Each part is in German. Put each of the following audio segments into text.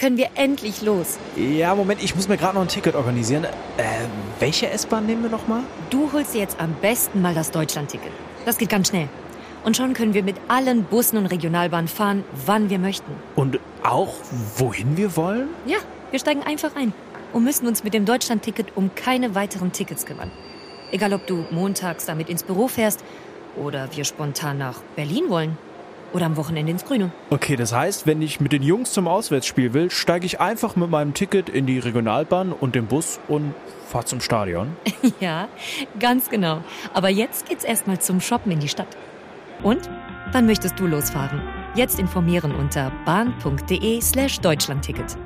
können wir endlich los. Ja, Moment, ich muss mir gerade noch ein Ticket organisieren. Welche S-Bahn nehmen wir nochmal? Du holst dir jetzt am besten mal das Deutschland-Ticket. Das geht ganz schnell. Und schon können wir mit allen Bussen und Regionalbahnen fahren, wann wir möchten. Und auch, wohin wir wollen? Ja, wir steigen einfach ein und müssen uns mit dem Deutschland-Ticket um keine weiteren Tickets kümmern. Egal, ob du montags damit ins Büro fährst oder wir spontan nach Berlin wollen oder am Wochenende ins Grüne. Okay, das heißt, wenn ich mit den Jungs zum Auswärtsspiel will, steige ich einfach mit meinem Ticket in die Regionalbahn und den Bus und fahre zum Stadion. Ja, ganz genau. Aber jetzt geht's erstmal zum Shoppen in die Stadt. Und? Wann möchtest du losfahren? Jetzt informieren unter bahn.de/Deutschlandticket.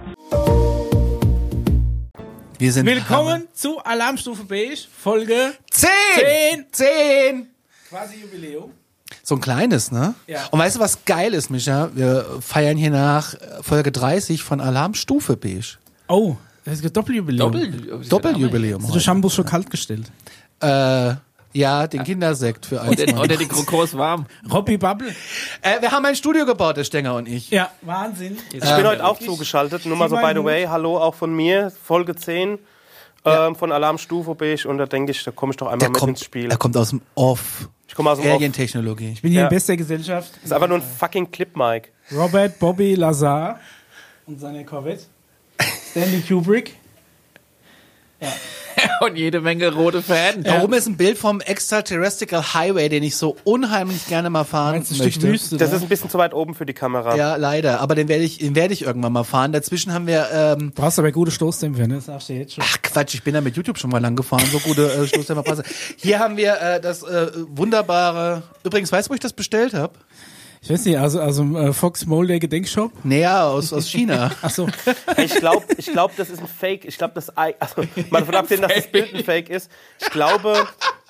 Wir sind Willkommen zu Alarmstufe Beige, Folge 10! quasi Jubiläum. So ein kleines, ne? Ja. Und weißt du, was geil ist, Micha? Wir feiern hier nach Folge 30 von Alarmstufe Beige. Oh, das ist ein Doppeljubiläum. Doppeljubiläum Hast du heute. Shampoo schon kalt gestellt? Ja, den Kindersekt für eins. Oder die Krokos warm. Robby Bubble? Wir haben ein Studio gebaut, der Stenger und ich. Ja, Wahnsinn. Ich bin heute auch zugeschaltet, nur mal so by the way, hallo auch von mir, Folge 10 von Alarmstufe Beige und da denke ich, da komme ich doch einmal mit ins Spiel. Er kommt aus dem Off. Ich komme aus dem Off. Alien-Technologie. Ich bin hier Ja. in bester Gesellschaft. Das ist einfach nur ein fucking Clip-Mic. Robert Bobby Lazar und seine Corvette. Stanley Kubrick. Und jede Menge rote Fäden. Da oben ist ein Bild vom Extraterrestrial Highway, den ich so unheimlich gerne mal fahren Meinst du ein Stück möchte. Wüste? Das da? ist ein bisschen zu weit oben für die Kamera. Ja, leider. Aber den werde ich irgendwann mal fahren. Dazwischen haben wir Brauchst aber gute Stoßdämpfer, ne? Das sagst du jetzt schon. Ach Quatsch, ich bin da mit YouTube schon mal lang gefahren, so gute Stoßdämpfer passen. Hier haben wir das wunderbare, übrigens, weißt du, wo ich das bestellt habe? Ich weiß nicht, also Fox Mulder Gedenkshop? Näher aus China. Ach so. Ich glaube, das ist ein Fake. Ich glaube, also mal davon abgesehen, dass das Bild ein Fake ist. Ich glaube,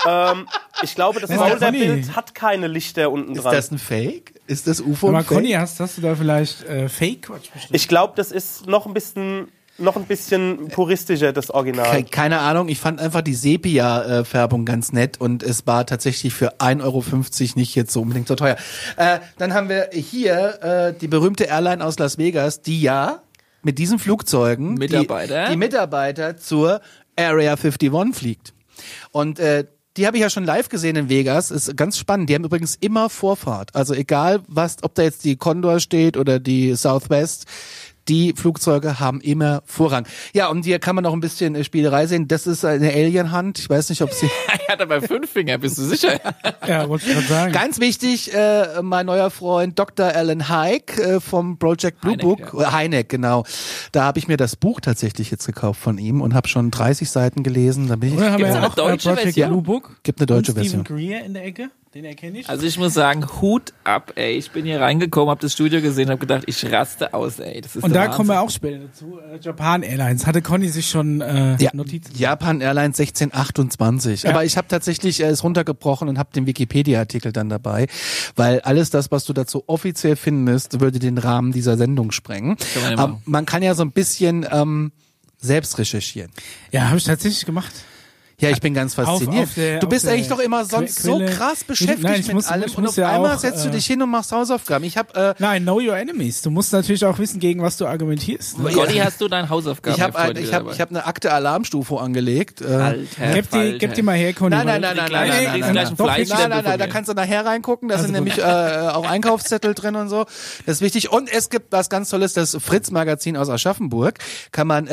das Molder-Bild hat keine Lichter unten Ist dran. das ein Fake? Ist das UFO Aber ein Fake? Conny, hast du da vielleicht Fake-Quatsch bestellt? Ich glaube, das ist noch ein bisschen puristischer, das Original. Keine Ahnung, ich fand einfach die Sepia-Färbung ganz nett und es war tatsächlich für 1,50 Euro nicht jetzt so unbedingt so teuer. Dann haben wir hier die berühmte Airline aus Las Vegas, die ja mit diesen Flugzeugen die Mitarbeiter zur Area 51 fliegt. Und die habe ich ja schon live gesehen in Vegas, ist ganz spannend. Die haben übrigens immer Vorfahrt. Also egal, ob da jetzt die Condor steht oder die Southwest, die Flugzeuge haben immer Vorrang. Ja, und hier kann man noch ein bisschen Spielerei sehen. Das ist eine Alien-Hand. Ich weiß nicht, ob sie... Er hat aber 5 Finger, bist du sicher? Ja, wollte ich gerade sagen. Ganz wichtig, mein neuer Freund Dr. Alan Hyek vom Project Blue Hynek, Book. ja. Hynek, genau. Da habe ich mir das Buch tatsächlich jetzt gekauft von ihm und habe schon 30 Seiten gelesen. Da bin ich... Oder haben Gibt's wir eine auch deutsche Project Version? Blue Book? Gibt eine deutsche und Stephen Version. Greer in der Ecke, den erkenne ich. Also ich muss sagen, Hut ab, ey. Ich bin hier reingekommen, hab das Studio gesehen, hab gedacht, ich raste aus, ey. Das ist Und der da Wahnsinn. kommen wir auch später dazu. Japan Airlines. Hatte Conny sich schon Ja, Notizen? Japan Airlines 1628. Ja. Aber ich habe tatsächlich es runtergebrochen und habe den Wikipedia-Artikel dann dabei, weil alles das, was du dazu offiziell findest, würde den Rahmen dieser Sendung sprengen. Kann man ja Aber machen. man kann ja so ein bisschen selbst recherchieren. Ja, habe ich tatsächlich gemacht. Ja, ich bin ganz fasziniert. Du bist eigentlich doch immer sonst so Quelle- krass beschäftigt Nein, ich mit muss allem und muss auf ja einmal auch, setzt du dich hin und machst Hausaufgaben. Ich habe Nein, know your enemies. Du musst natürlich auch wissen, gegen was du argumentierst. Conny, hast du deine Hausaufgaben ich habe heute ich wieder hab, dabei? ich hab eine Akte Alarmstufe angelegt. Alter, Gib die mal her, Conny. Nein, weil- nein, gleich ein Doch, Fleischstempel Nein, von da mir. kannst du nachher reingucken. Da Also sind gut. nämlich auch Einkaufszettel drin und so. Das ist wichtig. Und es gibt was ganz Tolles, das Fritz-Magazin aus Aschaffenburg. Kann man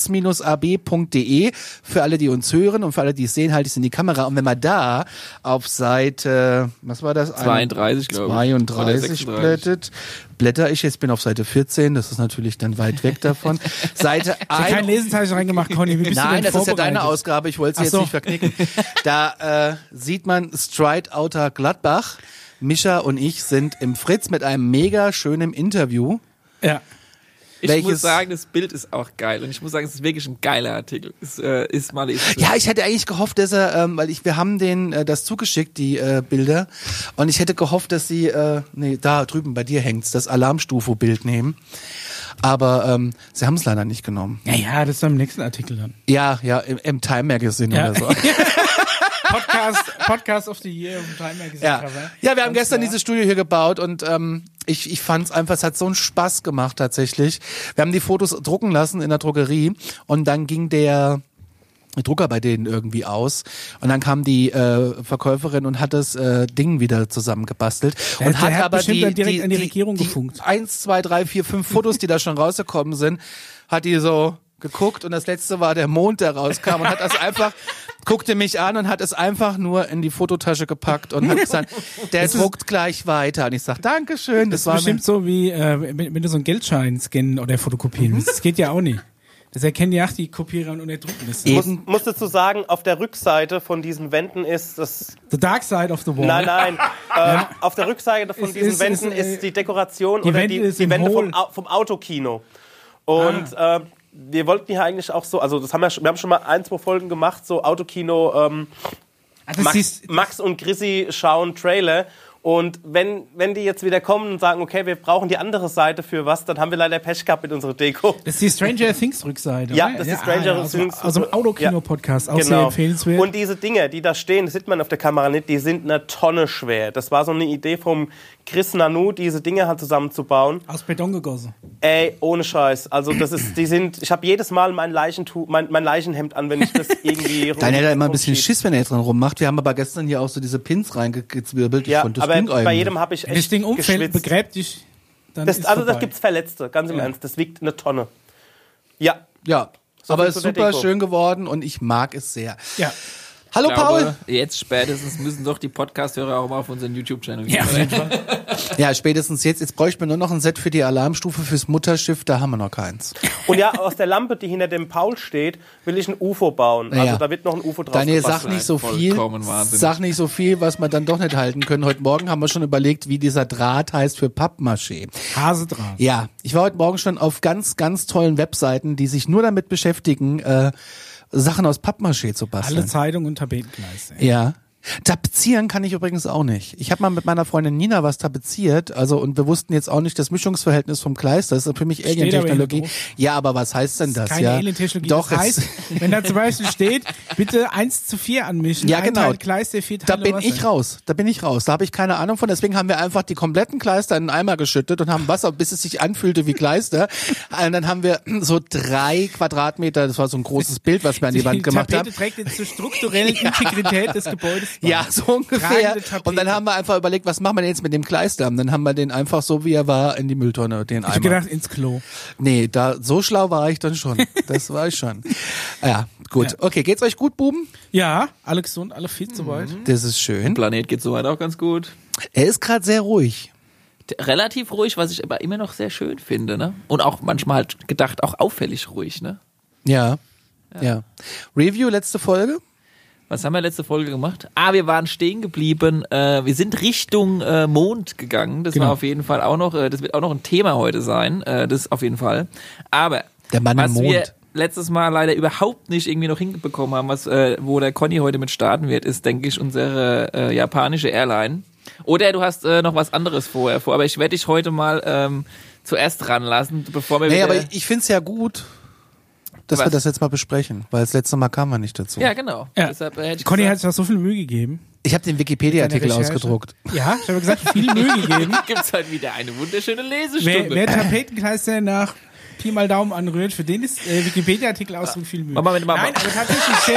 fritz-ab.de für alle, die uns hören und für alle, die es sehen, halte ich es in die Kamera. Und wenn man da auf Seite, was war das? 32, glaube ich. 32 blätter ich jetzt, bin auf Seite 14. Das ist natürlich dann weit weg davon. Seite Ich habe kein Lesezeichen reingemacht, Conny. Wie bist du Nein, denn das ist ja deine vorbereitet? Ausgabe, ich wollte sie Ach jetzt so. nicht verknicken. Da sieht man Stride Outer Gladbach. Mischa und ich sind im Fritz mit einem mega schönen Interview. Ja. Ich Welches- muss sagen, das Bild ist auch geil. Und ich muss sagen, es ist wirklich ein geiler Artikel. Ja, ich hätte eigentlich gehofft, dass er, weil wir haben denen das zugeschickt, die Bilder. Und ich hätte gehofft, dass sie, da drüben bei dir hängt's, das Alarmstufo-Bild nehmen. Aber sie haben es leider nicht genommen. Ja, das ist im nächsten Artikel dann. Ja, im Time Magazine Ja. oder so. Podcast of the Year auf dem Time Magazine Ja. Cover. Ja, wir haben Ganz gestern klar. dieses Studio hier gebaut und ich fand es einfach, es hat so einen Spaß gemacht tatsächlich. Wir haben die Fotos drucken lassen in der Drogerie und dann ging der Drucker bei denen irgendwie aus und dann kam die Verkäuferin und hat das Ding wieder zusammengebastelt und Der hat hat aber bestimmt die, dann direkt die, an die die, Regierung die gefunkt. 1, 2, 3, 4, 5 Fotos, die da schon rausgekommen sind, hat die so geguckt und das letzte war der Mond, der rauskam und hat das einfach, guckte mich an und hat es einfach nur in die Fototasche gepackt und hat gesagt, der druckt gleich weiter. Und ich sag, Dankeschön. Das ist bestimmt so wie, wenn du so einen Geldschein scannen oder fotokopieren willst. Das geht ja auch nicht. Das erkennen ja auch die Kopierer und erdrucken das. Muss dazu sagen, auf der Rückseite von diesen Wänden ist das... The Dark Side of the Wall. Nein. Auf der Rückseite von diesen Wänden ist die Dekoration die oder Wände ist die im Wände Hohl. vom Autokino. Und wir wollten hier eigentlich auch so, also wir haben schon mal 1, 2 Folgen gemacht, so Autokino, Max und Chrissy schauen Trailer. Und wenn die jetzt wieder kommen und sagen, okay, wir brauchen die andere Seite für was, dann haben wir leider Pech gehabt mit unserer Deko. Das ist die Stranger Things Rückseite. Ja, oder? das ist Stranger Things. Aus dem Autokino-Podcast, auch sehr Genau. empfehlenswert. Und diese Dinger, die da stehen, das sieht man auf der Kamera nicht, die sind eine Tonne schwer. Das war so eine Idee vom Chris Nanu, diese Dinger halt zusammenzubauen. Aus Beton gegossen. Ey, ohne Scheiß. Also ich habe jedes Mal mein Leichenhemd an, wenn ich das irgendwie Daniel hat immer ein bisschen Schiss, wenn er dran rummacht. Wir haben aber gestern hier auch so diese Pins reingezwirbelt. Ja, das aber ging bei eigentlich. jedem habe ich Wenn das echt Ding umfällt, geschwitzt. begräbt dich, dann ist Also da vorbei. gibt's Verletzte, ganz im Ernst. Das wiegt eine Tonne. Ja. Ja, So aber viel ist zu der super Deko. schön geworden und ich mag es sehr. Ja. Hallo Ich glaube, Paul! jetzt spätestens müssen doch die Podcast-Hörer auch mal auf unseren YouTube-Channel gehen. Ja, auf jeden Fall. Ja, spätestens jetzt. Jetzt bräuchte ich mir nur noch ein Set für die Alarmstufe fürs Mutterschiff. Da haben wir noch keins. Und ja, aus der Lampe, die hinter dem Paul steht, will ich ein UFO bauen. Also Ja. da wird noch ein UFO drauf Daniel, gebastelt. sag nicht so viel. Vollkommen wahnsinnig. Sag nicht so viel, was wir dann doch nicht halten können. Heute Morgen haben wir schon überlegt, wie dieser Draht heißt für Pappmaché. Hasedraht. Ja, ich war heute Morgen schon auf ganz, ganz tollen Webseiten, die sich nur damit beschäftigen, Sachen aus Pappmaché zu basteln. Alle Zeitungen und Tapetengleise. Ja. Tapezieren kann ich übrigens auch nicht. Ich habe mal mit meiner Freundin Nina was tapeziert, also und wir wussten jetzt auch nicht das Mischungsverhältnis vom Kleister. Das ist für mich Steht aber Alien-Technologie. hinten drauf. Ja, aber was heißt denn das? Keine ja? Alien-Technologie. Doch, das heißt, wenn da zum Beispiel steht, bitte 1:4 anmischen. Ja, Ein genau. Teil Kleister, 4 da Teile bin Wasser. ich raus. Da bin ich raus. Da habe ich keine Ahnung von. Deswegen haben wir einfach die kompletten Kleister in einen Eimer geschüttet und haben Wasser, bis es sich anfühlte wie Kleister. Und dann haben wir so 3 Quadratmeter, das war so ein großes Bild, was wir an die Wand gemacht haben. Tapete trägt jetzt zur strukturellen Integrität des Gebäudes bei. Ja, so ungefähr. Tragende Tapete. Und dann haben wir einfach überlegt, was machen wir denn jetzt mit dem Kleister? Und dann haben wir den einfach so, wie er war, in die Mülltonne, den Ich Eimer. hab gedacht, ins Klo. Nee, so schlau war ich dann schon. Das war ich schon. Ja, gut. Ja. Okay, geht's euch gut, Buben? Ja, alle gesund, alle fit soweit. Das ist schön. Planet geht soweit auch ganz gut. Er ist gerade sehr ruhig. Relativ ruhig, was ich aber immer noch sehr schön finde, ne? Und auch manchmal halt gedacht, auch auffällig ruhig, ne? Ja. Review, letzte Folge? Was haben wir letzte Folge gemacht? Wir waren stehen geblieben. Wir sind Richtung Mond gegangen. Das Genau. war auf jeden Fall auch noch, das wird auch noch ein Thema heute sein. Das auf jeden Fall. Aber Der Mann im was Mond. wir letztes Mal leider überhaupt nicht irgendwie noch hinbekommen haben, wo der Conny heute mit starten wird, ist, denke ich, unsere japanische Airline. Oder du hast noch was anderes vorher vor. Aber ich werde dich heute mal zuerst ranlassen, bevor wir Nee, wieder... aber ich find's ja gut, dass Was? wir das jetzt mal besprechen, weil das letzte Mal kamen wir nicht dazu. Ja, genau. Ja. Deshalb hätte ich Conny hat gesagt, sich da so viel Mühe gegeben. Ich habe den Wikipedia-Artikel Deine Recherche. ausgedruckt. Ja, ich habe gesagt, viel Mühe gegeben. gibt's halt wieder eine wunderschöne Lesestunde. Wer Tapetenkleister nach Pi mal Daumen anrührt, für den ist Wikipedia-Artikel Ausdruck viel Mühe. Mama mit Mama. Nein, aber tatsächlich,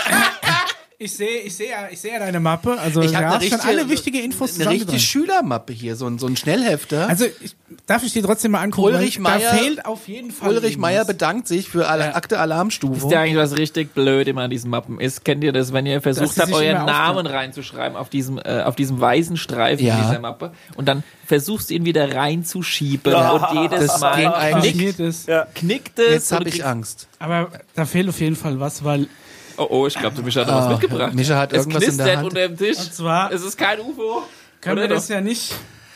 ich sehe ja deine Mappe. Also Ich da habe hast schon alle wichtige Infos eine richtige zusammengetragen. Schülermappe hier, so ein Schnellhefter. Also darf ich dir trotzdem mal angucken? Ulrich weil Meier- da fehlt auf jeden Fall Ulrich Meier irgendwas. bedankt sich für Akte Alarmstufe. Ist ja eigentlich was richtig blöd immer an diesen Mappen ist. Kennt ihr das, wenn ihr versucht sie habt, sich euren immer Namen reinzuschreiben auf diesem weißen Streifen Ja. dieser Mappe und dann versuchst du ihn wieder reinzuschieben und jedes das Mal ging eigentlich- Funktioniert es. knickt es. Jetzt und habe du ich kriegst- Angst. Aber da fehlt auf jeden Fall was, weil Oh, ich glaube, du Mischa hat da was mitgebracht. Mischa hat es irgendwas in knistert der Hand. unter dem Tisch. Und zwar- es ist kein UFO. können Oder wir das doch? ja nicht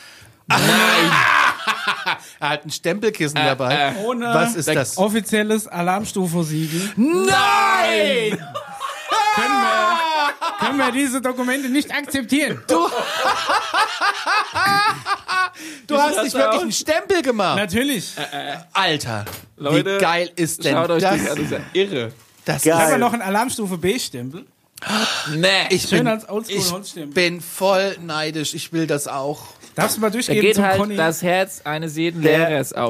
Er hat ein Stempelkissen dabei. ohne Was ist das? offizielles Alarmstufe-Siegel. Nein! Können wir diese Dokumente nicht akzeptieren? Du hast nicht wirklich einen Stempel gemacht. Natürlich. Alter, Leute, wie geil ist denn Schaut euch das? das an, das ist ja irre. Das Geil. Ich habe noch einen Alarmstufe B-Stempel. Ich Schön bin, als Oldschool ich Holzstempel. bin voll neidisch. Ich will das auch. Darfst du mal Da durchgeben geht zum halt Conny? das Herz eines jeden Lehrers auf.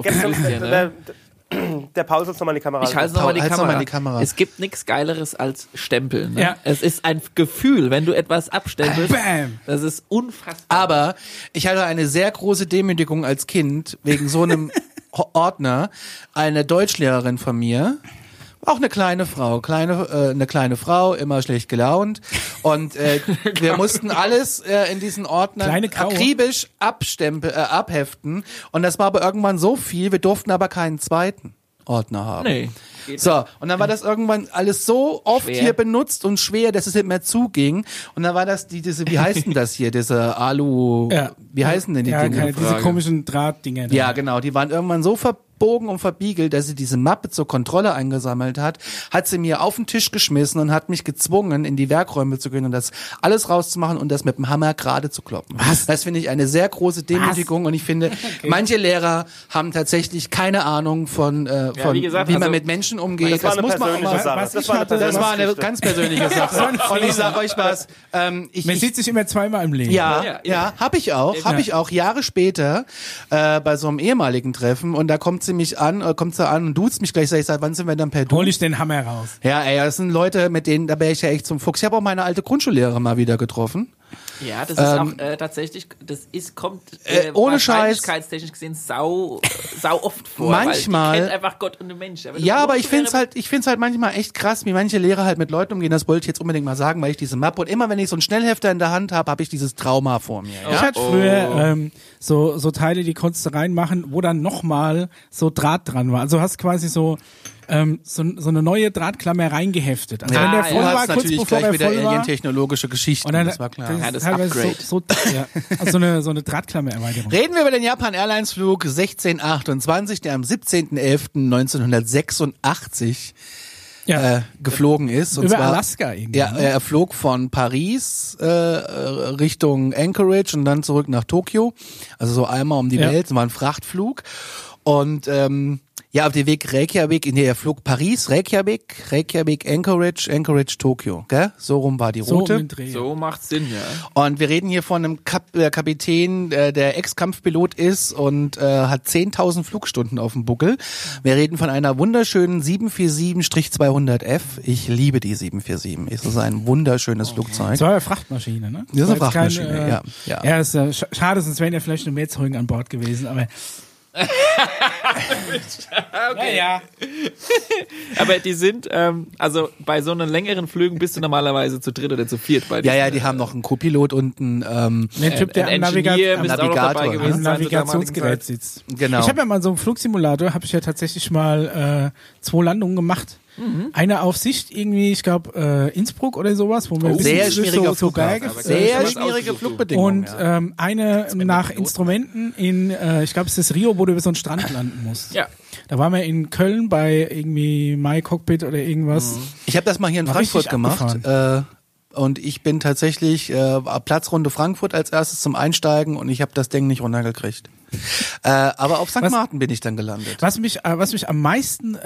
Der Paul soll es nochmal in die Kamera Ich halte nochmal Halt's noch mal in die Kamera. Es gibt nichts Geileres als Stempeln. Ne? Ja. Es ist ein Gefühl, wenn du etwas abstempelst. Bam. Das ist unfassbar. Aber ich hatte eine sehr große Demütigung als Kind wegen so einem Ordner. Eine Deutschlehrerin von mir, auch eine kleine Frau, eine kleine Frau, immer schlecht gelaunt. Und wir mussten alles in diesen Ordnern Kleine Graue. akribisch abheften. Und das war aber irgendwann so viel, wir durften aber keinen zweiten Ordner haben. Nee. So, und dann war das irgendwann alles so oft Schwer. hier benutzt und schwer, dass es nicht mehr zuging. Und dann war das wie heißt denn das hier, diese Alu, wie heißen denn die Dinge? Diese komischen Drahtdinger. Ja, genau, die waren irgendwann so verbogen und verbiegelt, dass sie diese Mappe zur Kontrolle eingesammelt hat sie mir auf den Tisch geschmissen und hat mich gezwungen, in die Werkräume zu gehen und das alles rauszumachen und das mit dem Hammer gerade zu kloppen. Was? Das finde ich eine sehr große Demütigung und ich finde, manche Lehrer haben tatsächlich keine Ahnung von wie gesagt, wie man also, mit Menschen umgeht. Das war eine muss man auch persönliche mal, Sache. das war eine ganz persönliche Sache. Und ich sag euch was, Man sieht sich immer zweimal im Leben. ja, hab ich auch Jahre später bei so einem ehemaligen Treffen und da kommt sie an und duzt mich gleich, sag, wann sind wir dann per Du? Hol ich den Hammer raus. Ja, ey, das sind Leute, mit denen, da wäre ich ja echt zum Fuchs. Ich habe auch meine alte Grundschullehrerin mal wieder getroffen. Ja, das ist auch tatsächlich, kommt ohne Scheiß, wahrscheinlichkeitstechnisch gesehen sau oft vor. Manchmal. Weil die kennt einfach Gott und den Mensch. Aber ich find's halt manchmal echt krass, wie manche Lehrer halt mit Leuten umgehen. Das wollte ich jetzt unbedingt mal sagen, weil ich diese Mappe und immer wenn ich so einen Schnellhefter in der Hand habe, habe ich dieses Trauma vor mir. Ja? Ich hatte früher so Teile, die konntest du reinmachen, wo dann nochmal so Draht dran war. Also hast quasi so eine neue Drahtklammer reingeheftet. Also wenn der voll du war, hast kurz natürlich bevor gleich der wieder voll war. alien-technologische Geschichten, Und dann, das war klar. Ja, das teilweise Upgrade. Also so eine Drahtklammer-Erweiterung. Reden wir über den Japan Airlines Flug 1628, der am 17.11.1986 geflogen ist. Und Über zwar, Alaska irgendwie. Ja, er flog von Paris Richtung Anchorage und dann zurück nach Tokio. Also so einmal um die Welt. Das war ein Frachtflug. Und auf dem Weg er flog Paris, Reykjavik, Anchorage, Tokio. Gell? So rum war die Route. So macht's Sinn, ja. Und wir reden hier von einem Kapitän, der Ex-Kampfpilot ist und hat 10.000 Flugstunden auf dem Buckel. Wir reden von einer wunderschönen 747-200F. Ich liebe die 747. Es ist ein wunderschönes Flugzeug. Das war eine Frachtmaschine, ne? Das ist eine Frachtmaschine, ja. Ja, ist schade, sonst wären ja vielleicht noch mehr Zeugen an Bord gewesen, aber Okay. ja. Aber die sind, also bei so einen längeren Flügen bist du normalerweise zu dritt oder zu viert bei Ja, die haben noch einen Co-Pilot und einen Typ, der ein am Engineer müsste auch noch dabei Navigator, gewesen am sein zur damaligen Navigationsgerät Zeit. sitzt. Genau. Ich habe ja mal so einen Flugsimulator, habe ich ja tatsächlich mal 2 Landungen gemacht. Eine auf Sicht irgendwie, ich glaube Innsbruck oder sowas, wo wir ein bisschen sehr schwieriger so Berge, Sehr schwierig. schwierige Flugbedingungen. und eine nach Instrumenten in, ich glaube es ist Rio, wo du über so einen Strand landen musst. Ja. Da waren wir in Köln bei irgendwie My Cockpit oder irgendwas. Ich habe das mal hier in War Frankfurt richtig gemacht. Und ich bin tatsächlich Platzrunde Frankfurt als erstes zum Einsteigen und ich habe das Ding nicht runtergekriegt. Aber auf St. Martin bin ich dann gelandet. Was mich am meisten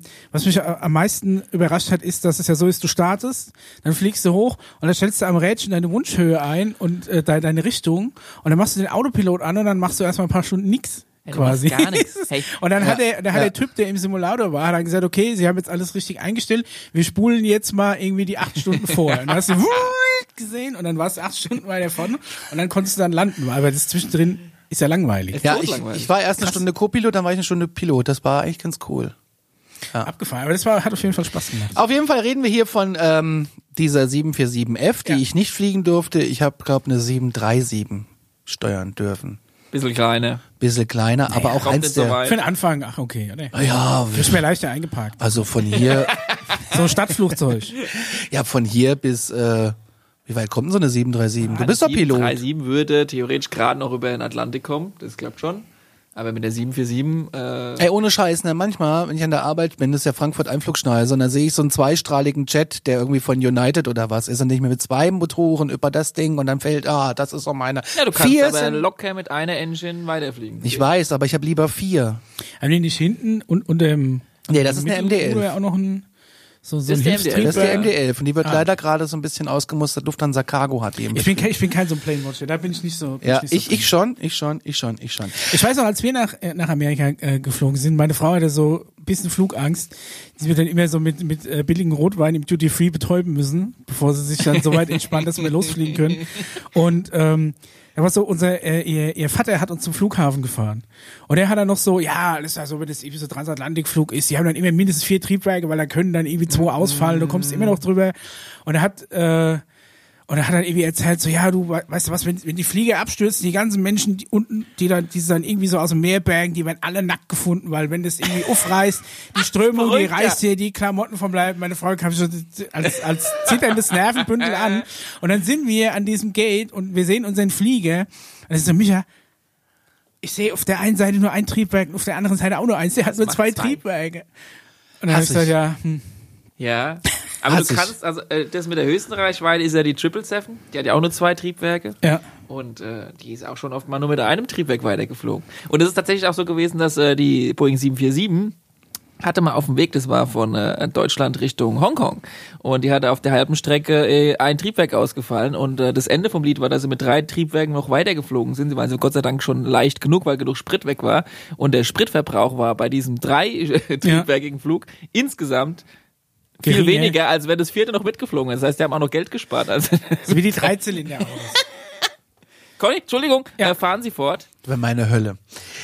überrascht hat, ist, dass es ja so ist, du startest, dann fliegst du hoch und dann stellst du am Rädchen deine Wunschhöhe ein und deine Richtung und dann machst du den Autopilot an und dann machst du erstmal ein paar Stunden nix. Ja, du Quasi. machst gar nichts. Hey. Und dann hat der Typ, der im Simulator war, hat dann gesagt, okay, Sie haben jetzt alles richtig eingestellt, wir spulen jetzt mal irgendwie die 8 Stunden vor. Und dann hast du gesehen und dann warst du 8 Stunden weiter vorne und dann konntest du dann landen, aber das zwischendrin ist ja langweilig. Ja, ich war erst eine Stunde Co-Pilot, dann war ich eine Stunde Pilot. Das war eigentlich ganz cool. Abgefahren, aber hat auf jeden Fall Spaß gemacht. Auf jeden Fall reden wir hier von dieser 747F, die ich nicht fliegen durfte. Ich habe, glaube eine 737 steuern dürfen. Bisschen kleiner. Bisschen kleiner, aber auch kommt eins nicht so der... weit. Für den Anfang, ach okay. Oder? Ja, Ist mir leichter eingeparkt. also von hier, So ein Stadtflugzeug. ja von hier bis, wie weit kommt denn so eine 737? Du bist doch Pilot. 737 würde theoretisch gerade noch über den Atlantik kommen, das klappt schon. Aber mit der 747, Ey, ohne Scheiß, ne, manchmal, wenn ich an der Arbeit bin, das ist ja Frankfurt-Einflugschneise, und dann sehe ich so einen zweistrahligen Jet, der irgendwie von United oder was ist, und nicht mehr mit 2 Motoren über das Ding, und dann fällt, das ist so meine. ja, du kannst 4 aber sind, locker mit einer Engine weiterfliegen. ich weiß, aber ich habe lieber 4. Haben die nicht hinten und dem Nee, das ist eine Mittel- MD-11. Oder auch noch ein So Das ein ist der Hilfstriebwerk. Das ist die MD-11 und die wird leider gerade so ein bisschen ausgemustert. Lufthansa Cargo hat die im Ich bin kein so ein Plain-Watcher, da bin ich nicht so. Ja, ich schon. ich schon. Ich weiß noch, als wir nach Amerika geflogen sind, meine Frau hatte so ein bisschen Flugangst. Sie wird dann immer so mit billigen Rotwein im Duty-Free betäuben müssen, bevor sie sich dann so weit entspannt, dass wir losfliegen können. Und da war so, ihr Vater hat uns zum Flughafen gefahren. Und er hat dann noch so, ja, alles da so, wenn das irgendwie so Transatlantikflug ist, die haben dann immer mindestens 4 Triebwerke, weil da können dann irgendwie 2 ausfallen, du kommst immer noch drüber. Und er hat dann irgendwie erzählt, so, ja, du, weißt du was, wenn die Flieger abstürzen, die ganzen Menschen, die unten, die dann irgendwie so aus dem Meer bergen, die werden alle nackt gefunden, weil wenn das irgendwie aufreißt, die Strömung, die reißt hier die Klamotten vom Leib. Meine Frau kam schon als zitterndes Nervenbündel an. Und dann sind wir an diesem Gate und wir sehen unseren Flieger. Und das ist so, Micha, ich sehe auf der einen Seite nur ein Triebwerk und auf der anderen Seite auch nur eins. Der hat nur 2 Triebwerke. Und dann habe ich gesagt, ja, Ja, aber du kannst, also das mit der höchsten Reichweite ist ja die 777, die hat ja auch nur 2 Triebwerke. Ja. Und die ist auch schon oft mal nur mit einem Triebwerk weitergeflogen. Und es ist tatsächlich auch so gewesen, dass die Boeing 747 hatte mal auf dem Weg, das war von Deutschland Richtung Hongkong. Und die hatte auf der halben Strecke ein Triebwerk ausgefallen. Und das Ende vom Lied war, dass sie mit 3 Triebwerken noch weitergeflogen sind. Sie waren also Gott sei Dank schon leicht genug, weil genug Sprit weg war. Und der Spritverbrauch war bei diesem 3 triebwerkigen Flug insgesamt viel weniger, als wenn das 4. noch mitgeflogen ist. Das heißt, die haben auch noch Geld gespart. Also so wie die 3-Zylinder aus. Conny, Entschuldigung, fahren Sie fort. Das wäre meine Hölle.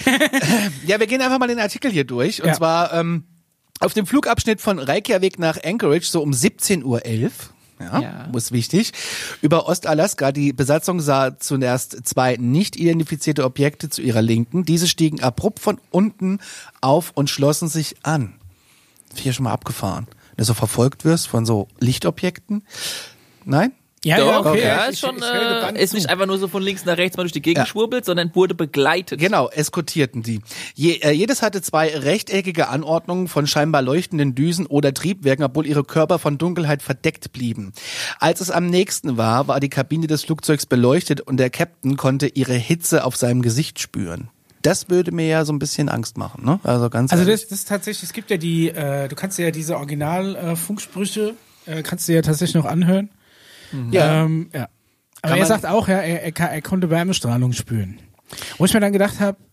Ja, wir gehen einfach mal den Artikel hier durch. Und zwar auf dem Flugabschnitt von Reykjavik nach Anchorage so um 17:11 Uhr. Ja, ist wichtig. Über Ostalaska. Die Besatzung sah zunächst 2 nicht identifizierte Objekte zu ihrer Linken. Diese stiegen abrupt von unten auf und schlossen sich an. Hier schon mal abgefahren. Wenn du so verfolgt wirst von so Lichtobjekten. Nein? Doch, okay. Ja, ist schon, ist nicht einfach nur so von links nach rechts mal durch die Gegend schwurbelt, sondern wurde begleitet. Genau, eskortierten die. Jedes hatte 2 rechteckige Anordnungen von scheinbar leuchtenden Düsen oder Triebwerken, obwohl ihre Körper von Dunkelheit verdeckt blieben. Als es am nächsten war die Kabine des Flugzeugs beleuchtet und der Captain konnte ihre Hitze auf seinem Gesicht spüren. Das würde mir ja so ein bisschen Angst machen, ne? Also ganz ehrlich. Das ist tatsächlich, es gibt ja du kannst ja diese Original-Funksprüche, kannst du ja tatsächlich noch anhören. Ja. Aber er sagt auch, er konnte Wärmestrahlung spüren. Wo ich mir dann gedacht habe,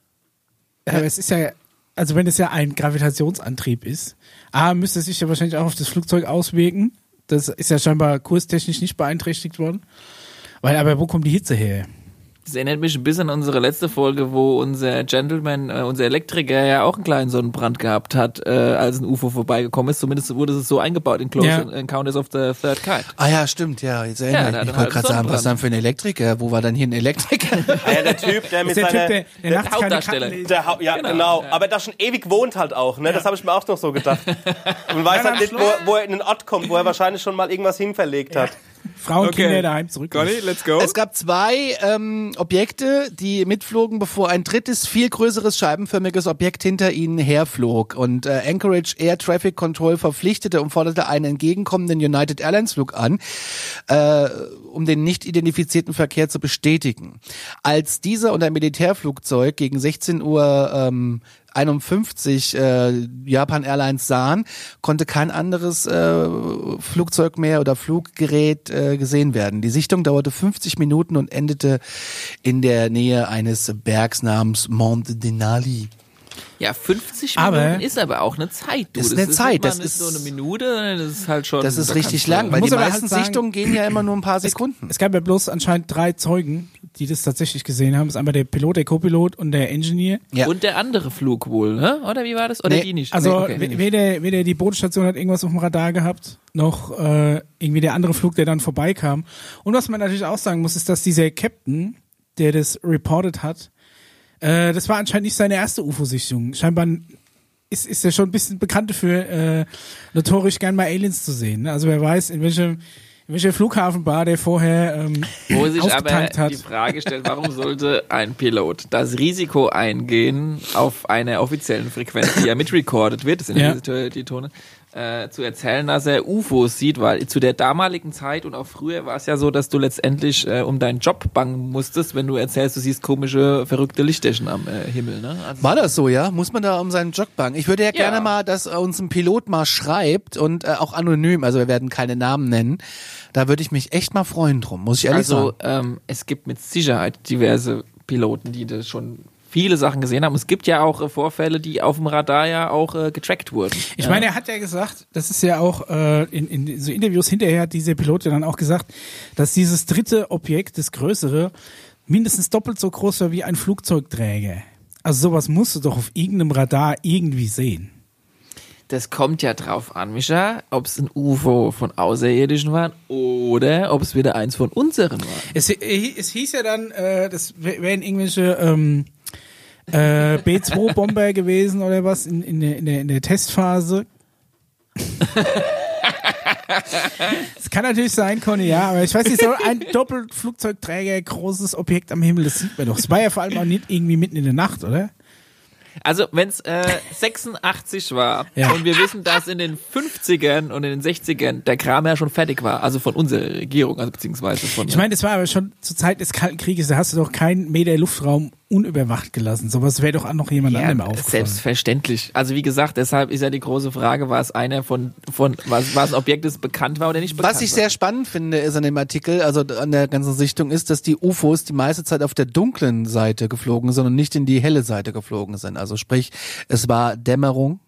es ist ja, also wenn es ja ein Gravitationsantrieb ist, müsste es sich ja wahrscheinlich auch auf das Flugzeug auswirken. Das ist ja scheinbar kurstechnisch nicht beeinträchtigt worden. Aber wo kommt die Hitze her? Das erinnert mich ein bisschen an unsere letzte Folge, wo unser Gentleman, unser Elektriker ja auch einen kleinen Sonnenbrand gehabt hat, als ein UFO vorbeigekommen ist. Zumindest wurde es so eingebaut in Close Encounters of the Third Kind. Ah ja, stimmt, ja. Jetzt erinnere ich wollte gerade sagen, was dann für ein Elektriker? Wo war dann hier ein Elektriker? Ja, der Typ, der mit seiner... Der Hauptdarsteller. Genau. Aber da schon ewig wohnt halt auch, ne? Ja. Das habe ich mir auch noch so gedacht. Man weiß halt nicht, wo er in den Ort kommt, wo er wahrscheinlich schon mal irgendwas hinverlegt hat. Frauen, Kinder daheim zurück. Conny, let's go. Es gab 2 Objekte, die mitflogen, bevor ein drittes, viel größeres scheibenförmiges Objekt hinter ihnen herflog. Und Anchorage Air Traffic Control verpflichtete und forderte einen entgegenkommenden United Airlines Flug an, um den nicht identifizierten Verkehr zu bestätigen. Als dieser und ein Militärflugzeug gegen 16:51 Uhr Japan Airlines sahen, konnte kein anderes Flugzeug mehr oder Fluggerät gesehen werden. Die Sichtung dauerte 50 Minuten und endete in der Nähe eines Bergs namens Mont Denali. Ja, 50 Minuten ist aber auch eine Zeit. Du. Ist eine Zeit. Das ist so eine Minute, das ist halt schon... Das ist richtig lang, weil die meisten Sichtungen gehen ja immer nur ein paar Sekunden. Es gab ja bloß anscheinend 3 Zeugen, die das tatsächlich gesehen haben. Das ist einmal der Pilot, der Co-Pilot und der Engineer. Ja. Und der andere Flug wohl, ne? Oder wie war das? Oder die nicht? Also weder die Bodenstation hat irgendwas auf dem Radar gehabt, noch irgendwie der andere Flug, der dann vorbeikam. Und was man natürlich auch sagen muss, ist, dass dieser Captain, der das reported hat, das war anscheinend nicht seine erste UFO-Sichtung. Scheinbar ist er schon ein bisschen bekannt dafür, notorisch gern mal Aliens zu sehen. Also wer weiß, in welcher Flughafenbar der vorher wo sich aber hat. Die Frage stellt, warum sollte ein Pilot das Risiko eingehen auf einer offiziellen Frequenz, die ja mitrecordet wird, das sind die Tone, zu erzählen, dass er UFOs sieht, weil zu der damaligen Zeit und auch früher war es ja so, dass du letztendlich um deinen Job bangen musstest, wenn du erzählst, du siehst komische, verrückte Lichterchen am Himmel. Ne? Also war das so, ja? Muss man da um seinen Job bangen? Ich würde ja gerne mal, dass uns ein Pilot mal schreibt und auch anonym, also wir werden keine Namen nennen. Da würde ich mich echt mal freuen drum, muss ich ehrlich sagen. Also es gibt mit Sicherheit diverse Piloten, die das schon viele Sachen gesehen haben. Es gibt ja auch Vorfälle, die auf dem Radar ja auch getrackt wurden. Ich meine, er hat ja gesagt, das ist ja auch in so Interviews hinterher hat dieser Pilot ja dann auch gesagt, dass dieses dritte Objekt, das größere, mindestens doppelt so groß war wie ein Flugzeugträger. Also sowas musst du doch auf irgendeinem Radar irgendwie sehen. Das kommt ja drauf an, Micha, ob es ein UFO von Außerirdischen war oder ob es wieder eins von unseren war. Es hieß ja dann, das wären irgendwelche B-2-Bomber gewesen oder was in der Testphase. Es kann natürlich sein, Conny, ja, aber ich weiß nicht, so ein Doppelflugzeugträger, großes Objekt am Himmel, das sieht man doch. Es war ja vor allem auch nicht irgendwie mitten in der Nacht, oder? Also wenn es 86 war und wir wissen, dass in den 50ern und in den 60ern der Kram ja schon fertig war, also von unserer Regierung, also beziehungsweise von... Ich meine, das war aber schon zur Zeit des Kalten Krieges, da hast du doch keinen Meter Luftraum unüberwacht gelassen. Sowas wäre doch auch noch jemand anderem aufgefallen. Selbstverständlich. Also wie gesagt, deshalb ist ja die große Frage, war es einer von was ein Objekt, das bekannt war oder nicht bekannt war. Was ich sehr spannend finde, ist an dem Artikel, also an der ganzen Sichtung, ist, dass die UFOs die meiste Zeit auf der dunklen Seite geflogen sind und nicht in die helle Seite geflogen sind. Also sprich, es war Dämmerung,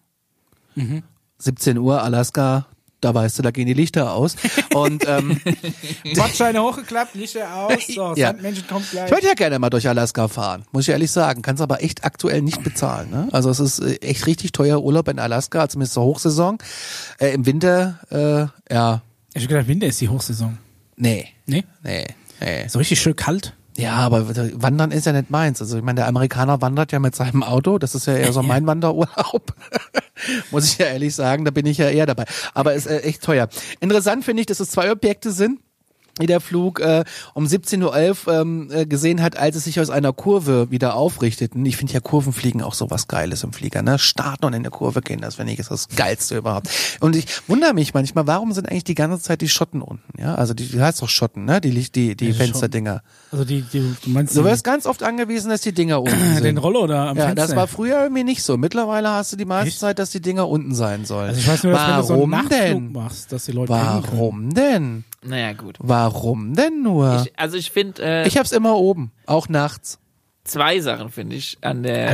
17 Uhr, Alaska, da weißt du, da gehen die Lichter aus. Und Bordsteine hochgeklappt, Lichter aus, so, Sandmenschen kommt gleich. Ich würde ja gerne mal durch Alaska fahren, muss ich ehrlich sagen. Kannst aber echt aktuell nicht bezahlen. Ne? Also es ist echt richtig teuer Urlaub in Alaska, zumindest zur Hochsaison. Im Winter, Ich habe gedacht, Winter ist die Hochsaison. Nee. Nee? Nee. So richtig schön kalt. Ja, aber Wandern ist ja nicht meins. Also ich meine, der Amerikaner wandert ja mit seinem Auto. Das ist ja eher so mein Wanderurlaub. Muss ich ja ehrlich sagen, da bin ich ja eher dabei. Aber es ist echt teuer. Interessant finde ich, dass es 2 Objekte sind, die der Flug um 17.11 Uhr gesehen hat, als es sich aus einer Kurve wieder aufrichteten. Ich finde ja Kurvenfliegen auch so was Geiles im Flieger, ne? Starten und in der Kurve gehen, das finde ich ist das Geilste überhaupt. Und ich wundere mich manchmal, warum sind eigentlich die ganze Zeit die Schotten unten? Ja, also die heißt doch Schotten, ne? Die Fensterdinger. Also du meinst du wirst ganz oft angewiesen, dass die Dinger unten sind. Den Rollo da am Fenster. Das war früher irgendwie nicht so. Mittlerweile hast du die meiste Zeit, dass die Dinger unten sein sollen. Also ich weiß nur, dass wenn du so einen Nachtflug machst, dass die Leute Warum denn? Naja, gut. Warum denn nur? Ich finde... ich hab's immer oben, auch nachts. 2 Sachen finde ich an der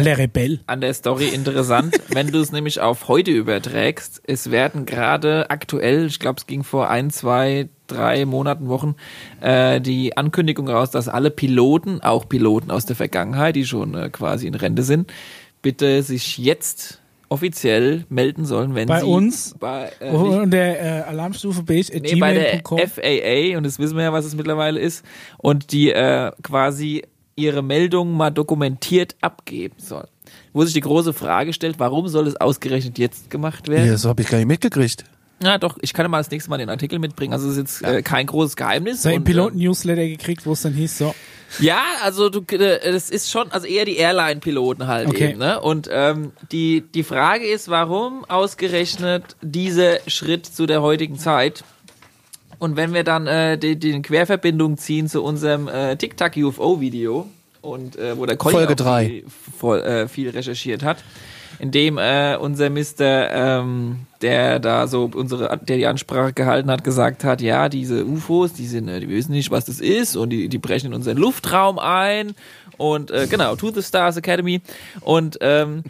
Story interessant, wenn du es nämlich auf heute überträgst. Es werden gerade aktuell, ich glaube es ging vor 1, 2, 3 Monaten, Wochen, die Ankündigung raus, dass alle Piloten, auch Piloten aus der Vergangenheit, die schon quasi in Rente sind, bitte sich jetzt offiziell melden sollen, wenn bei sie uns bei der Alarmstufe base bei der FAA, und das wissen wir ja, was es mittlerweile ist, und die quasi ihre Meldungen mal dokumentiert abgeben soll. Wo sich die große Frage stellt, warum soll es ausgerechnet jetzt gemacht werden? Ja, das habe ich gar nicht mitgekriegt. Ja, doch, ich kann ja mal das nächste Mal den Artikel mitbringen. Also es ist jetzt kein großes Geheimnis. So ein Piloten-Newsletter gekriegt, wo es dann hieß, so. Ja, also das ist schon, also eher die Airline-Piloten halt eben, ne? Und die Frage ist, warum ausgerechnet dieser Schritt zu der heutigen Zeit? Und wenn wir dann die Querverbindung ziehen zu unserem TikTok-UFO-Video und wo der Conny Folge 3 viel recherchiert hat, in dem unser Mister, der die Ansprache gehalten hat, gesagt hat, ja, diese UFOs, die wissen nicht, was das ist, und die brechen in unseren Luftraum ein und genau, to the Stars Academy, und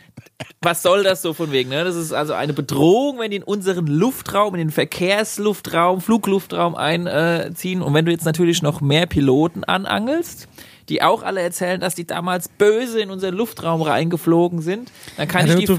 was soll das so von wegen, ne? Das ist also eine Bedrohung, wenn die in unseren Luftraum, in den Verkehrsluftraum, Flugluftraum einziehen, und wenn du jetzt natürlich noch mehr Piloten anangelst, die auch alle erzählen, dass die damals böse in unseren Luftraum reingeflogen sind, dann kann ich die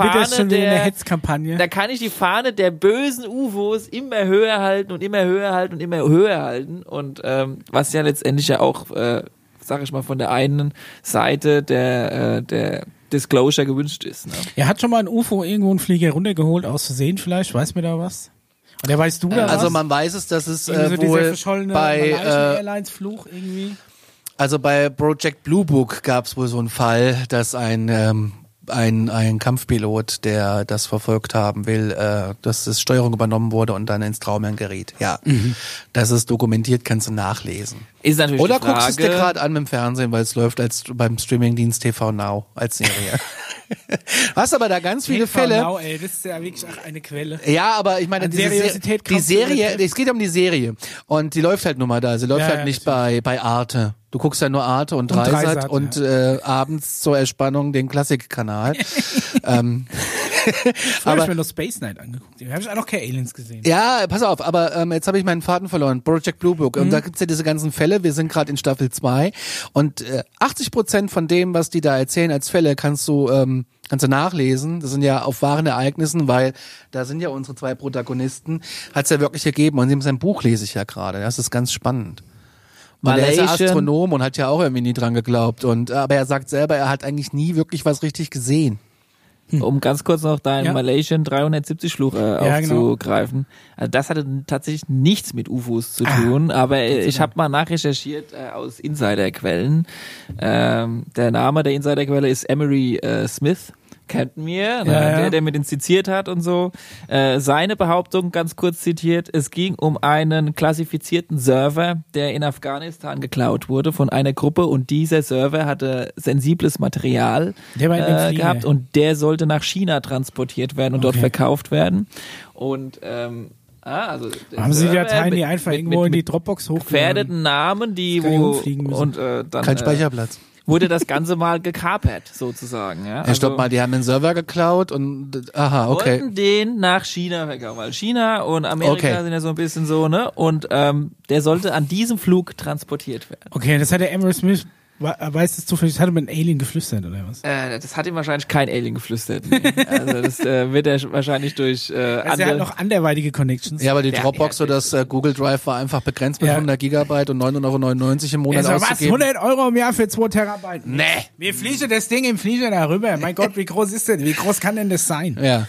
Fahne der bösen UFOs immer höher halten und immer höher halten und immer höher halten, und was ja letztendlich ja auch, sag ich mal, von der einen Seite der Disclosure gewünscht ist. Ne? Er hat schon mal ein UFO irgendwo einen Flieger runtergeholt, aus Versehen vielleicht, weiß mir da was? Oder weißt du da was? Also man weiß es, dass es so wohl bei Airlines-Fluch irgendwie. Also bei Project Blue Book gab es wohl so einen Fall, dass ein ein Kampfpilot, der das verfolgt haben will, dass das Steuerung übernommen wurde und dann ins Traumeln geriet. Ja, das ist dokumentiert, kannst du nachlesen. Ist natürlich Oder die Frage, guckst du es dir gerade an im Fernsehen, weil es läuft als beim Streamingdienst TV Now als Serie. Hast aber da ganz viele TV Fälle. Now, ey, das ist ja wirklich auch eine Quelle. Ja, aber ich meine, An die Seriosität Serie, es geht um die Serie. Und die läuft halt nur mal da. Sie läuft Ja, halt ja, nicht bei Arte. Du guckst ja nur Arte und Dreisat und abends zur Entspannung den Klassikkanal. Vorher habe ich mir noch Space Knight angeguckt. Da habe ich auch noch keine Aliens gesehen. Ja, pass auf, aber jetzt habe ich meinen Faden verloren. Project Blue Book. Und da gibt's ja diese ganzen Fälle. Wir sind gerade in Staffel 2 und 80% von dem, was die da erzählen als Fälle, kannst du nachlesen. Das sind ja auf wahren Ereignissen, weil da sind ja unsere 2 Protagonisten. Hat's ja wirklich gegeben. Und in seinem Buch lese ich ja gerade. Das ist ganz spannend. Und er ist ja Astronom und hat ja auch irgendwie nie dran geglaubt. Aber er sagt selber, er hat eigentlich nie wirklich was richtig gesehen. Um ganz kurz noch deinen Malaysian 370-Fluch aufzugreifen. Genau. Also das hatte tatsächlich nichts mit UFOs zu tun, aber ich habe mal nachrecherchiert aus Insiderquellen. Der Name der Insiderquelle ist Emery Smith. Kennt mir, der mit inspiziert hat und so. Seine Behauptung, ganz kurz zitiert, es ging um einen klassifizierten Server, der in Afghanistan geklaut wurde von einer Gruppe und dieser Server hatte sensibles Material gehabt und der sollte nach China transportiert werden und dort verkauft werden. Und also haben Sie die Dateien die einfach irgendwo in die Dropbox hochgeladen? Gefährdeten Namen, die dann kein Speicherplatz. Wurde das Ganze mal gekapert, sozusagen. Ja, also, stopp mal, die haben den Server geklaut und, wollten den nach China verkaufen, weil China und Amerika sind ja so ein bisschen so, ne, und der sollte an diesem Flug transportiert werden. Okay, das hat der Emery Smith, weiß das zufällig, das hat er mit einem Alien geflüstert, oder was? Das hat ihm wahrscheinlich kein Alien geflüstert. Nee. Also das wird er wahrscheinlich durch er hat noch anderweitige Connections. Ja, aber die Dropbox oder das Google Drive war einfach begrenzt mit 100 Gigabyte und 9,99 € im Monat auszugeben. Was, 100 € im Jahr für 2 Terabyte? Nee. Wir fliegen das Ding im Flieger darüber. Mein Gott, wie groß ist das? Wie groß kann denn das sein? Ja.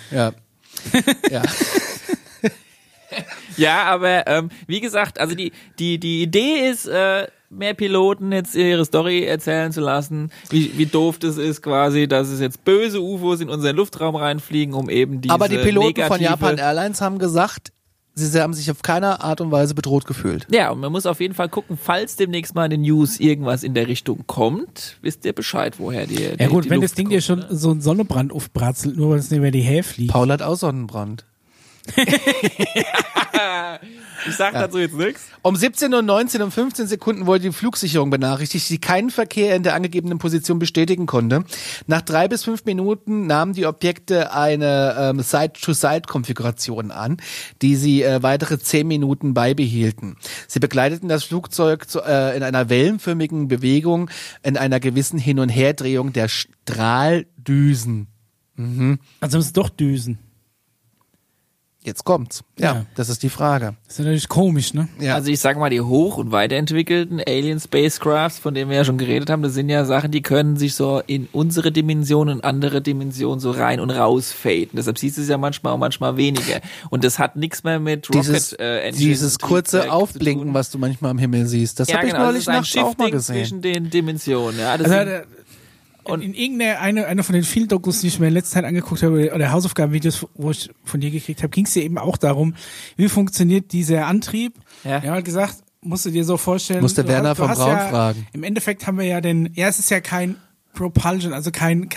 Ja, aber wie gesagt, also die Idee ist, mehr Piloten jetzt ihre Story erzählen zu lassen, wie doof das ist quasi, dass es jetzt böse UFOs in unseren Luftraum reinfliegen, um eben diese Aber die Piloten von negative Japan Airlines haben gesagt, sie haben sich auf keine Art und Weise bedroht gefühlt. Ja, und man muss auf jeden Fall gucken, falls demnächst mal in den News irgendwas in der Richtung kommt, wisst ihr Bescheid, woher die Ja gut, die wenn Luft das Ding kommt, dir schon so einen Sonnenbrand aufbratzelt, nur weil es nicht über die Hähe fliegt. Paul hat auch Sonnenbrand. Ich sag dazu jetzt nichts. Um 17:19 und 15 Sekunden wurde die Flugsicherung benachrichtigt, die keinen Verkehr in der angegebenen Position bestätigen konnte. Nach 3 bis 5 Minuten nahmen die Objekte eine Side-to-Side-Konfiguration an, die sie weitere 10 Minuten beibehielten. Sie begleiteten das Flugzeug in einer wellenförmigen Bewegung, in einer gewissen Hin- und Herdrehung der Strahldüsen. Also es ist doch Düsen. Jetzt kommt's. Ja, das ist die Frage. Das ist natürlich komisch, ne? Ja. Also ich sag mal, die hoch- und weiterentwickelten Alien-Spacecrafts, von denen wir ja schon geredet haben, das sind ja Sachen, die können sich so in unsere Dimension und andere Dimensionen so rein und raus faden. Deshalb siehst du es ja manchmal und manchmal weniger. Und das hat nichts mehr mit Rocket Engine dieses kurze Aufblinken, was du manchmal am Himmel siehst, das habe ich neulich nachts auch mal gesehen. Zwischen den Dimensionen. Ja, das und in irgendeiner von den vielen Dokus, die ich mir in letzter Zeit angeguckt habe, oder Hausaufgabenvideos, wo ich von dir gekriegt habe, ging es dir eben auch darum, wie funktioniert dieser Antrieb. Ja. Wir haben halt gesagt, musst du dir so vorstellen. Musste Werner von Braun fragen. Im Endeffekt haben wir ja es ist ja kein Propulsion, also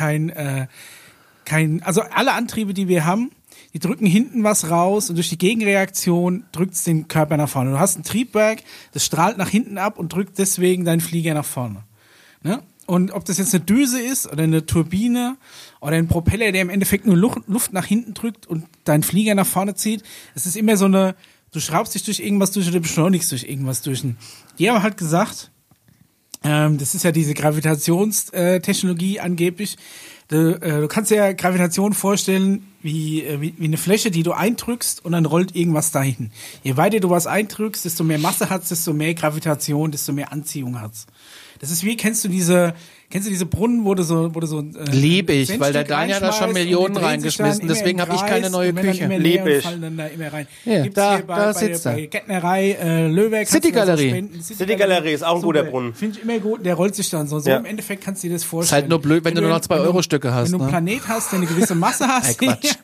also alle Antriebe, die wir haben, die drücken hinten was raus und durch die Gegenreaktion drückt es den Körper nach vorne. Du hast ein Triebwerk, das strahlt nach hinten ab und drückt deswegen deinen Flieger nach vorne. Ne? Und ob das jetzt eine Düse ist oder eine Turbine oder ein Propeller, der im Endeffekt nur Luft nach hinten drückt und deinen Flieger nach vorne zieht, es ist immer so du schraubst dich durch irgendwas durch oder beschleunigst durch irgendwas durch. Die haben halt gesagt, das ist ja diese Gravitationstechnologie angeblich, du kannst dir ja Gravitation vorstellen wie eine Fläche, die du eindrückst und dann rollt irgendwas dahin. Je weiter du was eindrückst, desto mehr Masse hat's, desto mehr Gravitation, desto mehr Anziehung hat's. Das ist wie, kennst du diese Brunnen, wo du so lieb ich, weil der Daniel hat da schon Millionen reingeschmissen, deswegen habe ich keine neue Küche. Lieb ich. Dann da immer rein. Ja, Gibt's da, hier da sitzt er. bei Gärtnerei Löweck. City-Galerie. City-Galerie ist auch ein guter Brunnen. Finde ich immer gut, der rollt sich dann so. Im Endeffekt kannst du dir das Ist vorstellen. halt nur blöd, wenn du nur noch 2-Euro-Stücke hast. Wenn du einen Ne? Planet hast, der eine gewisse Masse hast. Quatsch.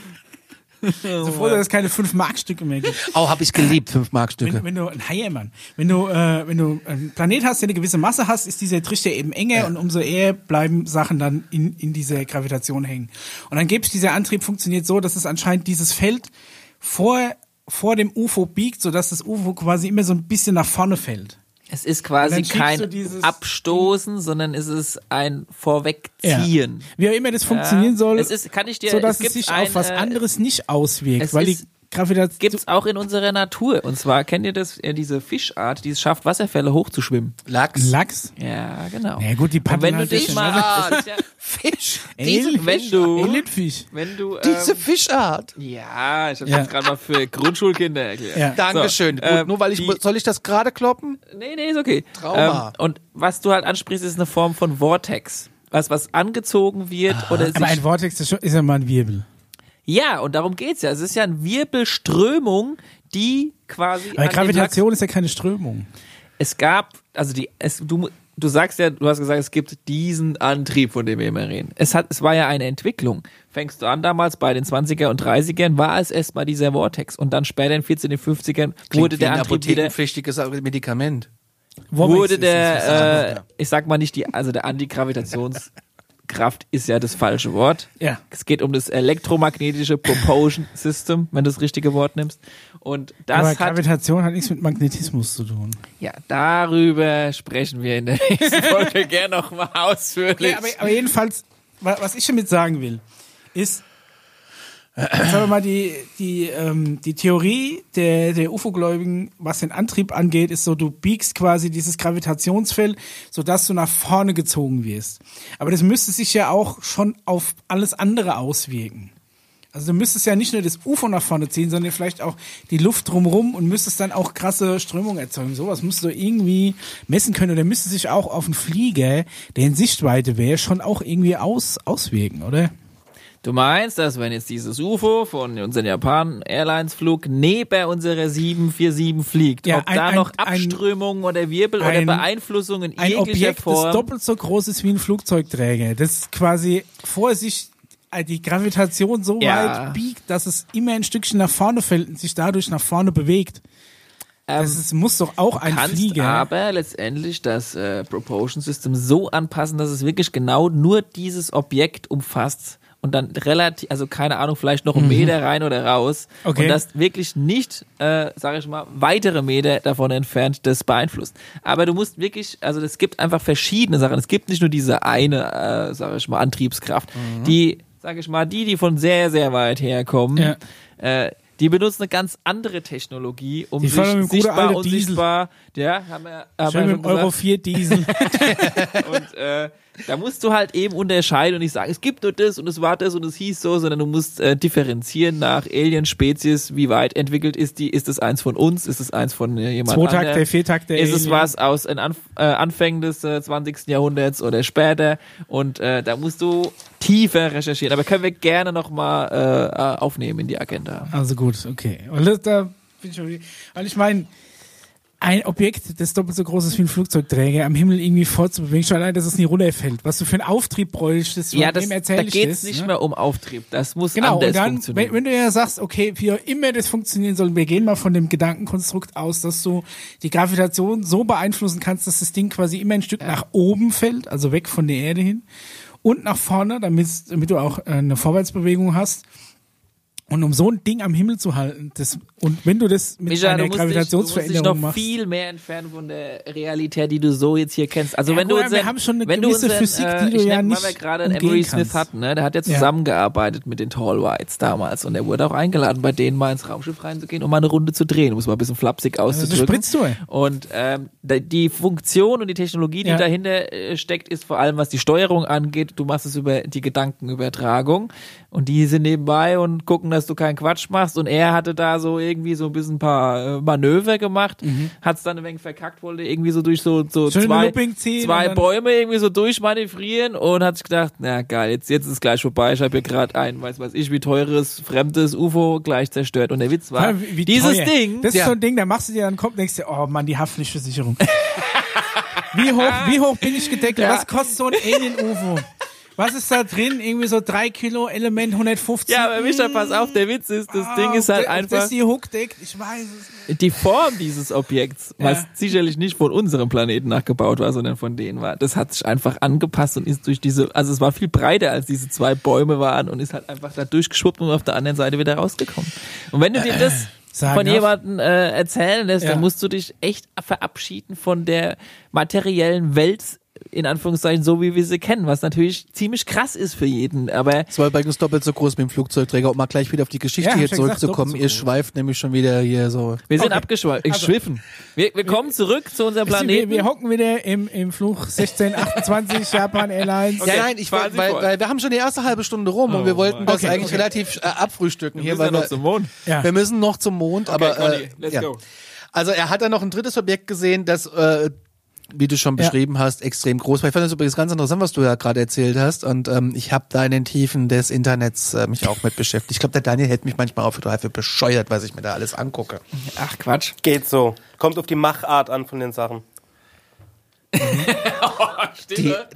So froh, dass es keine 5-Mark-Stücke mehr gibt. Oh, hab ich geliebt, 5-Mark-Stücke. Wenn du wenn du einen Planet hast, der eine gewisse Masse hast, ist dieser Trichter eben enger und umso eher bleiben Sachen dann in dieser Gravitation hängen. Und angeblich dieser Antrieb funktioniert so, dass es anscheinend dieses Feld vor dem UFO biegt, sodass das UFO quasi immer so ein bisschen nach vorne fällt. Es ist quasi kein Abstoßen, sondern es ist ein Vorwegziehen. Ja. Wie auch immer das funktionieren soll, sodass es sich auf was anderes nicht auswirkt, weil die Gravitation gibt's auch in unserer Natur. Und zwar kennt ihr das, diese Fischart, die es schafft, Wasserfälle hochzuschwimmen. Lachs? Ja, genau. Ja gut, die Und wenn du dich mal Fisch. Elitfisch. Diese Fischart. Ja, ich habe das gerade mal für Grundschulkinder erklärt. Ja. Dankeschön. Gut, nur weil soll ich das gerade kloppen? Nee, ist okay. Trauma. Und was du halt ansprichst, ist eine Form von Vortex. Was angezogen wird oder sich... Aber ein Vortex ist ja mal ein Wirbel. Ja, und darum geht's ja. Es ist ja eine Wirbelströmung, die quasi... Aber Gravitation ist ja keine Strömung. Es gab, also du sagst ja, du hast gesagt, es gibt diesen Antrieb, von dem wir immer reden. Es war ja eine Entwicklung. Fängst du an damals bei den 20er und 30ern, war es erstmal dieser Vortex. Und dann später in den 40er, 50ern wurde der Antrieb wieder... apothekenpflichtiges Medikament. Wurde der, ich sag mal nicht der Antigravitationskraft ist ja das falsche Wort. Ja. Es geht um das elektromagnetische Propulsion System, wenn du das richtige Wort nimmst. Und das Aber Gravitation hat nichts mit Magnetismus zu tun. Ja, darüber sprechen wir in der nächsten Folge gerne noch mal ausführlich. Okay, aber jedenfalls, was ich damit sagen will, ist, sagen wir mal, die Theorie der UFO-Gläubigen, was den Antrieb angeht, ist so, du biegst quasi dieses Gravitationsfeld, sodass du nach vorne gezogen wirst. Aber das müsste sich ja auch schon auf alles andere auswirken. Also du müsstest ja nicht nur das UFO nach vorne ziehen, sondern vielleicht auch die Luft drumherum und müsstest dann auch krasse Strömungen erzeugen. Sowas musst du irgendwie messen können. Oder müsste sich auch auf einen Flieger, der in Sichtweite wäre, schon auch irgendwie auswirken, oder? Du meinst, dass wenn jetzt dieses UFO von unseren Japan-Airlines-Flug neben unserer 747 fliegt, ja, ob da noch Abströmungen oder Wirbel oder Beeinflussungen in jeglicher Objekt, Form... das doppelt so groß ist wie ein Flugzeugträger, das quasi vor sich die Gravitation so weit biegt, dass es immer ein Stückchen nach vorne fällt und sich dadurch nach vorne bewegt. Das muss doch auch ein Flieger. Aber letztendlich das Propulsion System so anpassen, dass es wirklich genau nur dieses Objekt umfasst und dann relativ, also keine Ahnung, vielleicht noch einen Meter rein oder raus. Okay. Und das wirklich nicht, sage ich mal, weitere Meter davon entfernt das beeinflusst. Aber du musst wirklich, also es gibt einfach verschiedene Sachen. Es gibt nicht nur diese eine, sage ich mal, Antriebskraft, die, sage ich mal, die von sehr, sehr weit herkommen, die benutzen eine ganz andere Technologie, um die sich sichtbar, unsichtbar, haben wir schön mit dem Euro 4 Diesel. Und da musst du halt eben unterscheiden und nicht sagen, es gibt nur das und es war das und es hieß so, sondern du musst differenzieren nach Alien-Spezies, wie weit entwickelt ist die, ist es eins von uns, ist es eins von jemand anderem? Zweitakter, Viertakter Ist es was aus den Anfängen des 20. Jahrhunderts oder später? Und da musst du tiefer recherchieren. Aber können wir gerne nochmal aufnehmen in die Agenda. Also gut, okay. Und da bin ich schon, weil ich meine, ein Objekt, das doppelt so groß ist wie ein Flugzeugträger, am Himmel irgendwie vorzubewegen, schon allein, dass es nie runterfällt. Was du für einen Auftrieb bräuchtest, da geht's nicht mehr um Auftrieb. Das muss anders und dann, funktionieren. Wenn du ja sagst, okay, wie auch immer das funktionieren soll, wir gehen mal von dem Gedankenkonstrukt aus, dass du die Gravitation so beeinflussen kannst, dass das Ding quasi immer ein Stück nach oben fällt, also weg von der Erde hin, und nach vorne, damit du auch eine Vorwärtsbewegung hast. Und um so ein Ding am Himmel zu halten, und wenn du das mit einer Gravitationsveränderung machst, du musst dich noch machst, viel mehr entfernen von der Realität, die du so jetzt hier kennst. Also ja, wir haben schon eine gewisse Physik, die du ja nicht weil wir gerade einen Emery Smith hatten, ne? Der hat ja zusammengearbeitet mit den Tall Whites damals und er wurde auch eingeladen, bei denen mal ins Raumschiff reinzugehen, um mal eine Runde zu drehen, um es mal ein bisschen flapsig auszudrücken. Und die Funktion und die Technologie, die dahinter steckt, ist vor allem, was die Steuerung angeht. Du machst es über die Gedankenübertragung und die sind nebenbei und gucken dass du keinen Quatsch machst und er hatte da so irgendwie so ein bisschen ein paar Manöver gemacht, hat's dann ein wenig verkackt, wollte irgendwie so durch so zwei Bäume irgendwie so durchmanövrieren und hat sich gedacht, na geil, jetzt ist es gleich vorbei, ich habe hier gerade ein, weiß ich, wie teures, fremdes UFO gleich zerstört und der Witz war, dieses teuer. Ding. Das ist so ein Ding, da machst du dir dann Kopf, denkst dir, oh Mann, die Haftpflichtversicherung. Wie hoch bin ich gedeckelt? Was kostet so ein Alien-UFO? Was ist da drin? Irgendwie so 3 Kilo Element 150. Ja, aber Micha, pass auf, der Witz ist, das Ding ist halt einfach... Das ist die Hookdeck, ich weiß es nicht. Die Form dieses Objekts, was sicherlich nicht von unserem Planeten nachgebaut war, sondern von denen war, das hat sich einfach angepasst und ist durch also es war viel breiter als diese 2 Bäume waren und ist halt einfach da durchgeschwuppt und auf der anderen Seite wieder rausgekommen. Und wenn du dir das von jemandem erzählen lässt, dann musst du dich echt verabschieden von der materiellen Welt, in Anführungszeichen, so wie wir sie kennen, was natürlich ziemlich krass ist für jeden, aber... Es war übrigens doppelt so groß mit dem Flugzeugträger, um mal gleich wieder auf die Geschichte hier zurückzukommen. Ihr schweift nämlich schon wieder hier so... Wir sind abgeschwiffen. Wir kommen zurück zu unserem Planeten. Wir hocken wieder im Flug 1628 Japan Airlines. Okay. Ja, nein, weil wir haben schon die erste halbe Stunde rum und wir wollten das eigentlich relativ abfrühstücken. Wir müssen noch zum Mond. Ja. Wir müssen noch zum Mond, okay, aber... Conny, let's go. Also er hat dann noch ein drittes Objekt gesehen, das... wie du schon beschrieben hast, extrem groß. Ich fand das übrigens ganz interessant, was du ja gerade erzählt hast. Und ich habe da in den Tiefen des Internets mich auch mit beschäftigt. Ich glaube, der Daniel hält mich manchmal auf für bescheuert, was ich mir da alles angucke. Ach, Quatsch. Geht so. Kommt auf die Machart an von den Sachen. Stille.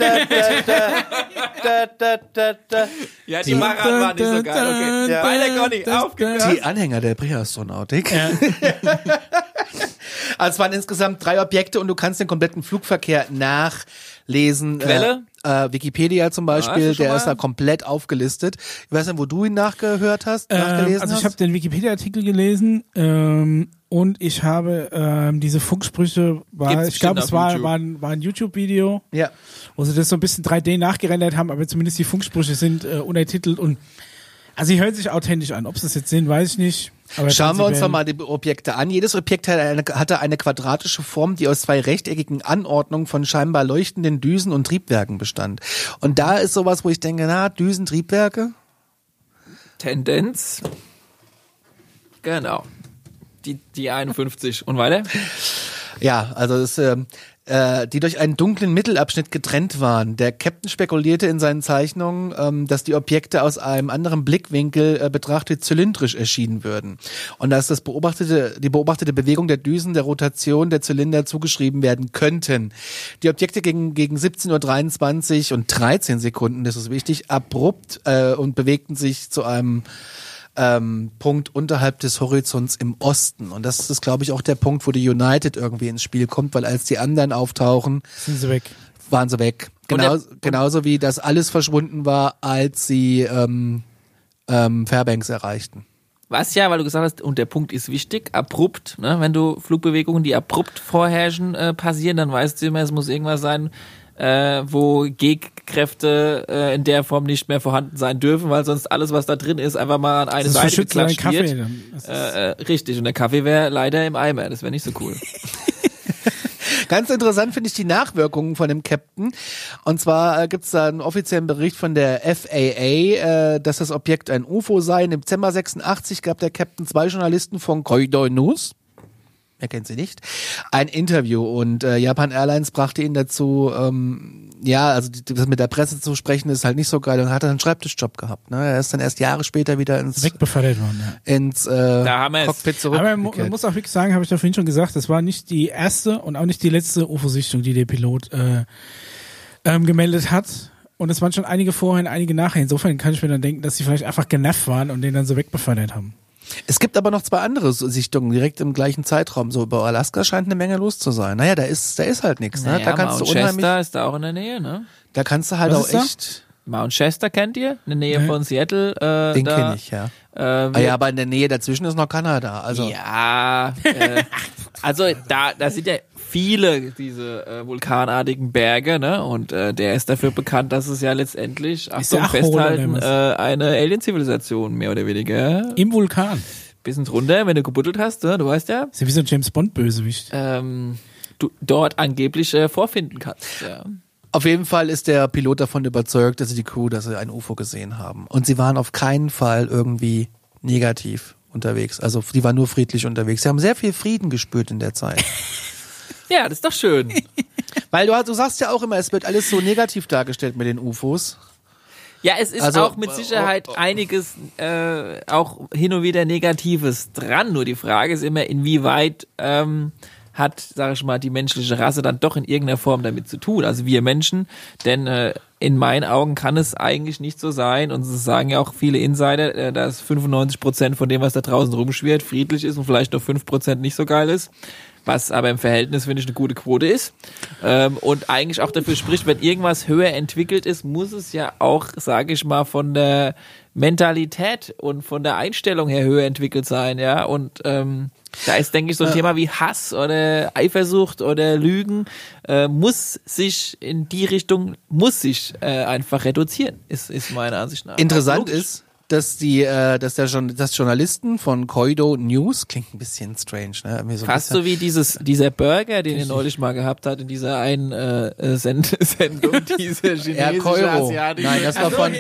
Ja, die Machart war nicht so geil. Okay. Ja. Weiter, Conny, aufgehört. Die Anhänger der Präastronautik. Ja. Also es waren insgesamt 3 Objekte und du kannst den kompletten Flugverkehr nachlesen. Quelle? Wikipedia zum Beispiel, der ist da komplett aufgelistet. Ich weiß nicht, wo du ihn nachgelesen hast. Also ich habe den Wikipedia-Artikel gelesen und ich habe diese Funksprüche, ich glaube es war ein YouTube-Video, wo sie das so ein bisschen 3D nachgerendert haben, aber zumindest die Funksprüche sind untertitelt und also sie hören sich authentisch an. Ob sie das jetzt sind, weiß ich nicht. Aber schauen wir uns doch mal die Objekte an. Jedes Objekt hatte eine quadratische Form, die aus 2 rechteckigen Anordnungen von scheinbar leuchtenden Düsen und Triebwerken bestand. Und da ist sowas, wo ich denke, Düsen, Triebwerke? Tendenz. Genau. Die 51. Und weiter? Ja, also es die durch einen dunklen Mittelabschnitt getrennt waren. Der Captain spekulierte in seinen Zeichnungen, dass die Objekte aus einem anderen Blickwinkel betrachtet zylindrisch erschienen würden. Und dass die beobachtete Bewegung der Düsen der Rotation der Zylinder zugeschrieben werden könnten. Die Objekte gingen gegen 17:23 und 13 Sekunden, das ist wichtig, abrupt und bewegten sich zu einem Punkt unterhalb des Horizonts im Osten. Und das ist, glaube ich, auch der Punkt, wo die United irgendwie ins Spiel kommt, weil als die anderen auftauchen, waren sie weg. Genauso wie das alles verschwunden war, als sie Fairbanks erreichten. Was ja, weil du gesagt hast, und der Punkt ist wichtig, abrupt, ne? Wenn du Flugbewegungen, die abrupt vorherrschen, passieren, dann weißt du immer, es muss irgendwas sein, wo Gegenkräfte in der Form nicht mehr vorhanden sein dürfen, weil sonst alles, was da drin ist, einfach mal an eine Seite geklatscht wird. Richtig, und der Kaffee wäre leider im Eimer, das wäre nicht so cool. Ganz interessant finde ich die Nachwirkungen von dem Captain. Und zwar gibt es da einen offiziellen Bericht von der FAA, dass das Objekt ein UFO sei. Im Dezember 86 gab der Captain 2 Journalisten von Koidoi News, wer kennt sie nicht, ein Interview und Japan Airlines brachte ihn dazu, also das mit der Presse zu sprechen ist halt nicht so geil und hat dann einen Schreibtischjob gehabt. Ne? Er ist dann erst Jahre später wieder wegbefördert worden, ins Cockpit zurück. Aber man muss auch wirklich sagen, habe ich da vorhin schon gesagt, das war nicht die erste und auch nicht die letzte UFO-Sichtung, die der Pilot gemeldet hat. Und es waren schon einige vorher und einige nachher. Insofern kann ich mir dann denken, dass sie vielleicht einfach genervt waren und den dann so wegbefördert haben. Es gibt aber noch 2 andere Sichtungen direkt im gleichen Zeitraum. So über Alaska scheint eine Menge los zu sein. Naja, da ist halt nichts. Naja, ne? Da kannst Mount du unheimlich. Shasta ist da auch in der Nähe, ne? Da kannst du halt Was auch ist da? echt. Mount Shasta kennt ihr? In der Nähe von Seattle. Den kenne ich, ja. Ja, aber in der Nähe dazwischen ist noch Kanada. Also. Ja, also da sind ja viele diese vulkanartigen Berge, ne? Und der ist dafür bekannt, dass es ja letztendlich, Achtung, festhalten, eine Alien-Zivilisation mehr oder weniger. Im Vulkan. Bisschen drunter, wenn du gebuddelt hast, ne? Du weißt ja. Ist ja wie so ein James-Bond-Bösewicht. Du dort angeblich vorfinden kannst, ja. Auf jeden Fall ist der Pilot davon überzeugt, dass die Crew, dass sie ein UFO gesehen haben. Und sie waren auf keinen Fall irgendwie negativ unterwegs. Also die waren nur friedlich unterwegs. Sie haben sehr viel Frieden gespürt in der Zeit. Ja, das ist doch schön. Weil du sagst ja auch immer, es wird alles so negativ dargestellt mit den UFOs. Ja, es ist Also, auch mit Sicherheit einiges auch hin und wieder Negatives dran. Nur die Frage ist immer, inwieweit hat, sage ich mal, die menschliche Rasse dann doch in irgendeiner Form damit zu tun. Also wir Menschen, denn in meinen Augen kann es eigentlich nicht so sein, und das sagen ja auch viele Insider, dass 95% von dem, was da draußen rumschwirrt, friedlich ist und vielleicht noch 5% nicht so geil ist. Was aber im Verhältnis, finde ich, eine gute Quote ist. Und eigentlich auch dafür spricht, wenn irgendwas höher entwickelt ist, muss es ja auch, sage ich mal, von der Mentalität und von der Einstellung her höher entwickelt sein, ja. Und da ist, denke ich, so ein Thema wie Hass oder Eifersucht oder Lügen muss sich in die Richtung, einfach reduzieren, ist meiner Ansicht nach. Interessant ist, dass dass Journalisten von Koido News, klingt ein bisschen strange, ne? Irgendwie so fast so wie dieser Burger, den ihr neulich mal gehabt hat in dieser einen Sendung, diese chinesische, asiatische. Nein, das war von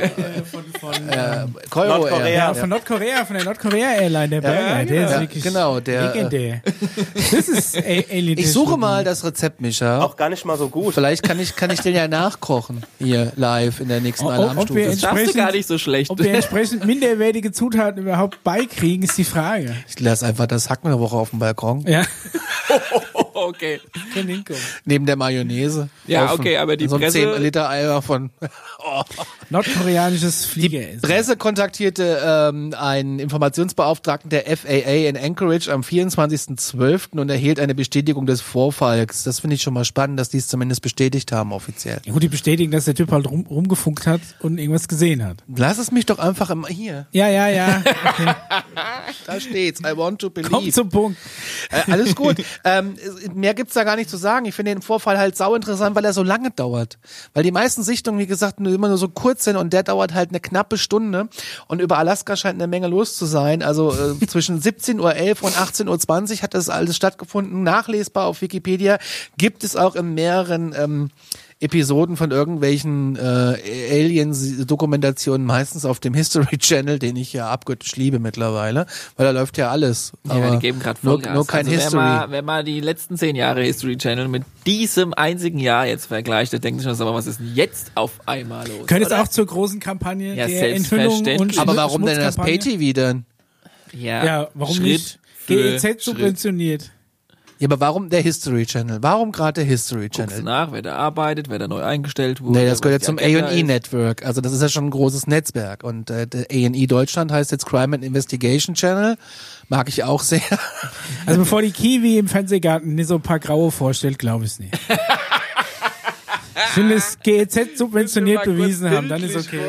Koiro Nordkorea. Ja, von Nordkorea, von der Nordkorea Airline, der Burger, der ist wirklich legendär. Das ist Alien. Ich suche mal das Rezept, Micha. Auch gar nicht mal so gut. Vielleicht kann ich den ja nachkochen hier live in der nächsten Alarmstufe. Das schaffst du gar nicht so schlecht. Ob wir entsprechend minderwertige Zutaten überhaupt beikriegen, ist die Frage. Ich lasse einfach das Hacken eine Woche auf dem Balkon. Ja. Okay. Kann hinkommen. Neben der Mayonnaise. Ja, okay, aber die so ein Presse... 10 Liter Eier von... Nordkoreanisches Die Fliegeressen. Presse kontaktierte einen Informationsbeauftragten der FAA in Anchorage am 24.12. und erhielt eine Bestätigung des Vorfalls. Das finde ich schon mal spannend, dass die es zumindest bestätigt haben offiziell. Ja, gut, die bestätigen, dass der Typ halt rumgefunkt hat und irgendwas gesehen hat. Lass es mich doch einfach hier. Ja. Okay. Da steht's. I want to believe. Komm zum Punkt. Alles gut. Mehr gibt's da gar nicht zu sagen. Ich finde den Vorfall halt sau interessant, weil er so lange dauert. Weil die meisten Sichtungen, wie gesagt, immer nur so kurz sind und der dauert halt eine knappe Stunde. Und über Alaska scheint eine Menge los zu sein. Also zwischen 17.11 Uhr und 18.20 Uhr hat das alles stattgefunden. Nachlesbar auf Wikipedia. Gibt es auch in mehreren Episoden von irgendwelchen Aliens-Dokumentationen, meistens auf dem History Channel, den ich ja abgöttisch liebe mittlerweile, weil da läuft ja alles. Aber die geben gerade nur kein also History. Wenn man die letzten 10 Jahre History Channel mit diesem einzigen Jahr jetzt vergleicht, dann denkt sich schon, was ist denn jetzt auf einmal los? Gehört jetzt auch zur großen Kampagne Ja, der Enthüllung und Aber warum denn das Pay-TV dann? Ja, warum Schritt nicht? für GEZ subventioniert. Ja, aber warum der History Channel? Warum gerade der History Guckst Channel? nach, wer da arbeitet, wer da neu eingestellt wurde. Nee, das gehört ja was zum die Agenda A&E ist. Network. Also das ist ja schon ein großes Netzwerk. Und der A&E Deutschland heißt jetzt Crime and Investigation Channel. Mag ich auch sehr. Also bevor die Kiwi im Fernsehgarten nicht so ein paar Graue vorstellt, glaube ich es nicht. Ich will das GEZ subventioniert bewiesen haben, dann ist okay.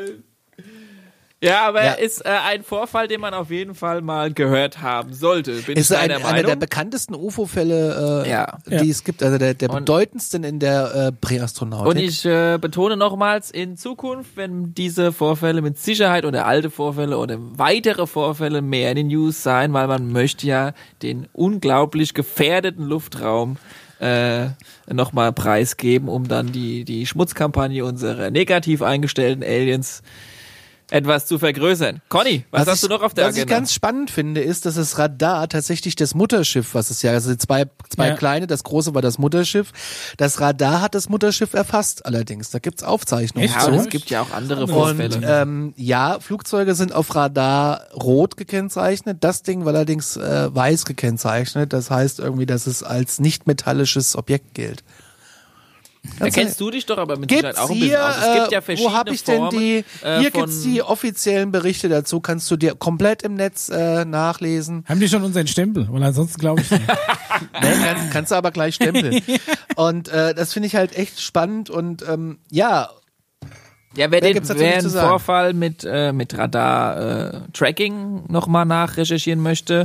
Ja, aber Ja. ist ein Vorfall, den man auf jeden Fall mal gehört haben sollte. Bin ich Ist deiner einer der Meinung? bekanntesten UFO-Fälle, Ja. die es gibt. Also der Und- bedeutendsten in der Präastronautik. Und ich betone nochmals, in Zukunft, wenn diese Vorfälle mit Sicherheit oder alte Vorfälle oder weitere Vorfälle mehr in den News sein, weil man möchte ja den unglaublich gefährdeten Luftraum nochmal preisgeben, um dann die Schmutzkampagne unserer negativ eingestellten Aliens etwas zu vergrößern. Conny, was hast du noch auf der Was ich Agenda? ganz spannend finde, ist, dass das Radar tatsächlich das Mutterschiff, was es ja, also zwei Ja. kleine, das große war das Mutterschiff. Das Radar hat das Mutterschiff erfasst allerdings. Da gibt's Aufzeichnungen. Echt Ja, so? aber es gibt ja auch andere Und Vorfälle. ja, Flugzeuge sind auf Radar rot gekennzeichnet. Das Ding war allerdings weiß gekennzeichnet. Das heißt irgendwie, dass es als nicht metallisches Objekt gilt. Da kennst du dich doch aber mit Sicherheit Gibt's auch ein bisschen hier, aus. Es gibt ja verschiedene wo habe ich denn Formen, die? Hier von- gibt's die offiziellen Berichte dazu. Kannst du dir komplett im Netz nachlesen. Haben die schon unseren Stempel? Weil ansonsten glaube ich nicht. Nee, kannst du aber gleich stempeln. Und das finde ich halt echt spannend und ja, Ja, wer gibt's dazu wer nichts einen zu sagen. Vorfall mit Radar-Tracking nochmal nachrecherchieren möchte,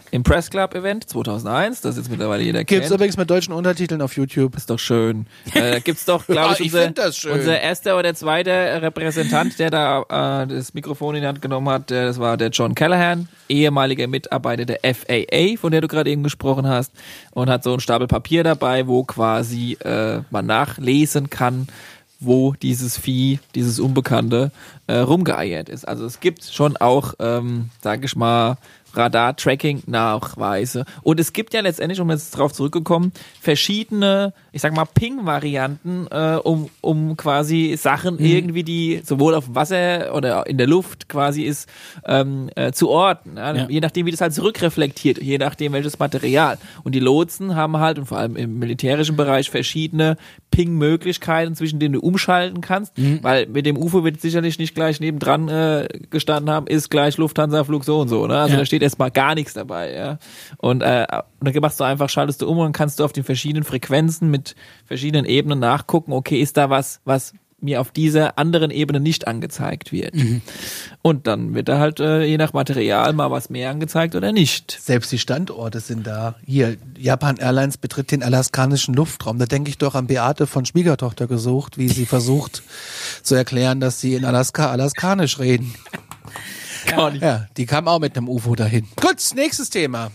im Press Club Event 2001, das jetzt mittlerweile jeder kennt. Gibt's übrigens mit deutschen Untertiteln auf YouTube. Ist doch schön. Gibt's doch, glaube ich, unser erster oder zweiter Repräsentant, der da das Mikrofon in die Hand genommen hat, das war der John Callahan, ehemaliger Mitarbeiter der FAA, von der du gerade eben gesprochen hast, und hat so einen Stapel Papier dabei, wo quasi man nachlesen kann, wo dieses Vieh, dieses Unbekannte, rumgeeiert ist. Also es gibt schon auch, sag ich mal, Radar-Tracking-Nachweise. Und es gibt ja letztendlich, um jetzt drauf zurückzukommen, verschiedene, ich sag mal, Ping-Varianten, um quasi Sachen irgendwie, die sowohl auf dem Wasser oder in der Luft quasi ist, zu orten. Ja? Je nachdem, wie das halt zurückreflektiert, je nachdem, welches Material. Und die Lotsen haben halt, und vor allem im militärischen Bereich, verschiedene Ping-Möglichkeiten, zwischen denen du umschalten kannst, weil mit dem UFO wird sicherlich nicht gleich nebendran gestanden haben, ist gleich Lufthansa-Flug so und so. Ne? Also da steht erstmal gar nichts dabei. Ja? Und dann machst du einfach, schaltest du um und dann kannst du auf den verschiedenen Frequenzen mit verschiedenen Ebenen nachgucken, okay, ist da was mir auf dieser anderen Ebene nicht angezeigt wird. Und dann wird da halt je nach Material mal was mehr angezeigt oder nicht. Selbst die Standorte sind da. Hier, Japan Airlines betritt den alaskanischen Luftraum. Da denke ich doch an Beate von Schwiegertochter gesucht, wie sie versucht zu erklären, dass sie in Alaska alaskanisch reden. Ja, die kam auch mit einem UFO dahin. Gut, nächstes Thema.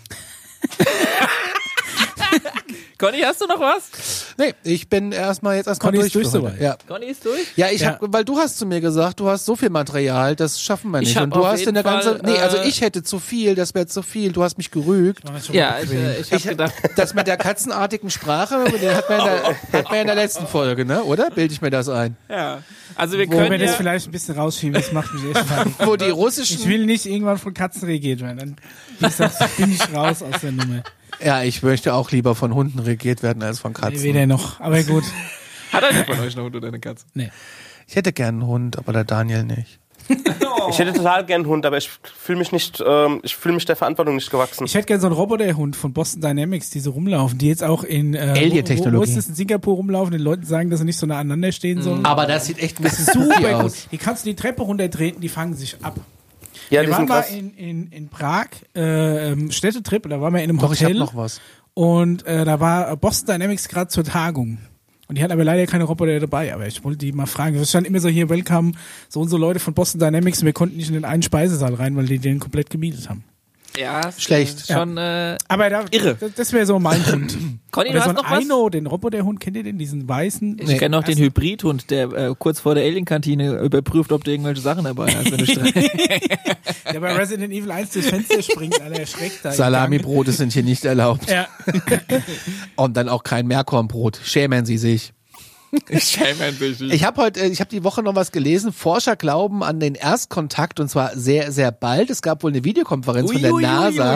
Conny, hast du noch was? Nee, ich bin erstmal durch. Ja. Conny ist durch? Ja, weil du hast zu mir gesagt, du hast so viel Material, das schaffen wir nicht. Und du hast in der ganzen, also ich hätte zu viel, das wäre zu viel. Du hast mich gerügt. Ja, ich habe gedacht, das mit der katzenartigen Sprache, den hat man in der letzten Folge, ne? Oder? Bilde ich mir das ein? Ja. Also wir können das vielleicht ein bisschen rausschieben, das macht mich echt fertig. Wo die russischen... Ich will nicht irgendwann von Katzen regiert werden. Dann bin ich raus aus der Nummer. Ja, ich möchte auch lieber von Hunden regiert werden als von Katzen. Nee, weder noch, aber gut. Hat einer von euch einen Hund oder eine Katze? Nee. Ich hätte gern einen Hund, aber der Daniel nicht. Ich hätte total gern einen Hund, aber ich fühle mich der Verantwortung nicht gewachsen. Ich hätte gern so einen Roboterhund von Boston Dynamics, die so rumlaufen, die jetzt auch in Alien-Technologie. Wo ist das, in Singapur rumlaufen, den Leuten sagen, dass sie nicht so nah aneinander stehen sollen. Aber das sieht echt ein bisschen super aus. Die kannst du die Treppe runtertreten, die fangen sich ab. Ja, wir waren mal in Prag, Städtetrip, da waren wir in einem Hotel. Ich hab noch was. Und da war Boston Dynamics gerade zur Tagung. Und die hatten aber leider keine Roboter dabei. Aber ich wollte die mal fragen. Es stand immer so hier, welcome, so und so Leute von Boston Dynamics. Und wir konnten nicht in den einen Speisesaal rein, weil die den komplett gemietet haben. Ja, schlecht. Schon aber irre. Das wäre so mein Hund. Conny, oder du so hast noch was? Aino, den Roboterhund, kennt ihr den? Diesen weißen? Ich kenne noch den Hybridhund, der kurz vor der Alien-Kantine überprüft, ob du irgendwelche Sachen dabei hast, wenn du der bei Resident Evil 1 durchs Fenster springt, Alter, erschreckt da. Salami-Brote sind hier nicht erlaubt. Ja. Und dann auch kein Meerkornbrot. Schämen Sie sich. Ich habe die Woche noch was gelesen. Forscher glauben an den Erstkontakt und zwar sehr, sehr bald. Es gab wohl eine Videokonferenz von der NASA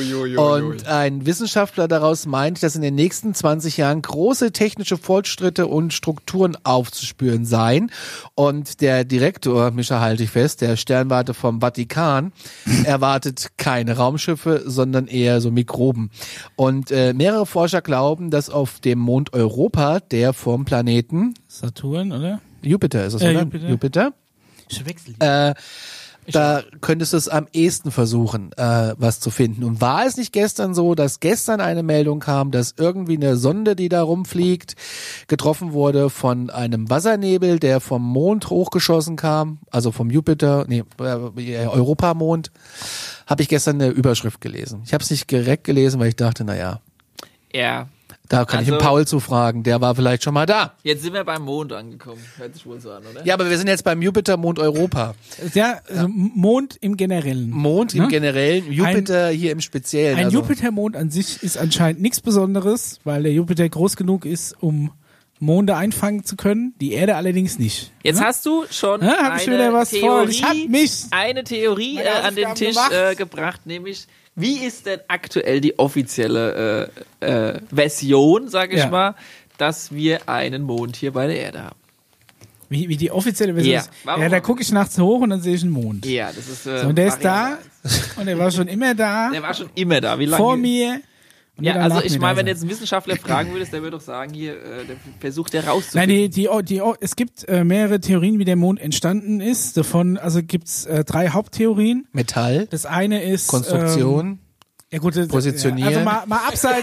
und ein Wissenschaftler daraus meint, dass in den nächsten 20 Jahren große technische Fortschritte und Strukturen aufzuspüren seien. Und der Direktor, Mischa, halte ich fest, der Sternwarte vom Vatikan, erwartet keine Raumschiffe, sondern eher so Mikroben. Und mehrere Forscher glauben, dass auf dem Mond Europa, der vom Planeten Saturn, oder? Jupiter ist es, oder? Jupiter. Ich verwechsel die. Da könntest du es am ehesten versuchen, was zu finden. Und war es nicht gestern so, dass gestern eine Meldung kam, dass irgendwie eine Sonde, die da rumfliegt, getroffen wurde von einem Wassernebel, der vom Mond hochgeschossen kam, also vom Europamond, habe ich gestern eine Überschrift gelesen. Ich habe es nicht direkt gelesen, weil ich dachte, naja. Ja. Da kann ich den Paul zufragen, der war vielleicht schon mal da. Jetzt sind wir beim Mond angekommen. Hört sich wohl so an, oder? Ja, aber wir sind jetzt beim Jupiter-Mond Europa. Ja, also Mond im Generellen. Mond im Generellen, Jupiter hier im Speziellen. Ein Jupitermond an sich ist anscheinend nichts Besonderes, weil der Jupiter groß genug ist, um Monde einfangen zu können, die Erde allerdings nicht. Jetzt hast du schon eine Theorie an den Tisch gebracht, nämlich wie ist denn aktuell die offizielle Version, sage ich mal, dass wir einen Mond hier bei der Erde haben? Wie die offizielle Version ist? Ja, da gucke ich nachts hoch und dann sehe ich einen Mond. Ja, das ist und der ist da und der war schon immer da. Der war schon immer da. Wie lange? Vor mir. Ja, also ich meine, wenn du jetzt einen Wissenschaftler fragen würdest, der würde doch sagen, hier, der versucht der rauszufinden. Nein, es gibt mehrere Theorien, wie der Mond entstanden ist. Davon, also gibt's 3 Haupttheorien. Metall. Das eine ist Konstruktion. Ja gut, positionieren. Also mal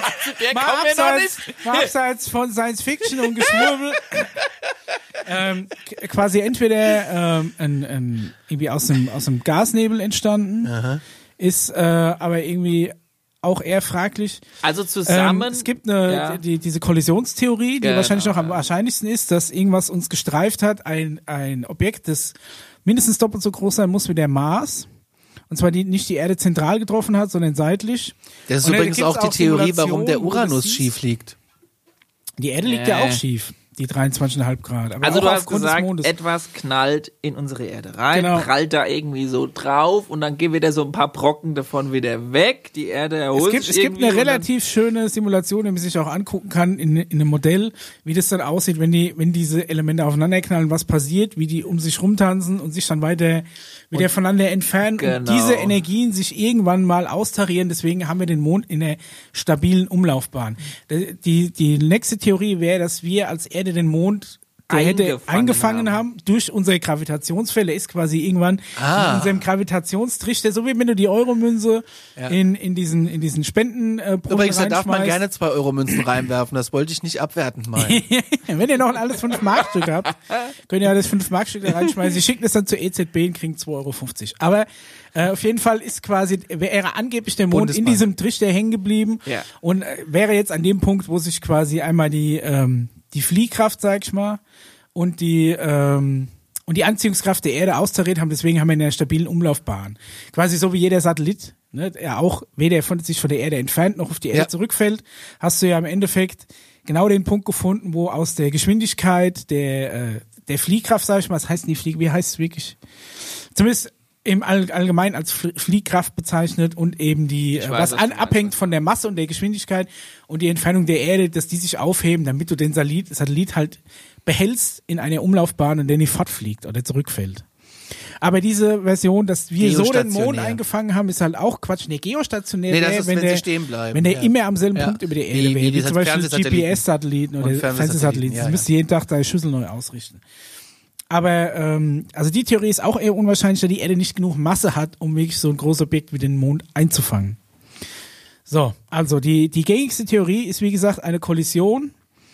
abseits von Science Fiction und Geschwurbel. Quasi entweder irgendwie aus dem Gasnebel entstanden, ist aber irgendwie auch eher fraglich. Also zusammen. Es gibt diese Kollisionstheorie, die wahrscheinlich noch am wahrscheinlichsten ist, dass irgendwas uns gestreift hat, ein Objekt, das mindestens doppelt so groß sein muss wie der Mars. Und zwar nicht die Erde zentral getroffen hat, sondern seitlich. Das ist übrigens auch die Theorie, warum der Uranus schief liegt. Die Erde liegt ja auch schief, die 23,5 Grad. Aber also auch du hast aufgrund gesagt, des Mondes. etwas knallt in unsere Erde rein, Genau. prallt da irgendwie so drauf und dann gehen wieder so ein paar Brocken davon wieder weg. Die Erde erholt sich Es gibt irgendwie eine relativ schöne Simulation, die man sich auch angucken kann in einem Modell, wie das dann aussieht, wenn diese Elemente aufeinanderknallen, was passiert, wie die um sich rumtanzen und sich dann wieder voneinander entfernen und diese Energien sich irgendwann mal austarieren. Deswegen haben wir den Mond in einer stabilen Umlaufbahn. Die nächste Theorie wäre, dass wir als Erde den Mond eingefangen haben durch unsere Gravitationsfälle, ist quasi irgendwann in unserem Gravitationstrichter, so wie wenn du die Euromünze in diesen Spendenbrunnen Übrigens, da reinschmeißt. darf man gerne 2 Euro-Münzen reinwerfen, das wollte ich nicht abwertend meinen. Wenn ihr noch ein alles 5-Mark-Stück habt, könnt ihr alles 5-Mark-Stück da reinschmeißen. Sie schicken es dann zur EZB und kriegen 2,50 Euro. Aber auf jeden Fall wäre angeblich der Mond in diesem Trichter hängen geblieben und wäre jetzt an dem Punkt, wo sich quasi einmal die Fliehkraft, sag ich mal, und die Anziehungskraft der Erde austariert haben. Deswegen haben wir eine stabile Umlaufbahn. Quasi so wie jeder Satellit, ne, der auch weder sich von der Erde entfernt noch auf die Erde zurückfällt, hast du ja im Endeffekt genau den Punkt gefunden, wo aus der Geschwindigkeit der Fliehkraft, sag ich mal, das heißt nicht wie heißt es wirklich? Zumindest im Allgemeinen als Fliehkraft bezeichnet und eben abhängt von der Masse und der Geschwindigkeit und die Entfernung der Erde, dass die sich aufheben, damit du den Satellit halt behältst in einer Umlaufbahn und der nicht fortfliegt oder zurückfällt. Aber diese Version, dass wir so den Mond eingefangen haben, ist halt auch Quatsch. Nee, geostationär das ist, wenn sie stehen bleiben. Wenn der immer am selben Punkt über der Erde wäre, wie zum Beispiel GPS-Satelliten oder Fernsehsatelliten. Sie müssen jeden Tag da Schüssel neu ausrichten. Aber also die Theorie ist auch eher unwahrscheinlich, da die Erde nicht genug Masse hat, um wirklich so ein großes Objekt wie den Mond einzufangen. So, also die gängigste Theorie ist, wie gesagt, eine Kollision.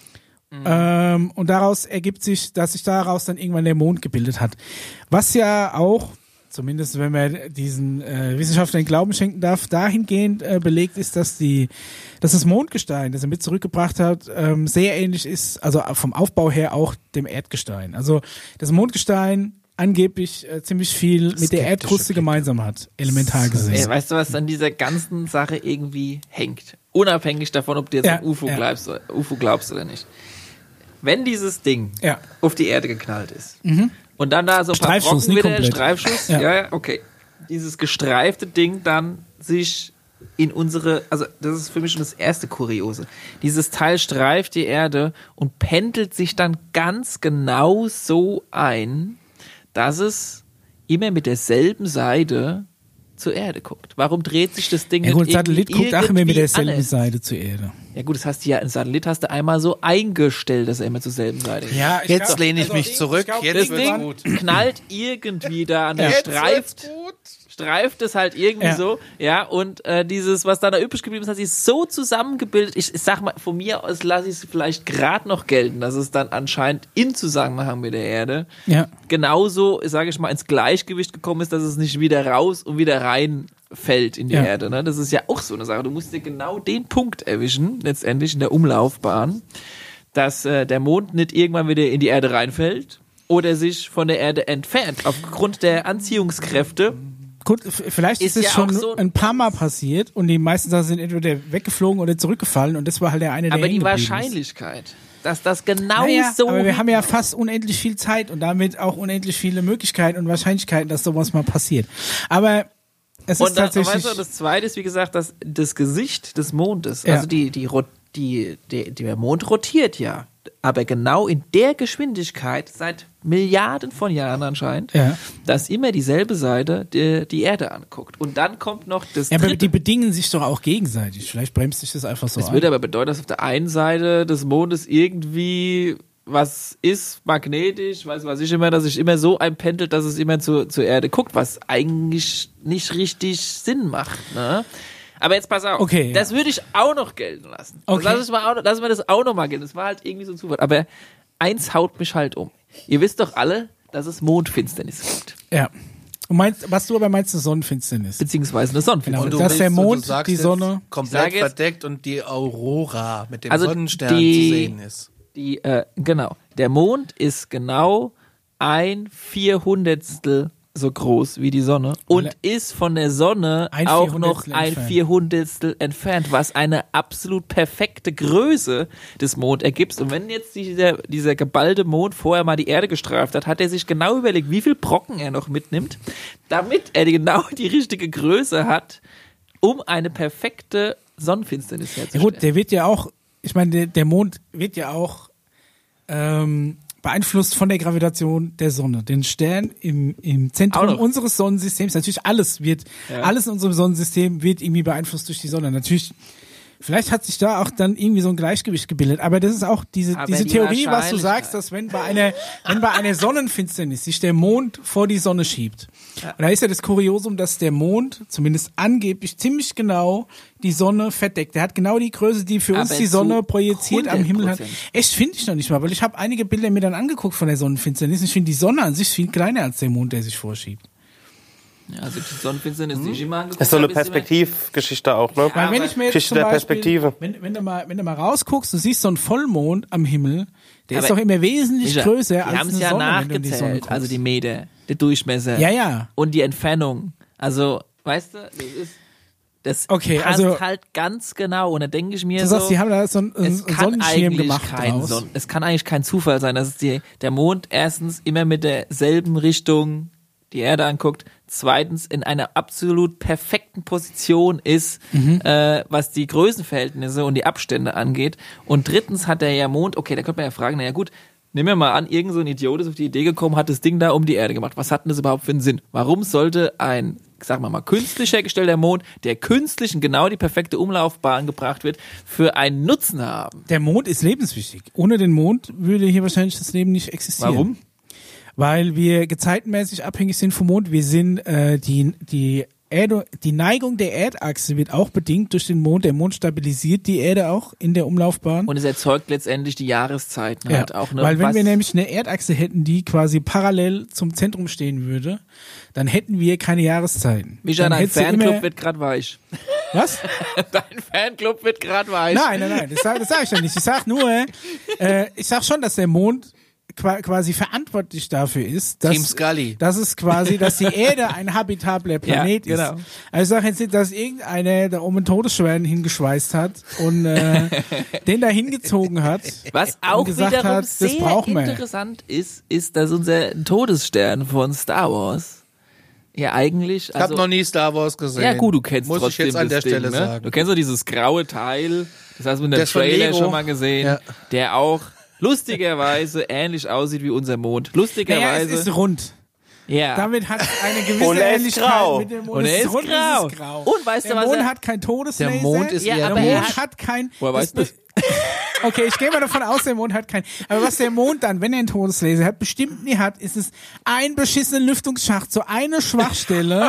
Und daraus ergibt sich, dass sich daraus dann irgendwann der Mond gebildet hat. Was ja auch, zumindest wenn man diesen Wissenschaftlern Glauben schenken darf, dahingehend belegt ist, dass das Mondgestein, das er mit zurückgebracht hat, sehr ähnlich ist, also vom Aufbau her auch dem Erdgestein. Also das Mondgestein angeblich ziemlich viel mit der Erdkruste gemeinsam hat, elementar gesehen. Weißt du, was an dieser ganzen Sache irgendwie hängt? Unabhängig davon, ob du jetzt an UFO glaubst oder nicht. Wenn dieses Ding auf die Erde geknallt ist und dann da so ein paar Brocken wieder, Streifschuss, okay. Dieses gestreifte Ding dann sich in also das ist für mich schon das erste Kuriose. Dieses Teil streift die Erde und pendelt sich dann ganz genau so ein, dass es immer mit derselben Seite zur Erde guckt. Warum dreht sich das Ding nicht irgendwie? Ja gut, Satellit guckt auch immer mit derselben Seite zur Erde. Ja gut, das heißt ja, ein Satellit hast du einmal so eingestellt, dass er immer zur selben Seite ist. Ja, jetzt lehne ich mich zurück. Jetzt das Ding gut. Knallt irgendwie da an der streift es halt irgendwie so, und dieses, was da übrig geblieben ist, hat sich so zusammengebildet. Ich sag mal, von mir aus lasse ich es vielleicht gerade noch gelten, dass es dann anscheinend in Zusammenhang mit der Erde genauso, sage ich mal, ins Gleichgewicht gekommen ist, dass es nicht wieder raus und wieder rein fällt in die Erde. Ne? Das ist ja auch so eine Sache. Du musst dir genau den Punkt erwischen, letztendlich in der Umlaufbahn, dass der Mond nicht irgendwann wieder in die Erde reinfällt oder sich von der Erde entfernt, aufgrund der Anziehungskräfte. Gut, vielleicht ist es schon so ein paar Mal passiert und die meisten Sachen sind entweder weggeflogen oder zurückgefallen und das war halt der eine, der aber die Wahrscheinlichkeit, dass das genau so... Aber wir haben ja fast unendlich viel Zeit und damit auch unendlich viele Möglichkeiten und Wahrscheinlichkeiten, dass sowas mal passiert. Aber es ist tatsächlich... Und weißt du, das Zweite ist, wie gesagt, das Gesicht des Mondes, also der Mond rotiert ja, aber genau in der Geschwindigkeit seit Milliarden von Jahren anscheinend, dass immer dieselbe Seite die Erde anguckt. Und dann kommt noch das Dritte. Aber die bedingen sich doch auch gegenseitig. Vielleicht bremst sich das einfach so an. Das würde aber bedeuten, dass auf der einen Seite des Mondes irgendwie was ist, magnetisch, weiß was ich immer, dass sich immer so einpendelt, dass es immer zur Erde guckt, was eigentlich nicht richtig Sinn macht, ne? Aber jetzt pass auf. Okay, das würde ich auch noch gelten lassen. Okay. Lass wir das auch noch mal gelten. Das war halt irgendwie so ein Zufall. Aber eins haut mich halt um. Ihr wisst doch alle, dass es Mondfinsternis gibt. Ja. Und was du aber meinst, eine Sonnenfinsternis. Beziehungsweise eine Sonnenfinsternis. Genau. Dass der Mond, die Sonne komplett verdeckt und die Aurora mit dem also Sonnenstern zu sehen ist. Genau. Der Mond ist genau 1/400 so groß wie die Sonne und ist von der Sonne auch noch ein 400 entfernt, was eine absolut perfekte Größe des Monds ergibt. Und wenn jetzt dieser geballte Mond vorher mal die Erde gestreift hat, hat er sich genau überlegt, wie viel Brocken er noch mitnimmt, damit er genau die richtige Größe hat, um eine perfekte Sonnenfinsternis herzustellen. Ja gut, der wird ja auch, ich meine, der Mond wird ja auch beeinflusst von der Gravitation der Sonne. Den Stern im Zentrum unseres Sonnensystems, natürlich alles in unserem Sonnensystem wird irgendwie beeinflusst durch die Sonne. Natürlich, vielleicht hat sich da auch dann irgendwie so ein Gleichgewicht gebildet, aber das ist auch diese Theorie, was du sagst, dass wenn bei einer Sonnenfinsternis sich der Mond vor die Sonne schiebt, und da ist ja das Kuriosum, dass der Mond zumindest angeblich ziemlich genau die Sonne verdeckt. Der hat genau die Größe, die für uns die Sonne projiziert am Himmel hat. Echt, finde ich noch nicht mal, weil ich habe einige Bilder mir dann angeguckt von der Sonnenfinsternis. Ich finde die Sonne an sich viel kleiner als der Mond, der sich vorschiebt. Ja, also die Sonnenfinsternis, die ich immer angeguckt habe. Das ist so eine Perspektivgeschichte auch, ne? Weil wenn ich mir jetzt Geschichte zum der Beispiel, Perspektive. wenn du mal rausguckst, du siehst so einen Vollmond am Himmel, der ist doch immer wesentlich größer als eine Sonne. Die haben es ja nachgezählt, also die Meter, der Durchmesser und die Entfernung. Also, weißt du, das passt halt ganz genau. Und da denke ich mir du sagst, die haben da so einen Sonnenschirm gemacht draus. Es kann eigentlich kein Zufall sein, dass der Mond erstens immer mit derselben Richtung die Erde anguckt, zweitens in einer absolut perfekten Position ist, was die Größenverhältnisse und die Abstände angeht. Und drittens hat der Mond, okay, da könnte man ja fragen, naja gut, nehmen wir mal an, irgend so ein Idiot ist auf die Idee gekommen, hat das Ding da um die Erde gemacht. Was hat denn das überhaupt für einen Sinn? Warum sollte ein, sagen wir mal, künstlich hergestellter Mond, der künstlich in genau die perfekte Umlaufbahn gebracht wird, für einen Nutzen haben? Der Mond ist lebenswichtig. Ohne den Mond würde hier wahrscheinlich das Leben nicht existieren. Warum? Weil wir gezeitenmäßig abhängig sind vom Mond. Wir sind die Neigung der Erdachse wird auch bedingt durch den Mond. Der Mond stabilisiert die Erde auch in der Umlaufbahn. Und es erzeugt letztendlich die Jahreszeiten halt auch. Ne? Weil wenn wir nämlich eine Erdachse hätten, die quasi parallel zum Zentrum stehen würde, dann hätten wir keine Jahreszeiten. Micha, dein Fanclub wird gerade weich. Was? Dein Fanclub wird gerade weich. Nein, das sag ich ja nicht. Ich sag nur, ich sag schon, dass der Mond quasi verantwortlich dafür ist, dass es quasi, dass die Erde ein habitabler Planet ist. Also ich sage jetzt nicht, dass irgendeiner da oben einen Todesstern hingeschweißt hat und den da hingezogen hat. Was auch wiederum hat, sehr interessant ist, dass unser Todesstern von Star Wars ja eigentlich... Ich habe noch nie Star Wars gesehen. Ja gut, du kennst Muss trotzdem ich jetzt an der das Stelle Ding, ne? sagen. Du kennst so dieses graue Teil, das hast du in der Trailer schon mal gesehen, der auch lustigerweise ähnlich aussieht wie unser Mond. Lustigerweise. Es ist rund. Ja. Damit hat eine gewisse Ähnlichkeit mit dem Mond. Und er ist grau. Und weißt du was? Der Mond hat kein Todeslaser. Der Mond ist der Mond hat kein... Woher weißt du? Okay, ich gehe mal davon aus, der Mond hat keinen. Aber was der Mond dann, wenn er einen Todeslaser hat, bestimmt nie hat, ist es ein beschissener Lüftungsschacht, so eine Schwachstelle.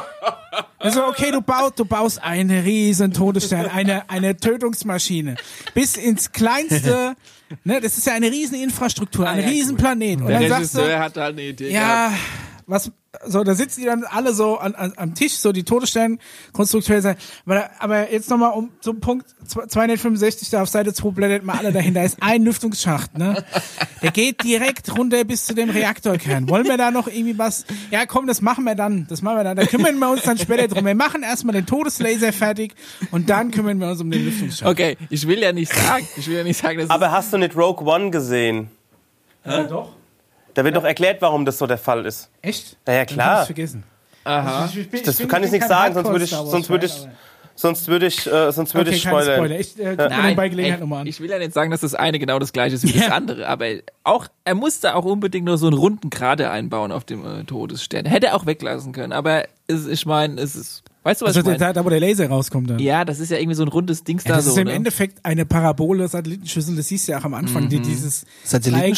Also okay, du baust eine riesen Todesstern, eine Tötungsmaschine, bis ins kleinste, ne, das ist ja eine riesen Infrastruktur, ein riesen Planet. Und der dann sagst Regisseur du, hat halt eine Idee ja, was, so, da sitzen die dann alle so am Tisch, so die Todessternkonstrukteure sagen, aber jetzt nochmal um zum Punkt 265, da auf Seite 2 blättert mal alle dahin, da ist ein Lüftungsschacht, ne? Der geht direkt runter bis zu dem Reaktorkern. Wollen wir da noch irgendwie was? Ja, komm, das machen wir dann, da kümmern wir uns dann später drum. Wir machen erstmal den Todeslaser fertig und dann kümmern wir uns um den Lüftungsschacht. Okay, ich will ja nicht sagen, dass aber hast du nicht Rogue One gesehen? Ja, doch. Da wird doch erklärt, warum das so der Fall ist. Echt? Naja, Dann klar. hab ich's vergessen. Aha. Das kann ich nicht sagen, sonst würde ich spoilern. Ich gucke bei Gelegenheit nochmal an. Ich will ja nicht sagen, dass das eine genau das gleiche ist wie das andere, aber auch er musste auch unbedingt nur so einen runden Krater einbauen auf dem Todesstern. Hätte er auch weglassen können, aber ich meine, es ist... Weißt du, was ich meine? Da, wo der Laser rauskommt dann. Ja, das ist ja irgendwie so ein rundes Dings da das so. Das ist im Endeffekt eine Parabole Satellitenschüssel, das siehst du ja auch am Anfang, die dieses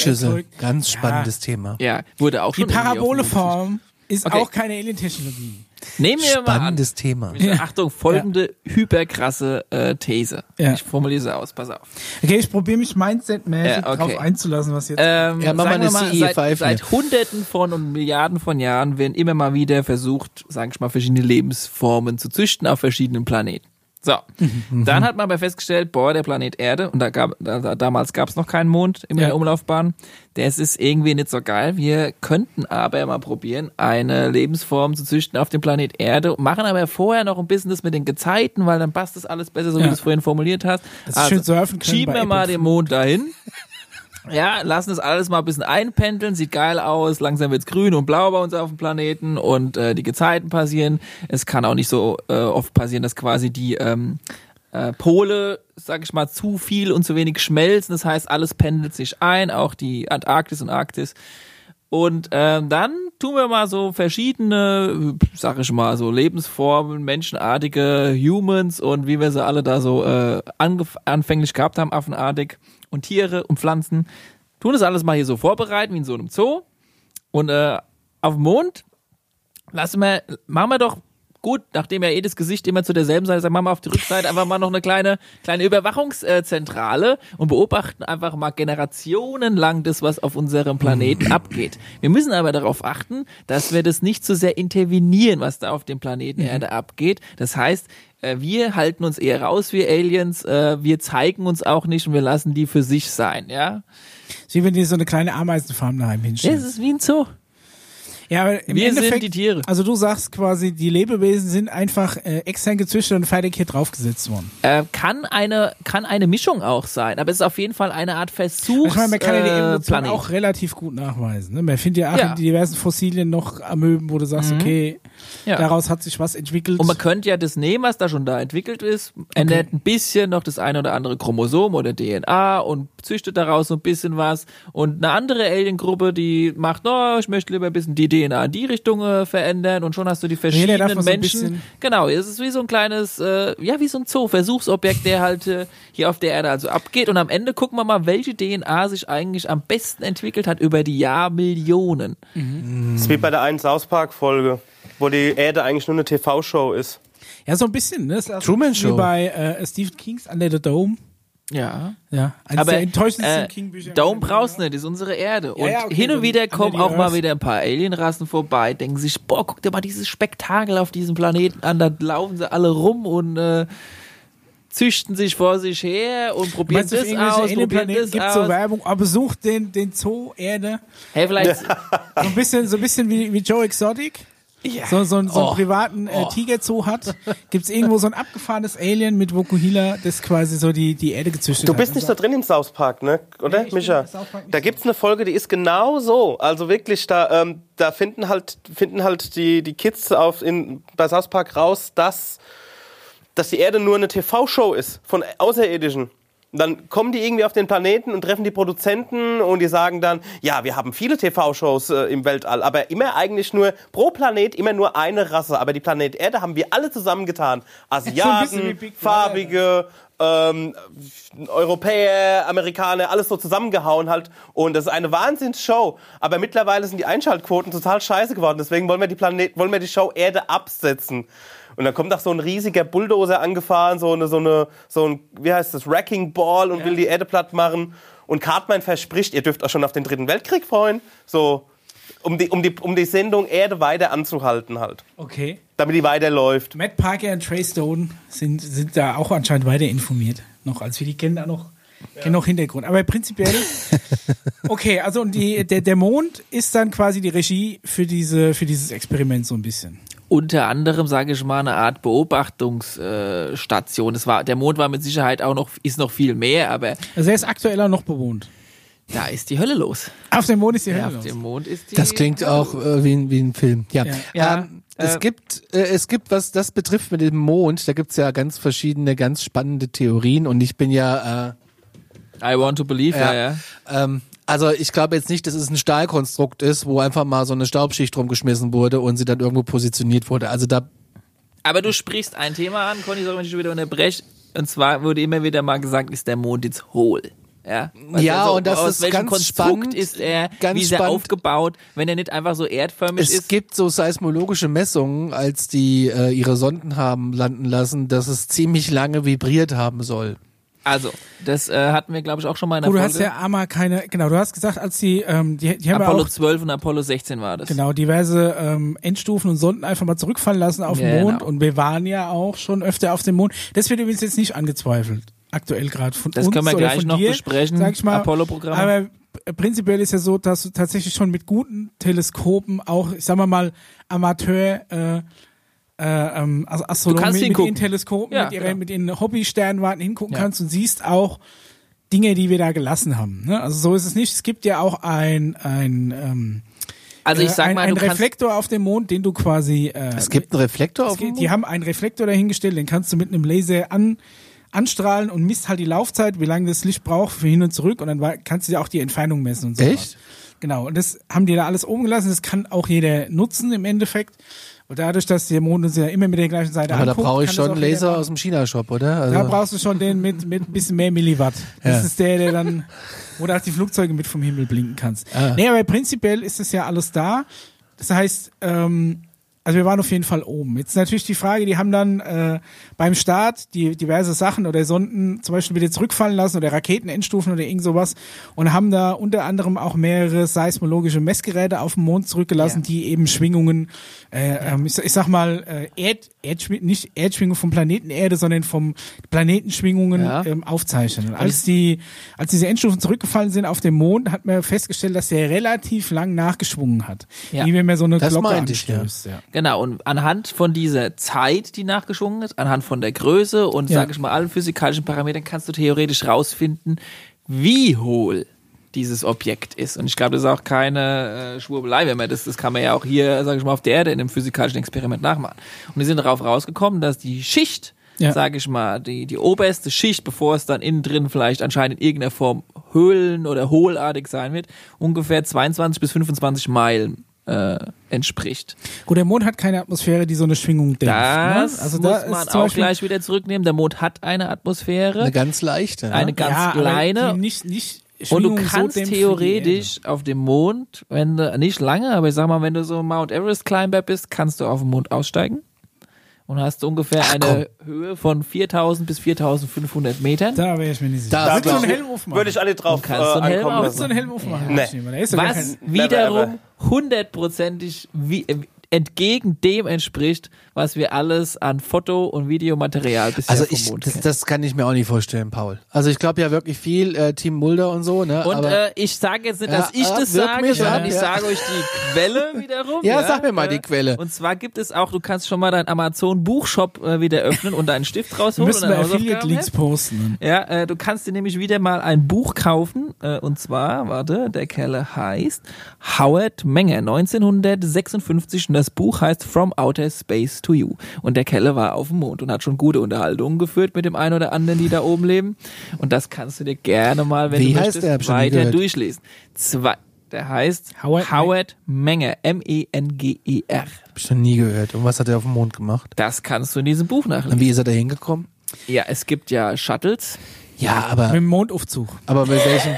Satellitenschüssel, ganz spannendes Thema. Ja, wurde auch schon. Die Paraboleform ist auch keine Alien-Technologie. Nehmen wir mal an. Spannendes Thema. Achtung, folgende hyperkrasse These. Ja. Ich formuliere sie aus, pass auf. Okay, ich probiere mich mindset-mäßig Ja, okay. drauf einzulassen, was jetzt... Ja, mach mal sagen wir eine CE5 seit Hunderten von und Milliarden von Jahren werden immer mal wieder versucht, sage ich mal, verschiedene Lebensformen zu züchten auf verschiedenen Planeten. So, dann hat man aber festgestellt, der Planet Erde, und damals gab es noch keinen Mond in der Umlaufbahn, das ist irgendwie nicht so geil. Wir könnten aber mal probieren, eine Lebensform zu züchten auf dem Planet Erde, machen aber vorher noch ein Business mit den Gezeiten, weil dann passt das alles besser, so wie du es vorhin formuliert hast. Also, schön surfen können schieben wir mal den Mond dahin. Ja, lassen das alles mal ein bisschen einpendeln, sieht geil aus, langsam wird's grün und blau bei uns auf dem Planeten und die Gezeiten passieren. Es kann auch nicht so oft passieren, dass quasi die Pole, sag ich mal, zu viel und zu wenig schmelzen. Das heißt, alles pendelt sich ein, auch die Antarktis und Arktis. Und dann tun wir mal so verschiedene, sag ich mal, so Lebensformen, menschenartige Humans und wie wir sie alle da so anfänglich gehabt haben, affenartig und Tiere und Pflanzen, tun das alles mal hier so vorbereiten, wie in so einem Zoo. Und auf dem Mond machen wir doch gut, nachdem ja das Gesicht immer zu derselben Seite ist, machen wir auf die Rückseite einfach mal noch eine kleine Überwachungszentrale und beobachten einfach mal generationenlang das, was auf unserem Planeten abgeht. Wir müssen aber darauf achten, dass wir das nicht so sehr intervenieren, was da auf dem Planeten Erde abgeht. Das heißt, wir halten uns eher raus, wir Aliens, wir zeigen uns auch nicht und wir lassen die für sich sein, ja? Wie wenn die so eine kleine Ameisenfarm daheim hinstellen. Das ist wie ein Zoo. Ja, aber im Wir Endeffekt, sind die Tiere. Also du sagst quasi, die Lebewesen sind einfach extern gezüchtet und fertig hier draufgesetzt worden. Kann eine Mischung auch sein, aber es ist auf jeden Fall eine Art Versuch. Ich meine, man kann ja die Evolution Planet. auch relativ gut nachweisen. Ne? Man findet ja auch in diversen Fossilien noch Amöben, wo du sagst, okay, daraus hat sich was entwickelt. Und man könnte ja das nehmen, was da schon da entwickelt ist, ändert ein bisschen noch das eine oder andere Chromosom oder DNA und züchtet daraus so ein bisschen was. Und eine andere Aliengruppe, die macht, ich möchte lieber ein bisschen die DNA in die Richtung verändern und schon hast du die verschiedenen Menschen. Genau, es ist wie so ein kleines, wie so ein Zoo, Versuchsobjekt, der halt hier auf der Erde also abgeht. Und am Ende gucken wir mal, welche DNA sich eigentlich am besten entwickelt hat über die Jahrmillionen. Das ist wie bei der einen South Park-Folge, wo die Erde eigentlich nur eine TV-Show ist. Ja, so ein bisschen, ne? Truman Show. Wie bei Stephen Kings Under the Dome. Ja. Aber der enttäuschendsten King-Bücher. Dome brauchst nicht, das ist unsere Erde. Und okay, hin und wieder kommen auch Earth. mal wieder ein paar Alienrassen vorbei, denken sich, guck dir mal dieses Spektakel auf diesem Planeten an, da laufen sie alle rum und züchten sich vor sich her und probieren das aus, probieren das gibt aus. so Werbung, aber besucht den Zoo Erde. Hey, vielleicht... So ein bisschen wie Joe Exotic. Ja. So einen privaten Tigerzoo hat, gibt's irgendwo so ein abgefahrenes Alien mit Vokuhila, das quasi so die Erde gezüchtet hat. Du bist nicht so drin im South Park, ne? Oder, Nee, Micha? Da gibt's eine Folge, die ist genau so. Also wirklich, da finden halt die Kids bei South Park raus, dass die Erde nur eine TV-Show ist von Außerirdischen. Dann kommen die irgendwie auf den Planeten und treffen die Produzenten und die sagen dann, ja, wir haben viele TV-Shows im Weltall, aber immer eigentlich nur, pro Planet immer nur eine Rasse. Aber die Planet Erde haben wir alle zusammengetan. Asiaten, Farbige, Europäer, Amerikaner, alles so zusammengehauen halt. Und das ist eine Wahnsinnsshow. Aber mittlerweile sind die Einschaltquoten total scheiße geworden. Deswegen wollen wir die Show Erde absetzen. Und dann kommt auch so ein riesiger Bulldozer angefahren, so ein, wie heißt das, Wrecking Ball und will die Erde platt machen. Und Cartman verspricht, ihr dürft euch schon auf den 3. Weltkrieg freuen. So, um die Sendung Erde weiter anzuhalten halt. Okay. Damit die weiterläuft. Matt Parker und Trey Stone sind da auch anscheinend weiter informiert. Noch, als wir die kennen, kennen noch Hintergrund. Aber prinzipiell, okay, also und der Mond ist dann quasi die Regie für dieses Experiment so ein bisschen. Unter anderem, sage ich mal, eine Art Beobachtungsstation. Der Mond war mit Sicherheit ist noch viel mehr, aber... Also er ist aktuell auch noch bewohnt. Da ist die Hölle los. Auf dem Mond ist die Hölle los. Auf dem Mond ist die... Das klingt auch wie ein Film. Ja. Es gibt, was das betrifft mit dem Mond, da gibt's ja ganz verschiedene, ganz spannende Theorien und ich bin ja... I want to believe, ja. Also ich glaube jetzt nicht, dass es ein Stahlkonstrukt ist, wo einfach mal so eine Staubschicht rumgeschmissen wurde und sie dann irgendwo positioniert wurde. Also da. Aber du sprichst ein Thema an, Conny, soll ich dich wieder unterbrechen. Und zwar wurde immer wieder mal gesagt, ist der Mond jetzt hohl. Ja, und das ist ganz Konstrukt spannend. Ist er, ganz wie ist er spannend. aufgebaut, wenn er nicht einfach so erdförmig ist. Es gibt so seismologische Messungen, als die ihre Sonden haben landen lassen, dass es ziemlich lange vibriert haben soll. Also, das hatten wir, glaube ich, auch schon mal in der Du Folge. hast ja einmal du hast gesagt, als die haben Apollo auch 12 und Apollo 16 war das. genau diverse Endstufen und Sonden einfach mal zurückfallen lassen auf den Mond und wir waren ja auch schon öfter auf dem Mond. Das wird übrigens jetzt nicht angezweifelt, aktuell gerade von Das uns können wir oder gleich von noch dir, besprechen, sag ich mal. Apollo-Programm. Aber prinzipiell ist ja so, dass du tatsächlich schon mit guten Teleskopen auch, sagen wir mal, Amateur also Astronomen mit ihren Teleskopen, mit ihren Hobby-Sternwarten hingucken kannst und siehst auch Dinge, die wir da gelassen haben. Ne? Also so ist es nicht. Es gibt ja auch ein Reflektor auf dem Mond, den du quasi es gibt einen Reflektor auf dem Mond? Die haben einen Reflektor dahingestellt, den kannst du mit einem Laser anstrahlen und misst halt die Laufzeit, wie lange das Licht braucht für hin und zurück und dann kannst du dir auch die Entfernung messen und so. Echt? Genau, und das haben die da alles oben gelassen. Das kann auch jeder nutzen im Endeffekt. Und dadurch, dass der Mond uns ja immer mit der gleichen Seite anguckt. Aber da brauche ich kann schon einen Laser aus dem China-Shop, oder? Also da brauchst du schon den mit ein bisschen mehr Milliwatt. Das ist der dann, wo du auch die Flugzeuge mit vom Himmel blinken kannst. Nee, aber prinzipiell ist es ja alles da. Das heißt, also wir waren auf jeden Fall oben. Jetzt natürlich die Frage, die haben dann beim Start die diverse Sachen oder Sonden zum Beispiel wieder zurückfallen lassen oder Raketenendstufen oder irgend sowas und haben da unter anderem auch mehrere seismologische Messgeräte auf dem Mond zurückgelassen, die eben Schwingungen, ich sag mal, nicht Erdschwingungen vom Planeten Erde, sondern vom Planetenschwingungen aufzeichnen. Und als diese Endstufen zurückgefallen sind auf dem Mond, hat man festgestellt, dass der relativ lang nachgeschwungen hat. Wie wenn man so eine Glocke anstößt. Ja. Genau, und anhand von dieser Zeit, die nachgeschwungen ist, anhand von der Größe und, sage ich mal, allen physikalischen Parametern kannst du theoretisch rausfinden, wie hohl dieses Objekt ist. Und ich glaube, das ist auch keine Schwurbelei, wenn man das kann man ja auch hier, sage ich mal, auf der Erde in einem physikalischen Experiment nachmachen. Und die sind darauf rausgekommen, dass die Schicht, sage ich mal, die oberste Schicht, bevor es dann innen drin vielleicht anscheinend in irgendeiner Form höhlen- oder hohlartig sein wird, ungefähr 22 bis 25 Meilen entspricht. Gut, der Mond hat keine Atmosphäre, die so eine Schwingung dämpft. Das ne? Also muss da man ist auch gleich wieder zurücknehmen. Der Mond hat eine Atmosphäre. Eine ganz leichte. Eine ganz kleine. Aber nicht und du Schwingung kannst so dämpft theoretisch auf dem Mond, wenn du, nicht lange, aber ich sag mal, wenn du so Mount Everest Climber bist, kannst du auf dem Mond aussteigen. Und hast ungefähr eine Höhe von 4.000 bis 4.500 Metern. Da wäre ich mir nicht sicher. Da würdest du einen Helm aufmachen? würde ich alle drauf ankommen Würdest du einen Helm aufmachen? Nee. Was wiederum 100%ig entgegen dem entspricht, was wir alles an Foto- und Videomaterial bisher vom Mond kennen. Das kann ich mir auch nicht vorstellen, Paul. Also ich glaube ja wirklich viel Team Mulder und so. Ne? Und aber, ich sage jetzt nicht, dass ich das sage, sondern ich sage euch die Quelle wiederum. Ja, sag mir mal die Quelle. Und zwar gibt es auch, du kannst schon mal deinen Amazon-Buchshop wieder öffnen und deinen Stift rausholen. Müssen wir Affiliate-Links posten. Ja, du kannst dir nämlich wieder mal ein Buch kaufen. Und zwar, der Kerl heißt Howard Menger, 1956. Und das Buch heißt From Outer Space to You. Und der Kelle war auf dem Mond und hat schon gute Unterhaltungen geführt mit dem einen oder anderen, die da oben leben. Und das kannst du dir gerne mal, wenn du möchtest, weiter durchlesen. Der heißt Howard Menger, M-E-N-G-E-R. Hab ich schon nie gehört. Und was hat er auf dem Mond gemacht? Das kannst du in diesem Buch nachlesen. Und wie ist er da hingekommen? Ja, es gibt ja Shuttles. Ja, aber... Mit dem Mondaufzug. Aber mit welchem...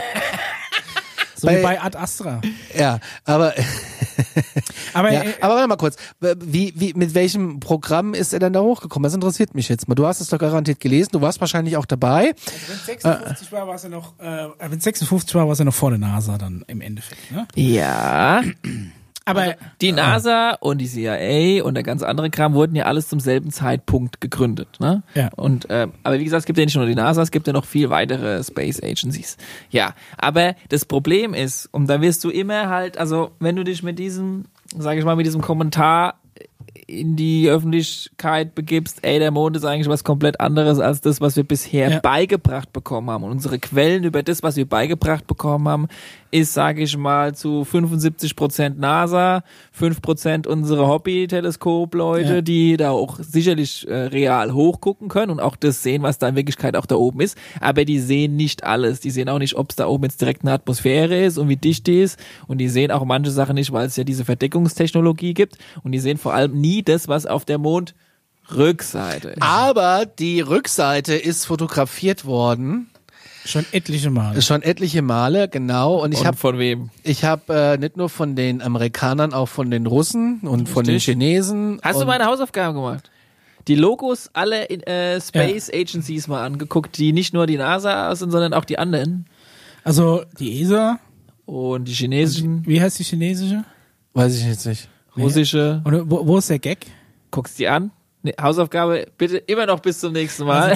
So wie bei Ad Astra. Ja, aber... aber warte mal kurz. Mit welchem Programm ist er denn da hochgekommen? Das interessiert mich jetzt mal. Du hast es doch garantiert gelesen. Du warst wahrscheinlich auch dabei. Also wenn 56 war, war es ja noch vor der NASA dann im Endeffekt. Ne? Ja. Aber die NASA und die CIA und der ganz andere Kram wurden ja alles zum selben Zeitpunkt gegründet, ne? Ja. Und aber wie gesagt, es gibt ja nicht nur die NASA, es gibt ja noch viel weitere Space Agencies. Ja, aber das Problem ist, und da wirst du immer halt, also wenn du dich mit diesem, sage ich mal, mit diesem Kommentar in die Öffentlichkeit begibst, der Mond ist eigentlich was komplett anderes als das, was wir bisher beigebracht bekommen haben. Und unsere Quellen über das, was wir beigebracht bekommen haben, ist, sage ich mal, zu 75% NASA, 5% unsere Hobby-Teleskop-Leute, die da auch sicherlich real hochgucken können und auch das sehen, was da in Wirklichkeit auch da oben ist. Aber die sehen nicht alles. Die sehen auch nicht, ob es da oben jetzt direkt eine Atmosphäre ist und wie dicht die ist. Und die sehen auch manche Sachen nicht, weil es ja diese Verdeckungstechnologie gibt. Und die sehen vor allem nie das, was auf der Mondrückseite ist. Aber die Rückseite ist fotografiert worden. Schon etliche Male. Schon etliche Male, genau. Und von wem? Ich habe nicht nur von den Amerikanern, auch von den Russen und von den Chinesen. Hast du meine Hausaufgaben gemacht? Die Logos aller Space Agencies mal angeguckt, die nicht nur die NASA sind, sondern auch die anderen. Also die ESA. Und die chinesischen. Wie heißt die chinesische? Weiß ich jetzt nicht. Russische. Und wo ist der Gag? Guckst die an. Nee, Hausaufgabe bitte immer noch bis zum nächsten Mal.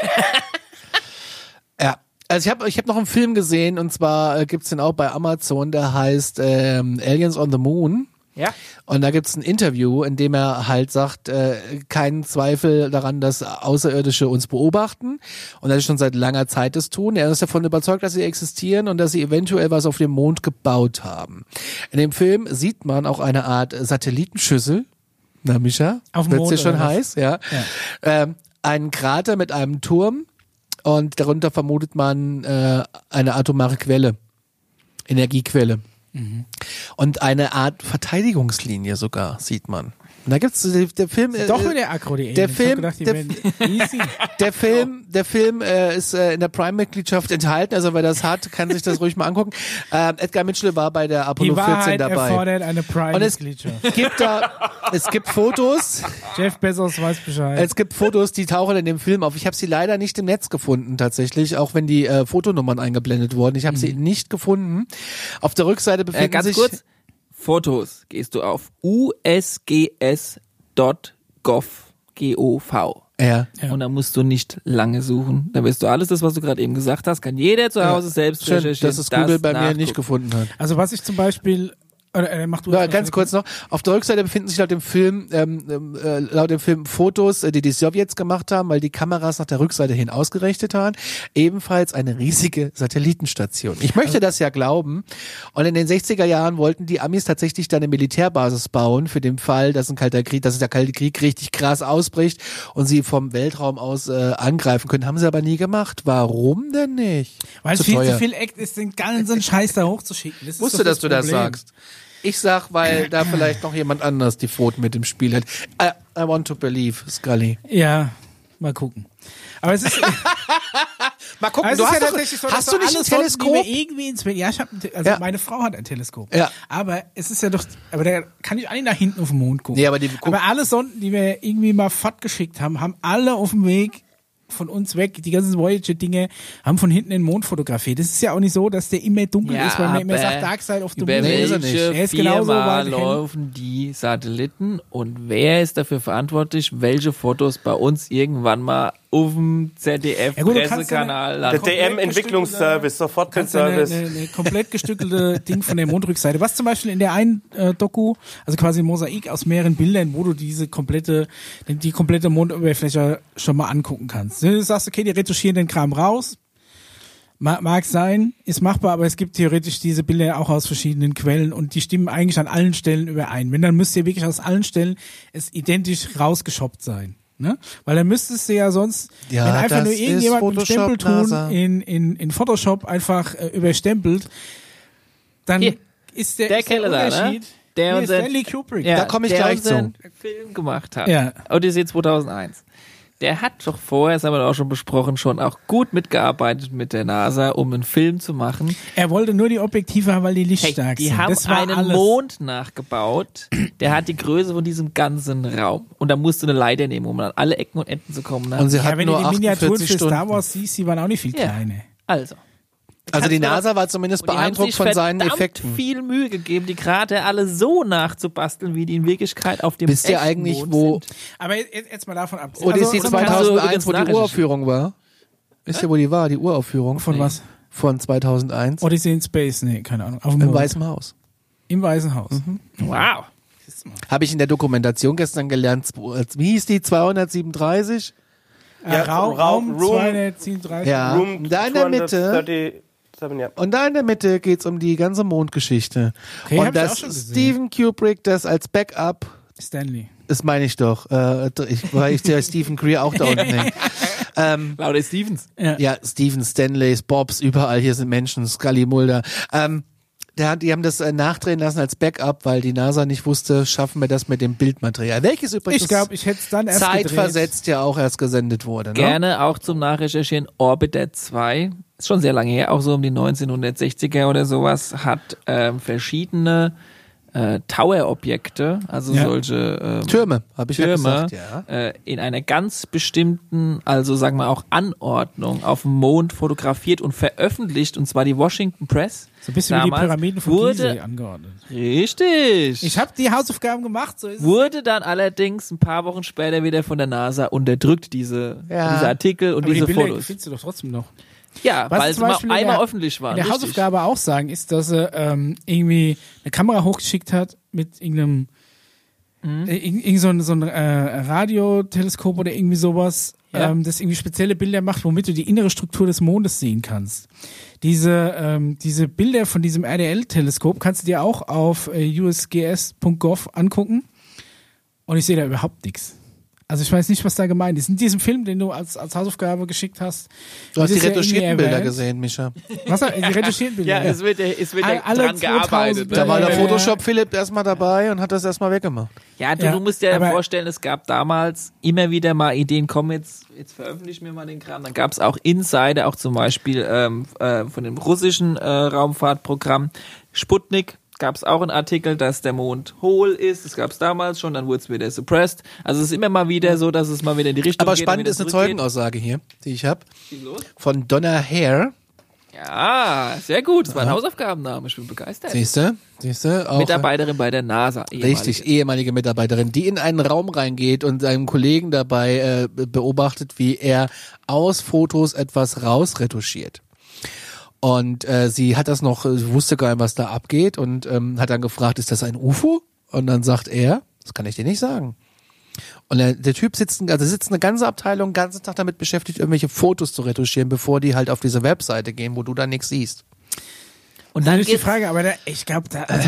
Ja. Also ich hab noch einen Film gesehen, und zwar gibt's den auch bei Amazon, der heißt Aliens on the Moon. Ja. Und da gibt's ein Interview, in dem er halt sagt, keinen Zweifel daran, dass Außerirdische uns beobachten. Und das ist schon seit langer Zeit das tun. Er ist davon überzeugt, dass sie existieren und dass sie eventuell was auf dem Mond gebaut haben. In dem Film sieht man auch eine Art Satellitenschüssel. Na, Micha? Auf dem Mond, wird's dir schon oder was? heiß? Ja. Einen Krater mit einem Turm, und darunter vermutet man eine atomare Quelle. Energiequelle. Und eine Art Verteidigungslinie sogar, sieht man. Und da gibt's der Film. Doch wieder aggro, die der Aliens. Film, Ich hab gedacht, die werden easy. der Film ist in der Prime-Mitgliedschaft enthalten, also wer das hat, kann sich das ruhig mal angucken. Edgar Mitchell war bei der Apollo Die 14 Wahrheit dabei. erfordert eine Und es Prime-Mitgliedschaft. gibt Fotos. Jeff Bezos weiß Bescheid. Es gibt Fotos, die tauchen in dem Film auf. Ich habe sie leider nicht im Netz gefunden, tatsächlich, auch wenn die Fotonummern eingeblendet wurden. Ich habe sie nicht gefunden. Auf der Rückseite befinden Ganz sich... kurz, Fotos gehst du auf usgs.gov. Ja. Und da musst du nicht lange suchen. Da wirst du alles das, was du gerade eben gesagt hast, kann jeder zu Hause selbst Schön, recherchieren. dass es Google bei mir nachgucken. nicht gefunden hat. Also was ich zum Beispiel... mach du Ja, das ganz kurz noch. Auf der Rückseite befinden sich laut dem Film Fotos, die Sowjets gemacht haben, weil die Kameras nach der Rückseite hin ausgerichtet waren. Ebenfalls eine riesige Satellitenstation. Ich möchte das ja glauben. Und in den 60er Jahren wollten die Amis tatsächlich da eine Militärbasis bauen für den Fall, dass der Kalte Krieg richtig krass ausbricht und sie vom Weltraum aus angreifen können. Haben sie aber nie gemacht. Warum denn nicht? Weil es Zu viel teuer. zu viel Act ist, den ganzen Scheiß da hochzuschicken. Das ist Wusste, doch dass du das Problem. sagst. Ich sag, weil da vielleicht noch jemand anders die Pfoten mit dem Spiel hat. I want to believe, Scully. Ja, mal gucken. Aber es ist... Mal gucken, Also du es ist hast ja doch, tatsächlich so, hast dass du so nicht ein alle Sonden, Teleskop? die wir irgendwie ins ja, ich hab, also Ja. meine Frau hat ein Teleskop. Ja. Aber es ist ja doch, aber da kann ich auch nicht nach hinten auf den Mond gucken. Nee, aber aber alle Sonden, die wir irgendwie mal fortgeschickt haben, haben alle auf dem Weg von uns weg, die ganzen Voyager-Dinge, haben von hinten den Mond fotografiert. Das ist ja auch nicht so, dass der immer dunkel ist, weil man immer sagt, Dark Side of the über Moon. Nee, ist er welche nicht. Er ist genauso Firma weit hin. laufen die Satelliten und wer ist dafür verantwortlich, welche Fotos bei uns irgendwann mal auf dem ZDF-Pressekanal Der landen? DM-Entwicklungsservice, sofort den Kannst du eine Service. komplett gestückelte Ding von der Mondrückseite. Was zum Beispiel in der einen Doku, also quasi ein Mosaik aus mehreren Bildern, wo du die komplette Mondoberfläche schon mal angucken kannst. Du sagst, okay, die retuschieren den Kram raus. Mag sein, ist machbar, aber es gibt theoretisch diese Bilder auch aus verschiedenen Quellen und die stimmen eigentlich an allen Stellen überein. Wenn, dann müsste ja wirklich aus allen Stellen es identisch rausgeschoppt sein. Ne? Weil dann müsstest du ja sonst, Ja, wenn einfach das nur irgendjemand mit ist Stempelton Photoshop, in Photoshop einfach überstempelt, dann Hier, ist der ist der Kerl da, ne? Unterschied. Der Hier, unser- Stanley Kubrick. Ja, Da komme ich der gleich unseren zu. Film gemacht hat. Ja. Odyssee 2001. Der hat doch vorher, das haben wir auch schon besprochen, schon auch gut mitgearbeitet mit der NASA, um einen Film zu machen. Er wollte nur die Objektive haben, weil die Hey, lichtstark die sind. haben Das war einen alles. Mond nachgebaut, der hat die Größe von diesem ganzen Raum. Und da musst du eine Leiter nehmen, um an alle Ecken und Enden zu kommen. Ne? Und sie Ja, hatten wenn du nur die Miniaturen 48 für Stunden. Star Wars siehst, die waren auch nicht viel Ja. kleiner. Also. Also die Kannst du NASA war zumindest Und die haben beeindruckt sich von seinen verdammt Effekten. viel Mühe gegeben, die Krater alle so nachzubasteln, wie die in Wirklichkeit auf dem Wisst ihr echten eigentlich, Mond wo sind. Aber jetzt mal davon ab. Odyssey Also, kannst du 2001, übrigens wo die nachrecherchieren. Uraufführung war? Wisst ihr, wo die war, die Uraufführung? Von was? Von 2001. Odyssey in Space? Nee, keine Ahnung. Auf dem Im Mond. Weißen Haus. Im Weißen Haus. Wow. Habe ich in der Dokumentation gestern gelernt. Wie hieß die? 237? Ja, Raum Room- 237. Ja. Room Da in der Mitte. 237, ja. Und da in der Mitte geht's um die ganze Mondgeschichte. Okay, hab und ich auch dass schon gesehen. Steven Kubrick das als Backup, Stanley. das meine ich doch, weil ich der Stephen Greer auch da unten hängt. Lauder Stevens. Ja, Steven, Stanleys, Bobs, überall hier sind Menschen, Scully, Mulder. Die haben das nachdrehen lassen als Backup, weil die NASA nicht wusste, schaffen wir das mit dem Bildmaterial. Welches übrigens Ich glaube, ich hätte es dann erst zeitversetzt ja auch erst gesendet wurde. Ne? Gerne auch zum Nachrecherchieren Orbiter 2. ist schon sehr lange her, auch so um die 1960er oder sowas, hat verschiedene Tower-Objekte, also solche Türme, habe ich Türme, ja gesagt, in einer ganz bestimmten, also sagen wir auch Anordnung auf dem Mond fotografiert und veröffentlicht, und zwar die Washington Press. So ein bisschen wie die Pyramiden von Gizeh angeordnet. Richtig. Ich habe die Hausaufgaben gemacht, so ist Wurde dann allerdings ein paar Wochen später wieder von der NASA unterdrückt, diese Artikel und aber diese die Bilder Fotos. findest du doch trotzdem noch. Ja, Was weil zum sie Beispiel mal einmal in der- öffentlich waren. In der richtig. Hausaufgabe auch sagen, ist, dass er irgendwie eine Kamera hochgeschickt hat mit irgendeinem irgend so ein Radioteleskop oder irgendwie sowas, das irgendwie spezielle Bilder macht, womit du die innere Struktur des Mondes sehen kannst. Diese Bilder von diesem RDL-Teleskop kannst du dir auch auf usgs.gov angucken, und ich sehe da überhaupt nichts. Also ich weiß nicht, was da gemeint ist. In diesem Film, den du als Hausaufgabe geschickt hast. Du hast die wird es ja retuschierten irgendwie Bilder erwähnt. gesehen, Mischa. Was? Die retuschierten Bilder? Ja, es wird Alle dran 2000 gearbeitet. Da war der Ja. Photoshop-Philipp erstmal dabei und hat das erstmal weggemacht. Ja, Ja, du musst dir aber- vorstellen, es gab damals immer wieder mal Ideen, komm, jetzt veröffentlichen wir mal den Kram. Dann gab es auch Insider, auch zum Beispiel von dem russischen Raumfahrtprogramm Sputnik. Gab es auch einen Artikel, dass der Mond hohl ist. Das gab es damals schon, dann wurde es wieder suppressed. Also es ist immer mal wieder so, dass es mal wieder in die Richtung Aber geht. spannend dann ist eine wieder zurückgeht. Zeugenaussage hier, die ich habe. Schieß los. Von Donna Hare. Ja, sehr gut. Das war ein Hausaufgabenname. Ich bin begeistert. Siehste? Auch Mitarbeiterin bei der NASA. richtig, ehemalige Mitarbeiterin, die in einen Raum reingeht und seinem Kollegen dabei beobachtet, wie er aus Fotos etwas rausretuschiert. Und sie hat das noch, sie wusste gar nicht, was da abgeht, und hat dann gefragt, ist das ein UFO? Und dann sagt er, das kann ich dir nicht sagen. Und der Typ sitzt eine ganze Abteilung den ganzen Tag damit beschäftigt, irgendwelche Fotos zu retuschieren, bevor die halt auf diese Webseite gehen, wo du dann nichts siehst. Und Dann dann ist die geht's, Frage, aber ich glaube,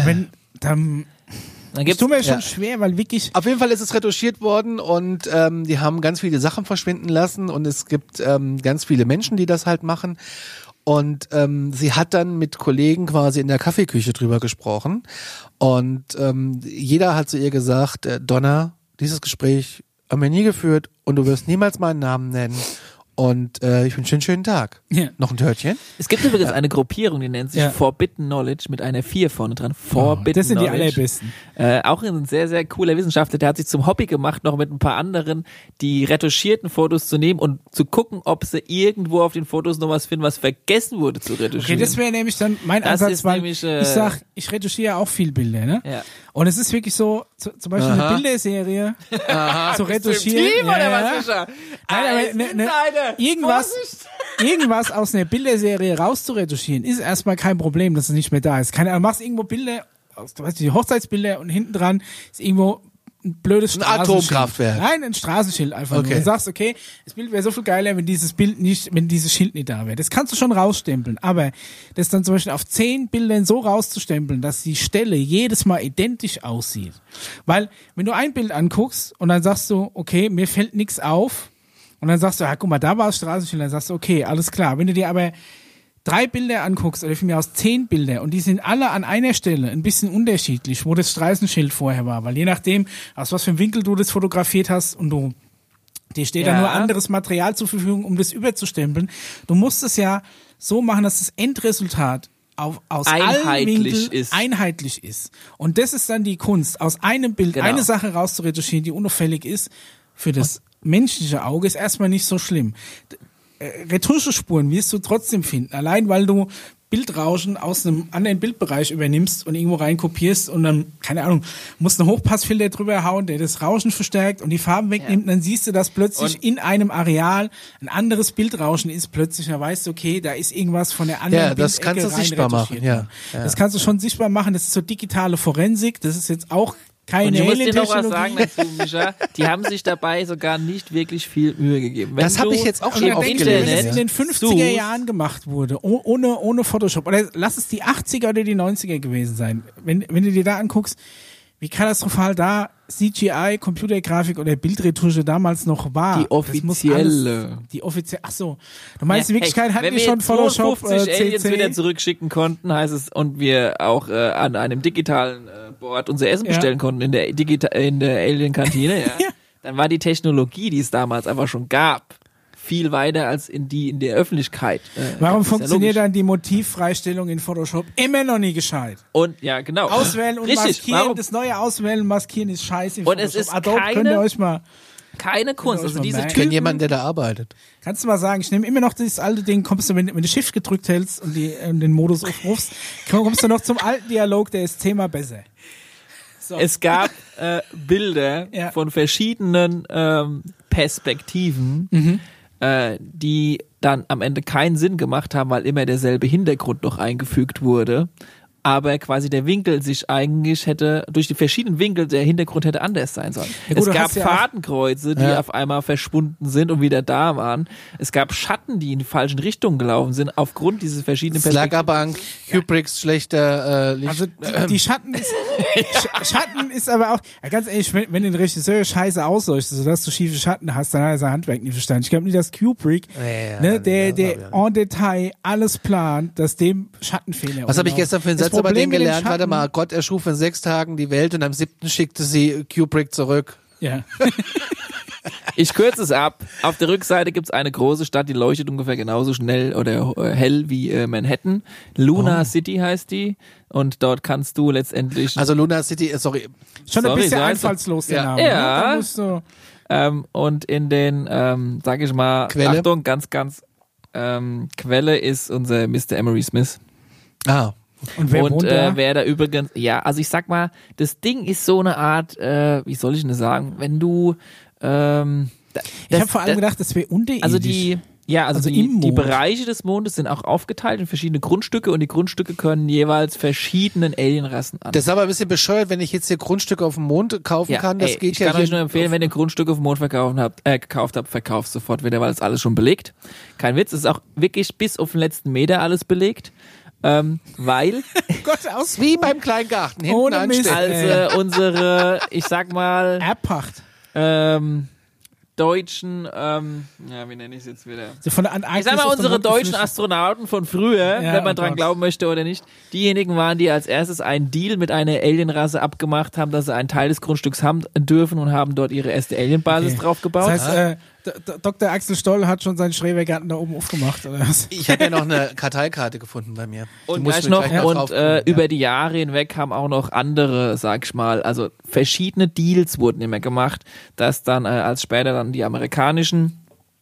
dann dann ich gibt's, tue mir schon ja. schwer, weil wirklich Auf jeden Fall ist es retuschiert worden, und die haben ganz viele Sachen verschwinden lassen, und es gibt ganz viele Menschen, die das halt machen. Und sie hat dann mit Kollegen quasi in der Kaffeeküche drüber gesprochen, und jeder hat zu ihr gesagt, Donna, dieses Gespräch haben wir nie geführt, und du wirst niemals meinen Namen nennen, und ich wünsche dir einen schönen Tag. Ja. Noch ein Törtchen? es gibt übrigens eine Gruppierung, die nennt sich Ja. Forbidden Knowledge mit einer 4 vorne dran. Forbidden das sind die Knowledge. allerbesten. Auch ein sehr, sehr cooler Wissenschaftler, der hat sich zum Hobby gemacht, noch mit ein paar anderen die retuschierten Fotos zu nehmen und zu gucken, ob sie irgendwo auf den Fotos noch was finden, was vergessen wurde zu Okay, retuschieren. das wäre nämlich dann mein Das Ansatz, ist weil nämlich, ich sag, ich retuschiere auch viel Bilder, ne? Ja. Und es ist wirklich so, zum Beispiel eine Bilderserie zu retuschieren. Team oder ja. was, Fischer? Nein, aber irgendwas aus einer Bilderserie rauszuretuschieren, ist erstmal kein Problem, dass es nicht mehr da ist. Keine Ahnung, machst irgendwo Bilder, du weißt, die Hochzeitsbilder, und hinten dran ist irgendwo ein blödes Ein Straßenschild. Atomkraftwerk. Nein, ein Straßenschild einfach Okay. nur. Und sagst, okay, das Bild wäre so viel geiler, wenn dieses Schild nicht da wäre. Das kannst du schon rausstempeln, aber das dann zum Beispiel auf 10 Bildern so rauszustempeln, dass die Stelle jedes Mal identisch aussieht. Weil, wenn du ein Bild anguckst und dann sagst du, okay, mir fällt nichts auf, und dann sagst du, ja, guck mal, da war das Straßenschild, dann sagst du, okay, alles klar. Wenn du dir aber 3 Bilder anguckst, oder von mir aus 10 Bilder, und die sind alle an einer Stelle ein bisschen unterschiedlich, wo das Straßenschild vorher war, weil je nachdem, aus was für einem Winkel du das fotografiert hast, und dir steht Ja. da nur anderes Material zur Verfügung, um das überzustempeln. Du musst es ja so machen, dass das Endresultat aus allen Einheitlich Winkeln ist. einheitlich ist. Und das ist dann die Kunst, aus einem Bild Genau. eine Sache rauszuretuschieren, die unauffällig ist. Für das menschliche Auge ist erstmal nicht so schlimm. Retuschespuren wirst du trotzdem finden, allein weil du Bildrauschen aus einem anderen Bildbereich übernimmst und irgendwo reinkopierst und dann, keine Ahnung, musst einen Hochpassfilter drüber hauen, der das Rauschen verstärkt und die Farben wegnimmt, dann siehst du, dass plötzlich Und in einem Areal ein anderes Bildrauschen ist, plötzlich, dann weißt du, okay, da ist irgendwas von der anderen Ja, das Bildecke kannst du rein sichtbar machen, retuschiert ja. worden. Ja. Das kannst du schon sichtbar machen, das ist so digitale Forensik, das ist jetzt auch Und keine ich muss dir noch was sagen Alien-Technologie. dazu, Micha. Die haben sich dabei sogar nicht wirklich viel Mühe gegeben. Wenn Das habe du ich jetzt auch Und schon dann oft denkst du, wenn das gelesen. in den 50er Jahren gemacht wurde, ohne Photoshop, oder lass es die 80er oder die 90er gewesen sein, wenn du dir da anguckst, wie katastrophal da CGI, Computergrafik oder Bildretusche damals noch war. Die Das muss offizielle. die offizielle, ach so. Du meinst, in Wirklichkeit hatten wir schon Photoshop, 52 Aliens wieder CC? zurückschicken konnten, heißt es, und wir auch an einem digitalen Board unser Essen Ja. bestellen konnten in der Alien-Kantine, ja. Ja. Dann war die Technologie, die es damals einfach schon gab, viel weiter als in der Öffentlichkeit. Warum funktioniert dann die Motivfreistellung in Photoshop immer noch nie gescheit? Und ja, genau. Auswählen und Richtig, maskieren, warum? das neue Auswählen und maskieren ist scheiße in Und Photoshop. es ist Adobe könnt ihr euch mal... keine Kunst. Also diese Ich kenne Typen, jemanden, der da arbeitet. Kannst du mal sagen, ich nehme immer noch dieses alte Ding, kommst du, wenn du Shift gedrückt hältst und den Modus aufrufst, kommst du noch zum alten Dialog, der ist zehnmal besser. So. es gab Bilder Ja. von verschiedenen Perspektiven, die dann am Ende keinen Sinn gemacht haben, weil immer derselbe Hintergrund noch eingefügt wurde. Aber quasi der Winkel sich eigentlich hätte, durch die verschiedenen Winkel, der Hintergrund hätte anders sein sollen. Ja gut, es du gab hast ja auch- Fadenkreuze, die auf einmal verschwunden sind und wieder da waren. Es gab Schatten, die in die falschen Richtungen gelaufen sind, aufgrund dieser verschiedenen Perspektiven. Sluggerbank, Kubricks schlechter Licht. Also die Schatten ist Schatten ist aber auch, ja, ganz ehrlich, wenn ein Regisseur scheiße ausleuchtet, sodass du schiefe Schatten hast, dann hat er sein Handwerk nicht verstanden. Ich glaube nicht, dass Kubrick, der en Detail alles plant, dass dem Schattenfehler. Was habe ich gestern für einen Satz Das über den Problem mit den gelernt? Warte Schatten- mal, Gott erschuf in 6 Tagen die Welt und am 7. schickte sie Kubrick zurück. Ja. Ich kürze es ab. Auf der Rückseite gibt's eine große Stadt, die leuchtet ungefähr genauso schnell oder hell wie Manhattan. Luna City heißt die. Und dort kannst du letztendlich... Also Luna City, sorry. Schon ein Sorry, bisschen so heißt er. einfallslos, der Ja. Name. Ja. Ne? Da musst du, und in den, sag ich mal, Quelle? Achtung, ganz, Quelle ist unser Mr. Emery Smith. Ah, und wer Und wohnt da? wer da übrigens, ja, also ich sag mal, das Ding ist so eine Art, wie soll ich denn das sagen, wenn du, Ich habe vor allem gedacht, das wäre unterirdisch. also die Also im die Mond. Bereiche des Mondes sind auch aufgeteilt in verschiedene Grundstücke und die Grundstücke können jeweils verschiedenen Alienrassen an. das ist aber ein bisschen bescheuert, wenn ich jetzt hier Grundstücke auf dem Mond kaufen kann. Das geht ich ja kann hier euch nur empfehlen, wenn ihr Grundstücke auf dem Mond gekauft habt, verkauft sofort wieder, weil es alles schon belegt. Kein Witz, es ist auch wirklich bis auf den letzten Meter alles belegt. Weil Gott aus wie beim Kleingarten hinten Ohne Mist. anstellen. unsere, ich sag mal, Erbpacht. deutschen, wie nenne ich es jetzt wieder? So von der Antarktis Ich sag mal, auf den unsere Mond deutschen geflüchtet. Astronauten von früher, Ja, wenn man oh dran Gott. glauben möchte oder nicht, diejenigen waren, die als erstes einen Deal mit einer Alienrasse abgemacht haben, dass sie einen Teil des Grundstücks haben dürfen und haben dort ihre erste Alienbasis Okay. drauf gebaut. Das heißt, Dr. Axel Stoll hat schon seinen Schrebergarten da oben aufgemacht, oder was? Ich habe ja noch eine Karteikarte gefunden bei mir. Die Und muss gleich ich mir noch, gleich und drauf tun, über die Jahre hinweg haben auch noch andere, sag ich mal, also verschiedene Deals wurden immer gemacht, dass dann als später dann die amerikanischen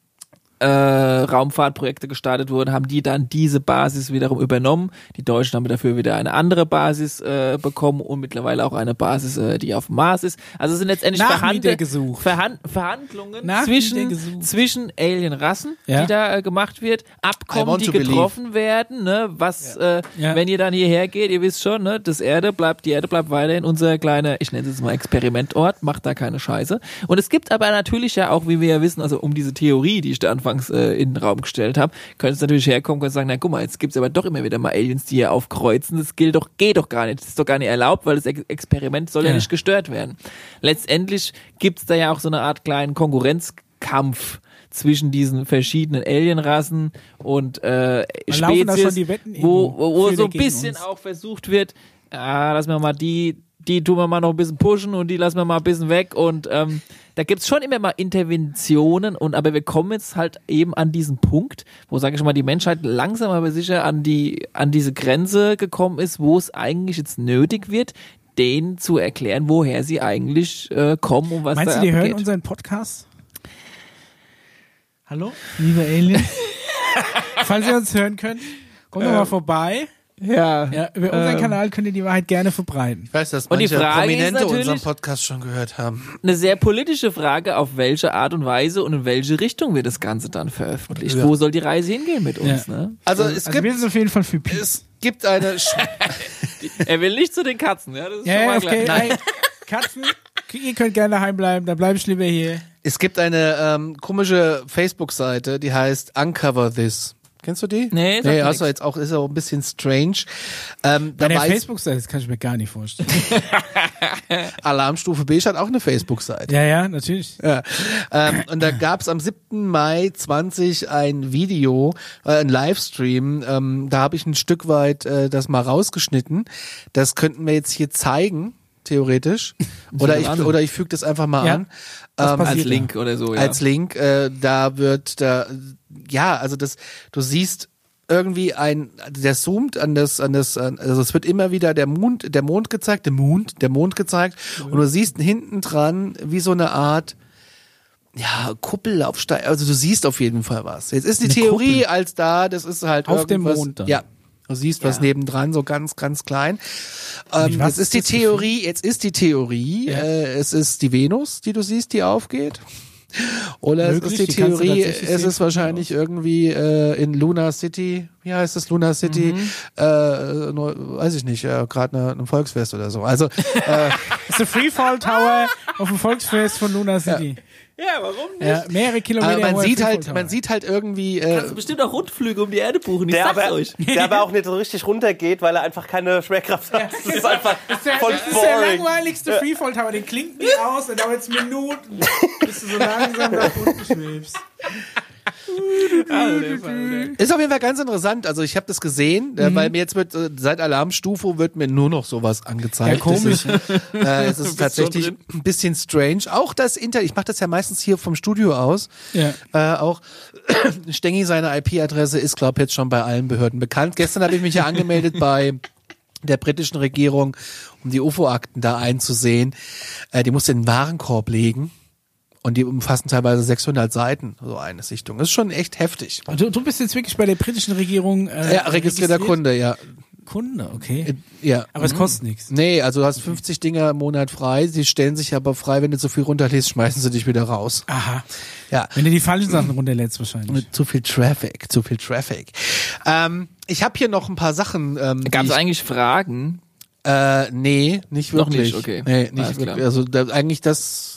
Raumfahrtprojekte gestartet wurden, haben die dann diese Basis wiederum übernommen. Die Deutschen haben dafür wieder eine andere Basis bekommen und mittlerweile auch eine Basis, die auf dem Mars ist. Also es sind letztendlich Nachmieter gesucht. Verhandlungen Nachmieter gesucht. zwischen Alienrassen, Ja. die da gemacht wird, I Abkommen, want die to believe. getroffen werden, ne, was, Ja. wenn ihr dann hierher geht, ihr wisst schon, ne, die Erde bleibt weiterhin unser kleiner, ich nenne es jetzt mal Experimentort, macht da keine Scheiße. Und es gibt aber natürlich ja auch, wie wir ja wissen, also um diese Theorie, die ich da anfangs in den Raum gestellt habe, könnte es natürlich herkommen und sagen, na guck mal, jetzt gibt's aber doch immer wieder mal Aliens, die hier aufkreuzen, das geht doch gar nicht, das ist doch gar nicht erlaubt, weil das Experiment soll ja nicht gestört werden. Letztendlich gibt's da ja auch so eine Art kleinen Konkurrenzkampf zwischen diesen verschiedenen Alienrassen und laufen da schon Spezies, die Wetten wo irgendwo für so oder ein gegen bisschen uns? auch versucht wird, lassen wir mal die tun wir mal noch ein bisschen pushen und die lassen wir mal ein bisschen weg und da gibt's schon immer mal Interventionen aber wir kommen jetzt halt eben an diesen Punkt, wo, sage ich mal, die Menschheit langsam aber sicher an diese Grenze gekommen ist, wo es eigentlich jetzt nötig wird, denen zu erklären, woher sie eigentlich kommen und was Meinst da du, die hören abgeht. unseren Podcast? Hallo, liebe Aliens? Falls ihr uns hören könnt, kommt doch mal vorbei. Ja. Ja, über unseren Kanal könnt ihr die Wahrheit gerne verbreiten. Ich weiß, dass Und die manche Frage ist Prominente natürlich- unseren Podcast schon gehört haben. Eine sehr politische Frage, auf welche Art und Weise und in welche Richtung wird das Ganze dann veröffentlicht? Ja. Wo soll die Reise hingehen mit uns? Ja. Ne? Also Also wir sind auf jeden Fall für Peace. es gibt eine Er will nicht zu den Katzen, ja? Das ist schon Ja, mal okay. klar. Ey, Katzen, ihr könnt gerne daheim bleiben, dann bleibe ich lieber hier. Es gibt eine komische Facebook-Seite, die heißt Uncover This. Kennst du die? Nee, sagt nee mir hast du nix. jetzt auch, ist auch ein bisschen strange. Bei Da der weiß, Facebook-Seite, das kann ich mir gar nicht vorstellen. Alarmstufe B hat auch eine Facebook-Seite. Ja, natürlich. Ja. Und da gab es am 7. Mai 20 ein Video, ein Livestream. Da habe ich ein Stück weit das mal rausgeschnitten. Das könnten wir jetzt hier zeigen. theoretisch. Oder ich füge das einfach mal an. Als Link oder so, ja. Als Link, du siehst irgendwie der zoomt also es wird immer wieder der Mond gezeigt, der Mond gezeigt, und du siehst hinten dran wie so eine Art, Kuppel also du siehst auf jeden Fall was. Jetzt ist die Theorie als da, das ist halt auf dem irgendwas, Mond dann. Ja. Du siehst was nebendran, so ganz, ganz klein. Jetzt ist die Theorie, es ist die Venus, die du siehst, die aufgeht. Oder es ist die Theorie, es ist wahrscheinlich irgendwie in Lunar City, wie heißt das, Lunar City, weiß ich nicht, gerade ein Volksfest oder so. Also ist der Freefall Tower auf dem Volksfest von Lunar City. Ja, warum nicht? Ja, mehrere Kilometer. Man sieht halt irgendwie. Kannst du bestimmt auch Rundflüge um die Erde buchen. Der aber auch nicht so richtig runtergeht, weil er einfach keine Schwerkraft hat. Das ist einfach voll boring. Das ist der langweiligste Freefall Tower. Den klingt nie aus, dann dauert es Minuten, bis du so langsam nach unten schwebst. Ist auf jeden Fall ganz interessant. Also ich habe das gesehen, weil mir jetzt seit Alarmstufe wird mir nur noch sowas angezeigt. Ja, komisch. Es ist tatsächlich ein bisschen strange. Auch das Internet, ich mache das ja meistens hier vom Studio aus. Ja. Auch Stengi, seine IP-Adresse ist, glaube ich, jetzt schon bei allen Behörden bekannt. Gestern habe ich mich ja angemeldet bei der britischen Regierung, um die UFO-Akten da einzusehen. Die musste in den Warenkorb legen. Und die umfassen teilweise 600 Seiten, so eine Sichtung. Das ist schon echt heftig. Du bist jetzt wirklich bei der britischen Regierung registrierter Kunde, ja. Kunde, okay. Ja. Aber es kostet nichts. Nee, also du hast 50 Dinger im Monat frei. Sie stellen sich aber frei, wenn du zu viel runterlädst, schmeißen sie dich wieder raus. Aha. Ja. Wenn du die falschen Sachen runterlädst wahrscheinlich. Zu viel Traffic. Ich habe hier noch ein paar Sachen. Gab es eigentlich Fragen? Nee, nicht wirklich. Noch nicht, okay. Nee, nicht wirklich. Also eigentlich das...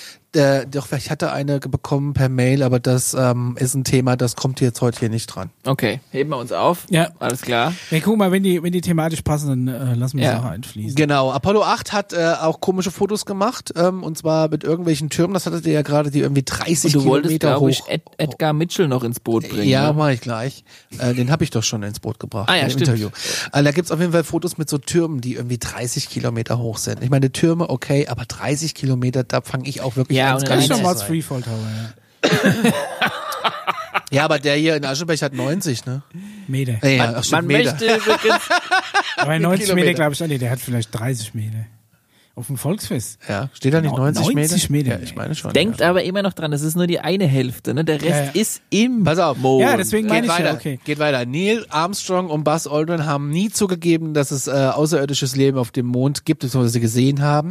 Doch, ich hatte eine bekommen per Mail, aber das ist ein Thema, das kommt jetzt heute hier nicht dran. Okay, heben wir uns auf. Ja. Alles klar. Ja, guck mal, wenn die thematisch passen, dann lassen wir es auch einfließen. Genau, Apollo 8 hat auch komische Fotos gemacht, und zwar mit irgendwelchen Türmen, das hattet ihr ja gerade, die irgendwie 30 und du wolltest, Kilometer hoch. Ich, Edgar Mitchell noch ins Boot bringen. Ja, ne? mach ich gleich. Den habe ich doch schon ins Boot gebracht. Ja, im stimmt. Interview. Da gibt's auf jeden Fall Fotos mit so Türmen, die irgendwie 30 Kilometer hoch sind. Ich meine, Türme, okay, aber 30 Kilometer, da fange ich auch wirklich an. Das ist schon mal Freefall Tower, ja. Ja, aber der hier in Aschenbeck hat 90, ne? Meter. Ja, Man möchte übrigens... Aber 90 Kilometer. Meter, glaube ich, der hat vielleicht 30 Meter. Auf dem Volksfest. Ja, steht da nicht 90 Meter? 90 Meter. Ja, ich meine schon. Denkt aber immer noch dran, das ist nur die eine Hälfte, ne? Der Rest ist im Pass auf. Mond. Ja, deswegen meine ich weiter, ja, okay. Geht weiter. Neil Armstrong und Buzz Aldrin haben nie zugegeben, dass es außerirdisches Leben auf dem Mond gibt, beziehungsweise sie gesehen haben.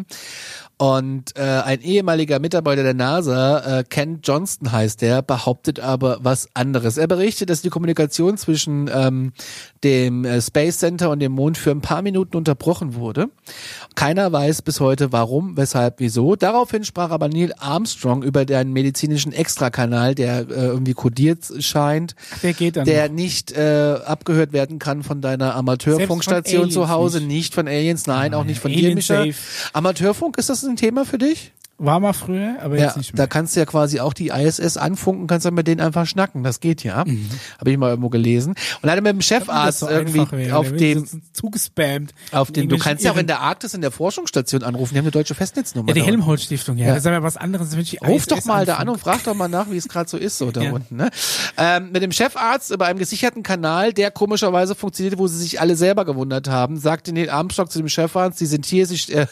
Und ein ehemaliger Mitarbeiter der NASA, Ken Johnston heißt der, behauptet aber was anderes. Er berichtet, dass die Kommunikation zwischen dem Space Center und dem Mond für ein paar Minuten unterbrochen wurde. Keiner weiß bis heute warum, weshalb, wieso. Daraufhin sprach aber Neil Armstrong über den medizinischen Extrakanal, der irgendwie kodiert scheint, Der geht dann der noch. nicht abgehört werden kann von deiner Amateurfunkstation Selbst zu von Hause, Aliens nicht von Aliens, nein, auch nicht von dir, Alien Micha. safe. Amateurfunk, ist das ein Thema für dich? War mal früher, aber jetzt nicht mehr. Da kannst du ja quasi auch die ISS anfunken, kannst dann mit denen einfach schnacken. Das geht ja. Habe ich mal irgendwo gelesen. Und hat er mit dem Chefarzt irgendwie auf dem, zugespammt. du kannst ja auch in der Arktis in der Forschungsstation anrufen. Die haben eine deutsche Festnetznummer. Ja, die da Helmholtz-Stiftung, ja. Das ist aber was anderes. Wenn ich Ruf doch mal da anfunke. an und frag doch mal nach, wie es gerade so ist, so da unten. Ne? Mit dem Chefarzt über einem gesicherten Kanal, der komischerweise funktionierte, wo sie sich alle selber gewundert haben, sagte Neil Armstrong zu dem Chefarzt, Sie sind hier,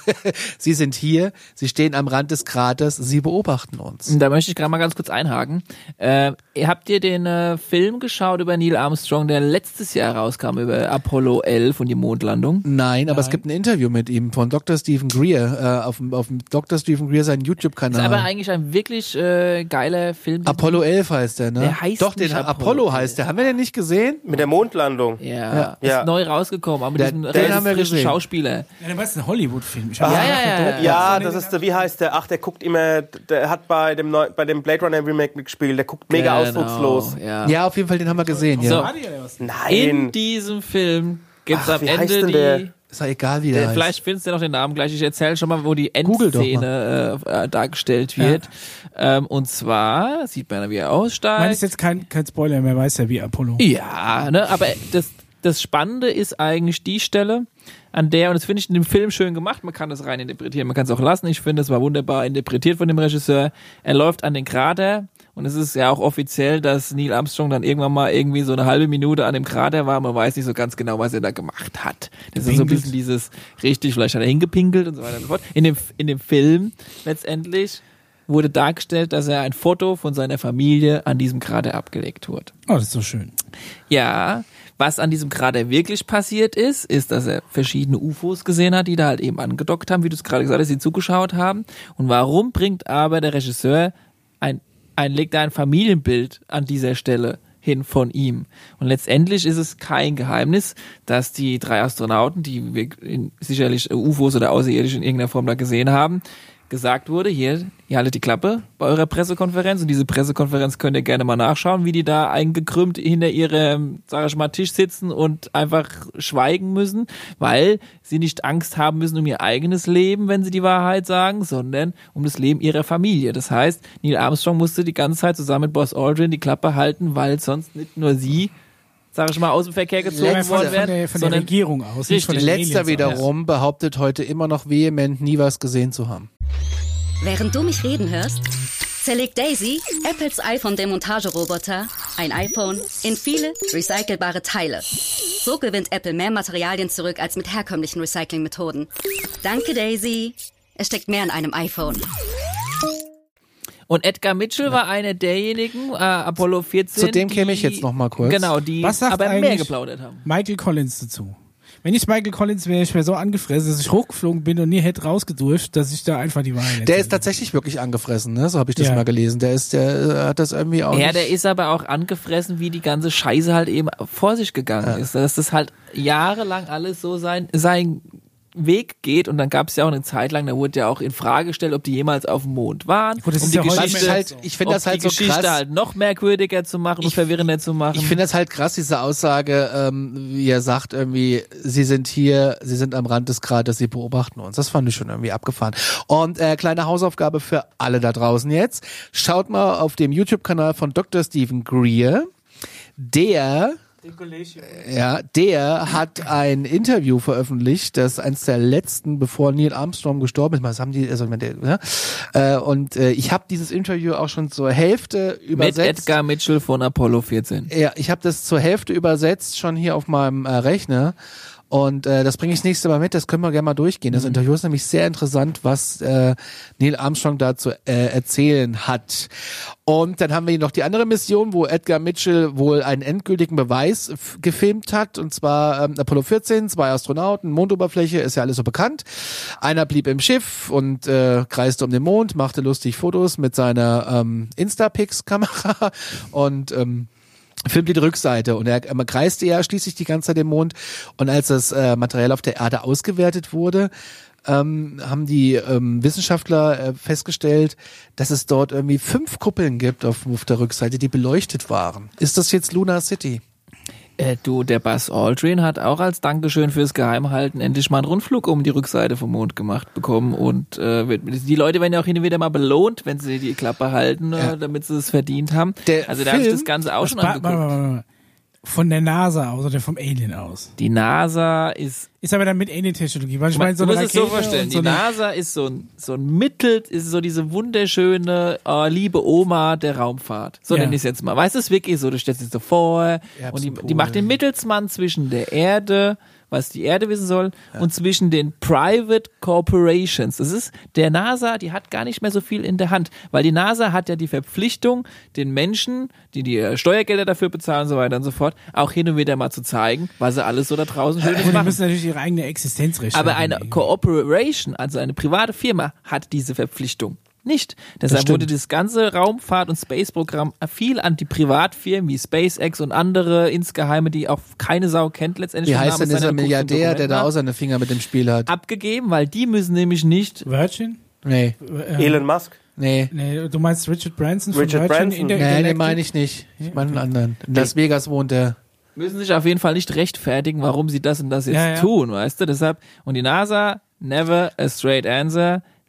Sie stehen am Rand des Kraters, Sie beobachten uns. Da möchte ich gerade mal ganz kurz einhaken. Habt ihr den Film geschaut über Neil Armstrong, der letztes Jahr rauskam, über Apollo 11 und die Mondlandung? Nein, aber es gibt ein Interview mit ihm von Dr. Stephen Greer auf dem Dr. Stephen Greer seinen YouTube-Kanal. Ist aber eigentlich ein wirklich geiler Film. Apollo 11 heißt der, ne? Der heißt Doch, den nicht Apollo heißt der. Haben wir den nicht gesehen? Mit der Mondlandung. Ja, Ja. ist neu rausgekommen, aber mit Den diesem haben relativ wir frischen gesehen. Schauspieler. Ja, der war ein Hollywood-Film. Ja, das ist, wie heißt der? Ach, der guckt immer, der hat bei dem Blade Runner Remake mitgespielt, der guckt mega ausdruckslos. Ja. Ja, auf jeden Fall, den haben wir gesehen, ja. So, Nein. in diesem Film gibt's am wie heißt Ende denn der? die... Ist ja egal, wie der heißt. Vielleicht findest du noch den Namen gleich. Ich erzähle schon mal, wo die Google doch Endszene dargestellt wird. Und zwar sieht man, wie er aussteigt. Meine ist jetzt kein Spoiler mehr, weiß ja wie Apollo. Ja, ne, aber das Spannende ist eigentlich die Stelle, an der, und das finde ich in dem Film schön gemacht, man kann das rein interpretieren, man kann es auch lassen, ich finde, es war wunderbar interpretiert von dem Regisseur. Er läuft an den Krater, und es ist ja auch offiziell, dass Neil Armstrong dann irgendwann mal irgendwie so eine halbe Minute an dem Krater war, man weiß nicht so ganz genau, was er da gemacht hat. Das ist so ein bisschen dieses, richtig, vielleicht hat er hingepinkelt und so weiter und so fort. In dem Film letztendlich wurde dargestellt, dass er ein Foto von seiner Familie an diesem Krater abgelegt wurde. Oh, das ist so schön. Ja, was an diesem Krater wirklich passiert ist, dass er verschiedene UFOs gesehen hat, die da halt eben angedockt haben, wie du es gerade gesagt hast, die zugeschaut haben. Und warum bringt aber der Regisseur legt da ein Familienbild an dieser Stelle hin von ihm? Und letztendlich ist es kein Geheimnis, dass die 3 Astronauten, die wir sicherlich UFOs oder Außerirdische in irgendeiner Form da gesehen haben, gesagt wurde, hier, ihr haltet die Klappe bei eurer Pressekonferenz, und diese Pressekonferenz könnt ihr gerne mal nachschauen, wie die da eingekrümmt hinter ihrem, sag ich mal, Tisch sitzen und einfach schweigen müssen, weil sie nicht Angst haben müssen um ihr eigenes Leben, wenn sie die Wahrheit sagen, sondern um das Leben ihrer Familie. Das heißt, Neil Armstrong musste die ganze Zeit zusammen mit Buzz Aldrin die Klappe halten, weil sonst nicht nur sie, sag ich mal, aus dem Verkehr gezogen worden wären, von der Regierung aus. Richtig. Von den Letzter Aliens wiederum behauptet heute immer noch vehement, nie was gesehen zu haben. Während du mich reden hörst, zerlegt Daisy, Apples iPhone-Demontageroboter, ein iPhone in viele recycelbare Teile. So gewinnt Apple mehr Materialien zurück als mit herkömmlichen Recyclingmethoden. Danke, Daisy. Es steckt mehr in einem iPhone. Und Edgar Mitchell war einer derjenigen, Apollo 14. Zu dem käme ich jetzt noch mal kurz. Genau, die Was sagt aber mehr eigentlich geplaudert haben. Michael Collins dazu? Wenn ich Michael Collins wäre, ich wäre so angefressen, dass ich hochgeflogen bin und nie hätte rausgedurft, dass ich da einfach die Wahrheit erzähle. Der ist tatsächlich wirklich angefressen, ne? So habe ich das mal gelesen. Der hat das irgendwie auch Ja, nicht. der ist aber auch angefressen, wie die ganze Scheiße halt eben vor sich gegangen ist. Dass das halt jahrelang alles so sein Weg geht, und dann gab es ja auch eine Zeit lang, da wurde ja auch in Frage gestellt, ob die jemals auf dem Mond waren, Gut, das um ist die ja heute Geschichte, halt, ich finde das halt die so Geschichte krass. halt noch merkwürdiger zu machen und verwirrender zu machen. Ich finde das halt krass, diese Aussage, wie er sagt irgendwie, sie sind am Rand des Kraters, sie beobachten uns. Das fand ich schon irgendwie abgefahren. Und kleine Hausaufgabe für alle da draußen jetzt. Schaut mal auf dem YouTube-Kanal von Dr. Stephen Greer. Der hat ein Interview veröffentlicht, das eins der letzten, bevor Neil Armstrong gestorben ist. Was haben die, also ich habe dieses Interview auch schon zur Hälfte übersetzt. Mit Edgar Mitchell von Apollo 14. Ja, ich habe das zur Hälfte übersetzt, schon hier auf meinem Rechner. Und das bringe ich das nächste Mal mit, das können wir gerne mal durchgehen. Das Interview ist nämlich sehr interessant, was Neil Armstrong da zu erzählen hat. Und dann haben wir hier noch die andere Mission, wo Edgar Mitchell wohl einen endgültigen Beweis gefilmt hat. Und zwar Apollo 14, 2 Astronauten, Mondoberfläche, ist ja alles so bekannt. Einer blieb im Schiff und kreiste um den Mond, machte lustig Fotos mit seiner Instapix-Kamera und filmt die Rückseite, und er kreiste ja schließlich die ganze Zeit den Mond, und als das Material auf der Erde ausgewertet wurde, haben die Wissenschaftler festgestellt, dass es dort irgendwie 5 Kuppeln gibt auf der Rückseite, die beleuchtet waren. Ist das jetzt Lunar City? Der Buzz Aldrin hat auch als Dankeschön fürs Geheimhalten endlich mal einen Rundflug um die Rückseite vom Mond gemacht bekommen, und die Leute werden ja auch hin und wieder mal belohnt, wenn sie die Klappe halten, damit sie es verdient haben. Also da habe ich das Ganze auch schon angeguckt. Von der NASA aus oder vom Alien aus? Die NASA ist aber dann mit Alien-Technologie, weil ich meine, so eine Rakete. Du musst es so vorstellen, die NASA ist so ein Mittel, ist so diese wunderschöne, liebe Oma der Raumfahrt. So nenne ich es jetzt mal. Weißt du, es ist wirklich so, du stellst es dir so vor, und die macht den Mittelsmann zwischen der Erde, was die Erde wissen soll, und zwischen den Private Corporations. Das ist der NASA, die hat gar nicht mehr so viel in der Hand, weil die NASA hat ja die Verpflichtung, den Menschen, die Steuergelder dafür bezahlen und so weiter und so fort, auch hin und wieder mal zu zeigen, was sie alles so da draußen Schönes machen. Die müssen natürlich ihre eigene Existenz rechtfertigen. Aber eine Corporation, also eine private Firma, hat diese Verpflichtung nicht. Deshalb wurde das ganze Raumfahrt- und Space-Programm viel an die Privatfirmen wie SpaceX und andere insgeheime, die auch keine Sau kennt letztendlich. Wie heißt denn dieser Milliardär, der da auch seine Finger mit dem Spiel hat? Abgegeben, weil die müssen nämlich nicht... Virgin? Nee. Elon Musk? Nee. Du meinst Richard Branson? Richard Branson? Nee, den meine ich nicht. Ich meine einen anderen. In Las Vegas wohnt der. Müssen sich auf jeden Fall nicht rechtfertigen, warum sie das und das jetzt tun, weißt du? Deshalb, und die NASA, never a straight answer.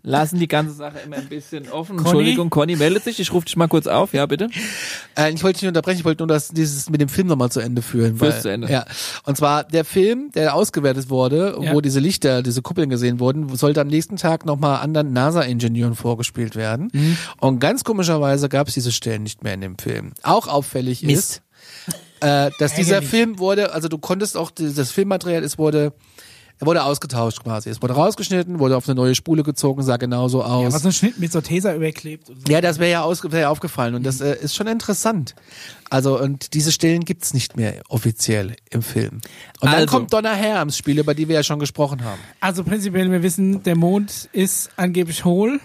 lassen die ganze Sache immer ein bisschen offen. Entschuldigung, Conny meldet sich. Ich rufe dich mal kurz auf. Ja, bitte. Ich wollte dich nicht unterbrechen, ich wollte nur dieses mit dem Film nochmal zu Ende führen. Zu Ende. Ja. Und zwar der Film, der ausgewertet wurde, wo diese Lichter, diese Kuppeln gesehen wurden, sollte am nächsten Tag nochmal anderen NASA-Ingenieuren vorgespielt werden. Und ganz komischerweise gab es diese Stellen nicht mehr in dem Film. Auch auffällig ist, dass dieser Film wurde, also du konntest auch, das Filmmaterial, er wurde ausgetauscht quasi. Es wurde rausgeschnitten, wurde auf eine neue Spule gezogen, sah genauso aus. Ja, was so ein Schnitt mit so Tesa überklebt. Und so. Ja, das wäre ja aufgefallen und das ist schon interessant. Also und diese Stellen gibt's nicht mehr offiziell im Film. Und dann kommt Donna Hare ins Spiel, über die wir ja schon gesprochen haben. Also prinzipiell, wir wissen, der Mond ist angeblich hohl.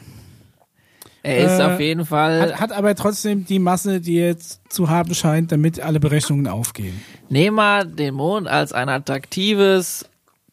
Er ist auf jeden Fall... Hat aber trotzdem die Masse, die jetzt zu haben scheint, damit alle Berechnungen aufgehen. Nehmen wir den Mond als ein attraktives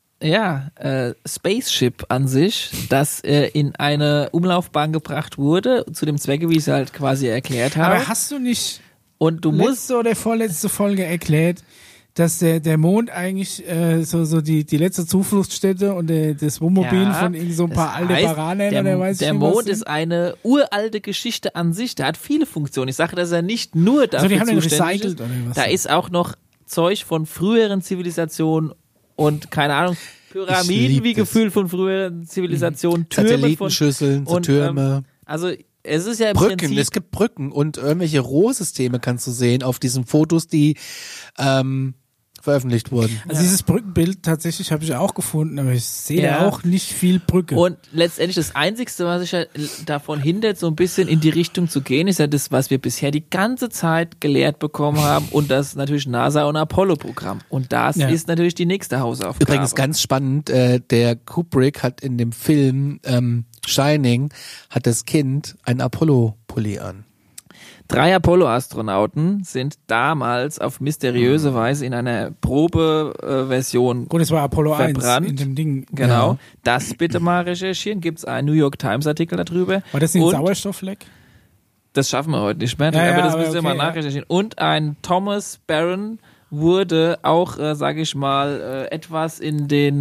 Spaceship an sich, das in eine Umlaufbahn gebracht wurde, zu dem Zwecke, wie ich es halt quasi erklärt habe. Aber hast du nicht und du letzte oder vorletzte Folge erklärt, dass der Mond eigentlich so die letzte Zufluchtsstätte und das Wohnmobil von irgend so ein paar Aldebaranern oder weiß ich der Mond ist eine uralte Geschichte an sich, der hat viele Funktionen. Ich sage, dass er nicht nur dafür die haben den zuständig recycelt oder was? Da ist auch noch Zeug von früheren Zivilisationen und keine Ahnung, Pyramiden wie Gefühl von früheren Zivilisationen, Türme Satellitenschüsseln, und, Türme. Also es ist ja im Brücken, Prinzip... es gibt Brücken und irgendwelche Rohrsysteme kannst du sehen auf diesen Fotos, die veröffentlicht wurden. Also dieses Brückenbild tatsächlich habe ich auch gefunden, aber ich sehe da auch nicht viel Brücke. Und letztendlich das Einzigste, was sich ja davon hindert, so ein bisschen in die Richtung zu gehen, ist ja das, was wir bisher die ganze Zeit gelehrt bekommen haben und das natürlich NASA- und Apollo-Programm. Und das ist natürlich die nächste Hausaufgabe. Übrigens ganz spannend, der Kubrick hat in dem Film Shining, hat das Kind ein Apollo-Pulli an. 3 Apollo-Astronauten sind damals auf mysteriöse Weise in einer Probeversion Gut, es war Apollo verbrannt. 1 in dem Ding. Genau. Ja. Das bitte mal recherchieren. Gibt's einen New York Times Artikel darüber. War das ein Sauerstoffleck? Das schaffen wir heute nicht mehr, aber das müssen wir mal nachrecherchieren. Und ein Thomas Barron wurde auch, sage ich mal, etwas in den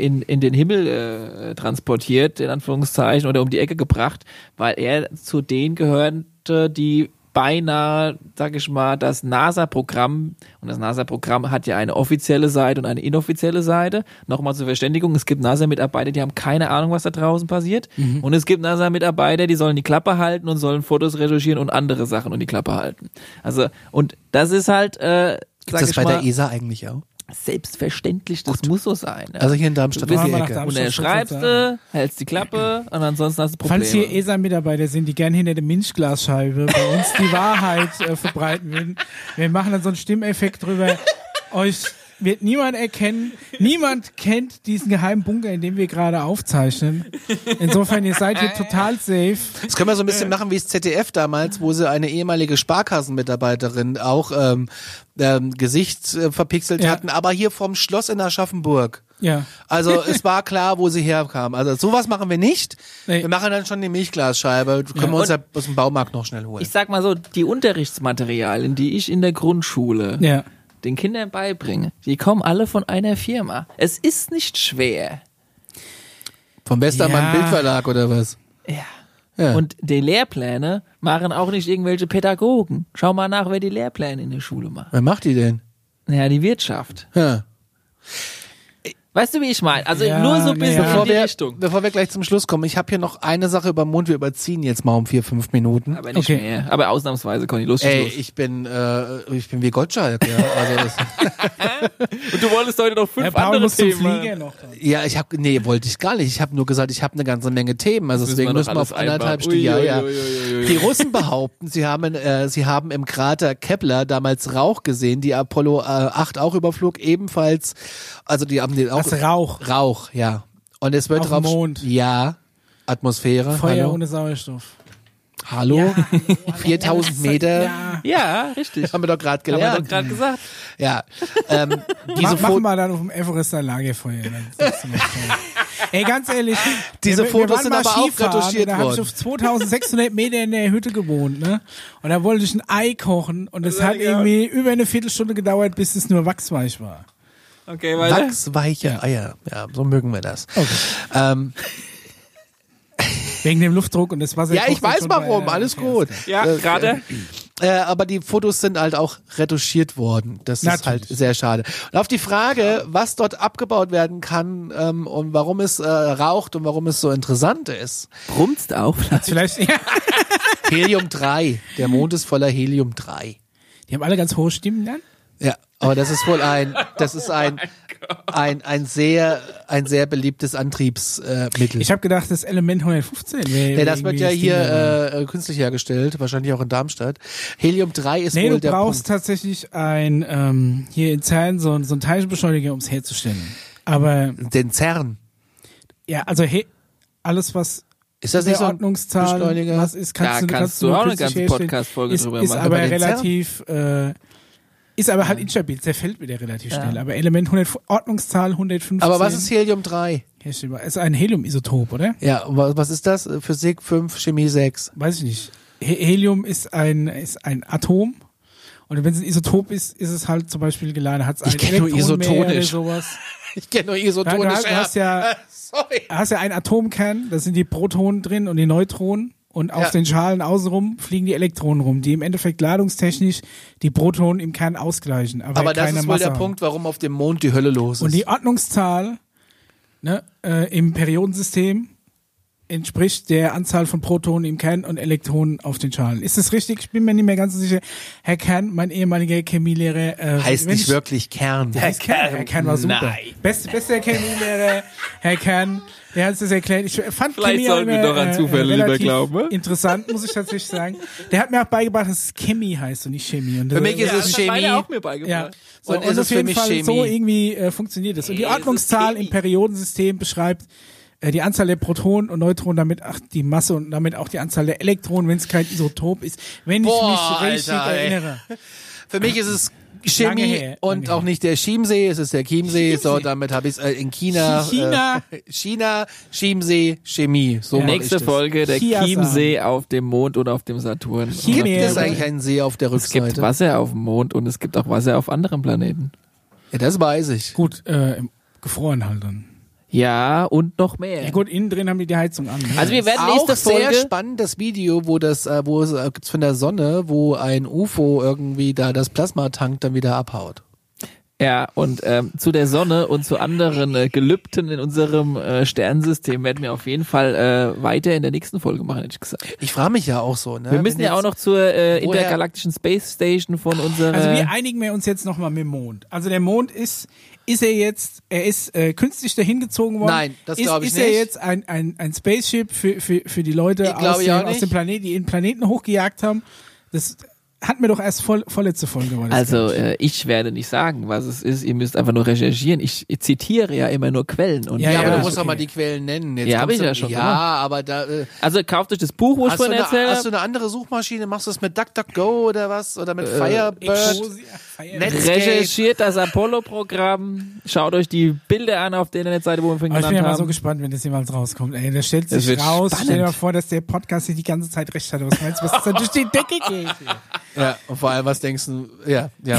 Himmel transportiert, in Anführungszeichen, oder um die Ecke gebracht, weil er zu denen gehörte, die beinahe, sag ich mal, das NASA-Programm, und das NASA-Programm hat ja eine offizielle Seite und eine inoffizielle Seite. Nochmal zur Verständigung, es gibt NASA-Mitarbeiter, die haben keine Ahnung, was da draußen passiert. Und es gibt NASA-Mitarbeiter, die sollen die Klappe halten und sollen Fotos recherchieren und andere Sachen und die Klappe halten. Also, und das ist halt, Gibt es das bei der ESA eigentlich auch? Selbstverständlich, das muss so sein. Ja. Also hier in Darmstadt um die Ecke. Und dann schreibst du, hältst die Klappe und ansonsten hast du Probleme. Falls hier ESA-Mitarbeiter sind, die gern hinter der Milchglasscheibe bei uns die Wahrheit verbreiten würden, wir machen dann so einen Stimmeffekt drüber. Euch wird niemand erkennen. Niemand kennt diesen geheimen Bunker, in dem wir gerade aufzeichnen. Insofern, ihr seid hier total safe. Das können wir so ein bisschen machen wie das ZDF damals, wo sie eine ehemalige Sparkassenmitarbeiterin auch Gesicht verpixelt hatten, aber hier vom Schloss in Aschaffenburg. Ja. Also es war klar, wo sie herkam. Also sowas machen wir nicht. Nee. Wir machen dann schon die Milchglasscheibe. Können wir uns ja aus dem Baumarkt noch schnell holen. Ich sag mal so, die Unterrichtsmaterialien, die ich in der Grundschule den Kindern beibringe, die kommen alle von einer Firma. Es ist nicht schwer. Vom Westermann Bildverlag oder was? Ja. Und die Lehrpläne machen auch nicht irgendwelche Pädagogen. Schau mal nach, wer die Lehrpläne in der Schule macht. Wer macht die denn? Naja, die Wirtschaft. Ja. Weißt du, wie ich meine? Also nur so ein bisschen in die Richtung. Bevor wir gleich zum Schluss kommen, ich habe hier noch eine Sache über den Mond. Wir überziehen jetzt mal um 4-5 Minuten. Aber nicht mehr. Aber ausnahmsweise, Conny, los. Ich bin wie Gottschalk. Ja. Also und du wolltest heute noch 5 andere Themen. Ja, wollte ich gar nicht. Ich habe nur gesagt, ich habe eine ganze Menge Themen. Also deswegen müssen wir auf 1,5 Stunden. Ja. Die Russen behaupten, sie haben im Krater Kepler damals Rauch gesehen, die Apollo 8 auch überflog, ebenfalls. Also die haben den auch. Rauch, ja. Und es wird auf dem Mond. Ja. Atmosphäre. Feuer hallo. ohne Sauerstoff. Hallo? Ja. 4000 Meter. Ja, richtig. Haben wir doch gerade gelernt. Haben wir doch gerade gesagt. Ja. Machen wir dann auf dem Everester Lagerfeuer. Ey, ganz ehrlich. Diese Fotos sind aber auch retuschiert worden. Da habe ich auf 2600 Meter in der Hütte gewohnt, ne? Und da wollte ich ein Ei kochen und es hat irgendwie über eine Viertelstunde gedauert, bis es nur wachsweich war. Okay, weiter. Wachsweiche Eier. Ja, so mögen wir das. Okay. Wegen dem Luftdruck und das Wasser. Ja, ich weiß warum, alles gut. Ja, gerade. Aber die Fotos sind halt auch retuschiert worden. Das ist halt sehr schade. Und auf die Frage, was dort abgebaut werden kann und warum es raucht und warum es so interessant ist. Brummst auch. Vielleicht, ja. Helium-3. Der Mond ist voller Helium-3. Die haben alle ganz hohe Stimmen dann? Ja, aber das ist wohl ein sehr beliebtes Antriebsmittel. Ich habe gedacht, das Element 115 wäre. Ja, das wird ja hier künstlich hergestellt, wahrscheinlich auch in Darmstadt. Helium-3 ist wohl der du brauchst Punkt. Tatsächlich hier in CERN so einen Teilchenbeschleuniger, um es herzustellen. Aber Den CERN. ja, also alles was Ist das nicht so ein Ordnungszahl, Beschleuniger? was ist, kannst du auch eine künstlich ganze herstellen. Podcast-Folge drüber ist machen. aber Über den relativ ist aber halt instabil, zerfällt wieder relativ schnell. Aber Element 100, Ordnungszahl 115. Aber was ist Helium-3? Herstellbar. Ist ein Helium-Isotop, oder? Ja, was ist das? Physik 5, Chemie 6. Weiß ich nicht. Helium ist ein Atom. Und wenn es ein Isotop ist, ist es halt zum Beispiel geladen. Hat es Ich kenn nur isotonisch. oder sowas. Ich kenne nur isotonisch. Du hast ja einen Atomkern, da sind die Protonen drin und die Neutronen. Und auf den Schalen außenrum fliegen die Elektronen rum, die im Endeffekt ladungstechnisch die Protonen im Kern ausgleichen. Aber das keine ist wohl Masse der haben. Punkt, warum auf dem Mond die Hölle los ist. Und die Ordnungszahl im Periodensystem entspricht der Anzahl von Protonen im Kern und Elektronen auf den Schalen. Ist das richtig? Ich bin mir nicht mehr ganz so sicher. Herr Kern, mein ehemaliger Chemielehrer. heißt nicht wirklich Kern. Herr Kern war super. Nein. Bester Chemielehrer, Herr Kern, der hat es das erklärt. Ich fand Vielleicht Chemie sollten wir doch an Zufälle lieber relativ glauben, ne? interessant, muss ich tatsächlich sagen. Der hat mir auch beigebracht, dass es Chemie heißt und nicht Chemie. Und Für mich ist es Chemie. Beide auch mir ja. beigebracht. So, Und und ist es auf für jeden mich Fall Chemie? so irgendwie funktioniert es. Und die Es ist Ordnungszahl Chemie. im Periodensystem beschreibt die Anzahl der Protonen und Neutronen, damit die Masse und damit auch die Anzahl der Elektronen, wenn es kein Isotop ist. Wenn ich mich richtig erinnere. Für mich ist es Lange Chemie her, und lange auch nicht der Chiemsee, es ist der Chiemsee. So, damit habe ich es in China. China, Chiemsee, Chemie. So mache ich Nächste das. Folge, der Chiasan. Chiemsee auf dem Mond und auf dem Saturn. Chemie. Gibt es eigentlich einen See auf der Es gibt Rückseite? Wasser auf dem Mond und es gibt auch Wasser auf anderen Planeten. Ja, das weiß ich. Gut, gefroren halt dann. Ja, und noch mehr. Ja gut, innen drin haben die Heizung an. Also wir werden Auch nächste sehr Folge... spannend das Video, wo es gibt's von der Sonne, wo ein UFO irgendwie da das Plasmatank dann wieder abhaut. Ja, und zu der Sonne und zu anderen Gelübden in unserem Sternensystem werden wir auf jeden Fall weiter in der nächsten Folge machen, hätte ich gesagt. Ich frage mich ja auch so, ne? Wir müssen Wenn ja auch jetzt- noch zur intergalaktischen Space Station von unserer... Also wie einigen wir uns jetzt nochmal mit dem Mond? Also der Mond ist künstlich dahin gezogen worden? Nein, das glaube ich Ist er nicht. jetzt ein Spaceship für die Leute glaube ich auch aus nicht. dem Planeten, die ihren Planeten hochgejagt haben? Das hatten wir doch erst vorletzte Folge. War das, Also glaub ich. ich werde nicht sagen, was es ist. Ihr müsst einfach nur recherchieren. Ich zitiere ja immer nur Quellen. Und Ja, aber du ist musst doch okay. mal die Quellen nennen. Jetzt Ja, hab kommst ich du- ja schon Ja, gemacht. aber da also kauft euch das Buch, wo ich vorhin erzählt hast du habe. eine andere Suchmaschine? Machst du das mit DuckDuckGo oder was? Oder mit Firebird? Netscape? Recherchiert das Apollo-Programm. Schaut euch die Bilder an auf der Internetseite, wo wir vorhin Aber ich bin genannt ja mal so haben. gespannt, wenn das jemals rauskommt. Ey, da stellt Das sich wird raus, spannend. stell dir mal vor, dass der Podcast hier die ganze Zeit recht hat. Was meinst du, was da durch die Decke geht? Ja, und vor allem, was denkst du? Ja. Ja.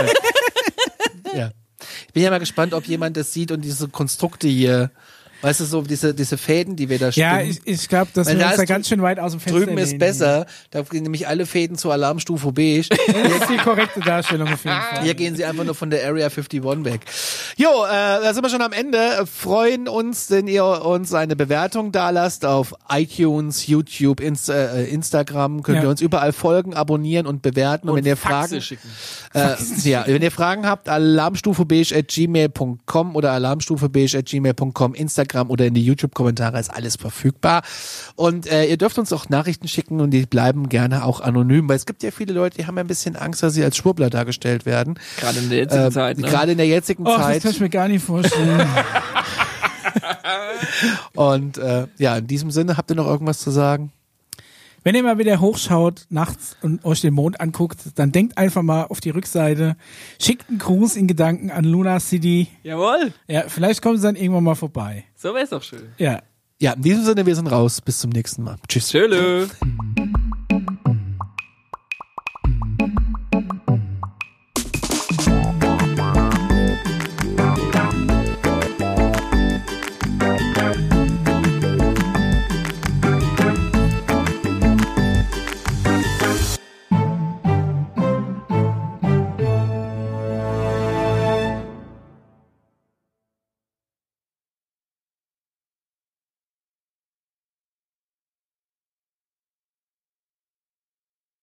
Ich bin ja mal gespannt, ob jemand das sieht und diese Konstrukte hier, weißt du, so diese Fäden, die wir da Ja, spinnen. ich glaube, dass Weil wir da uns da ist ganz schön weit aus dem Fenster Drüben ist lehnen. besser, da gehen nämlich alle Fäden zur Alarmstufe beige. Das ist die korrekte Darstellung auf jeden Fall. Hier gehen sie einfach nur von der Area 51 weg. Jo, da sind wir schon am Ende. Freuen uns, wenn ihr uns eine Bewertung da lasst auf iTunes, YouTube, Instagram. Könnt Ja. ihr uns überall folgen, abonnieren und bewerten. Und wenn ihr Fragen, schicken. wenn ihr Fragen habt, alarmstufebeige@gmail.com oder alarmstufebeige@gmail.com, Instagram oder in die YouTube-Kommentare ist alles verfügbar. Und ihr dürft uns auch Nachrichten schicken und die bleiben gerne auch anonym, weil es gibt ja viele Leute, die haben ja ein bisschen Angst, dass sie als Schwurbler dargestellt werden. Gerade in der jetzigen Zeit. Ne? Gerade in der jetzigen Oh, das Zeit. kann ich mir gar nicht vorstellen. Und in diesem Sinne, habt ihr noch irgendwas zu sagen? Wenn ihr mal wieder hochschaut nachts und euch den Mond anguckt, dann denkt einfach mal auf die Rückseite, schickt einen Gruß in Gedanken an Luna City. Jawohl, Ja, vielleicht kommen sie dann irgendwann mal vorbei. so wär's doch schön. Ja. Ja, in diesem Sinne, wir sind raus. Bis zum nächsten Mal. Tschüss. Tschö.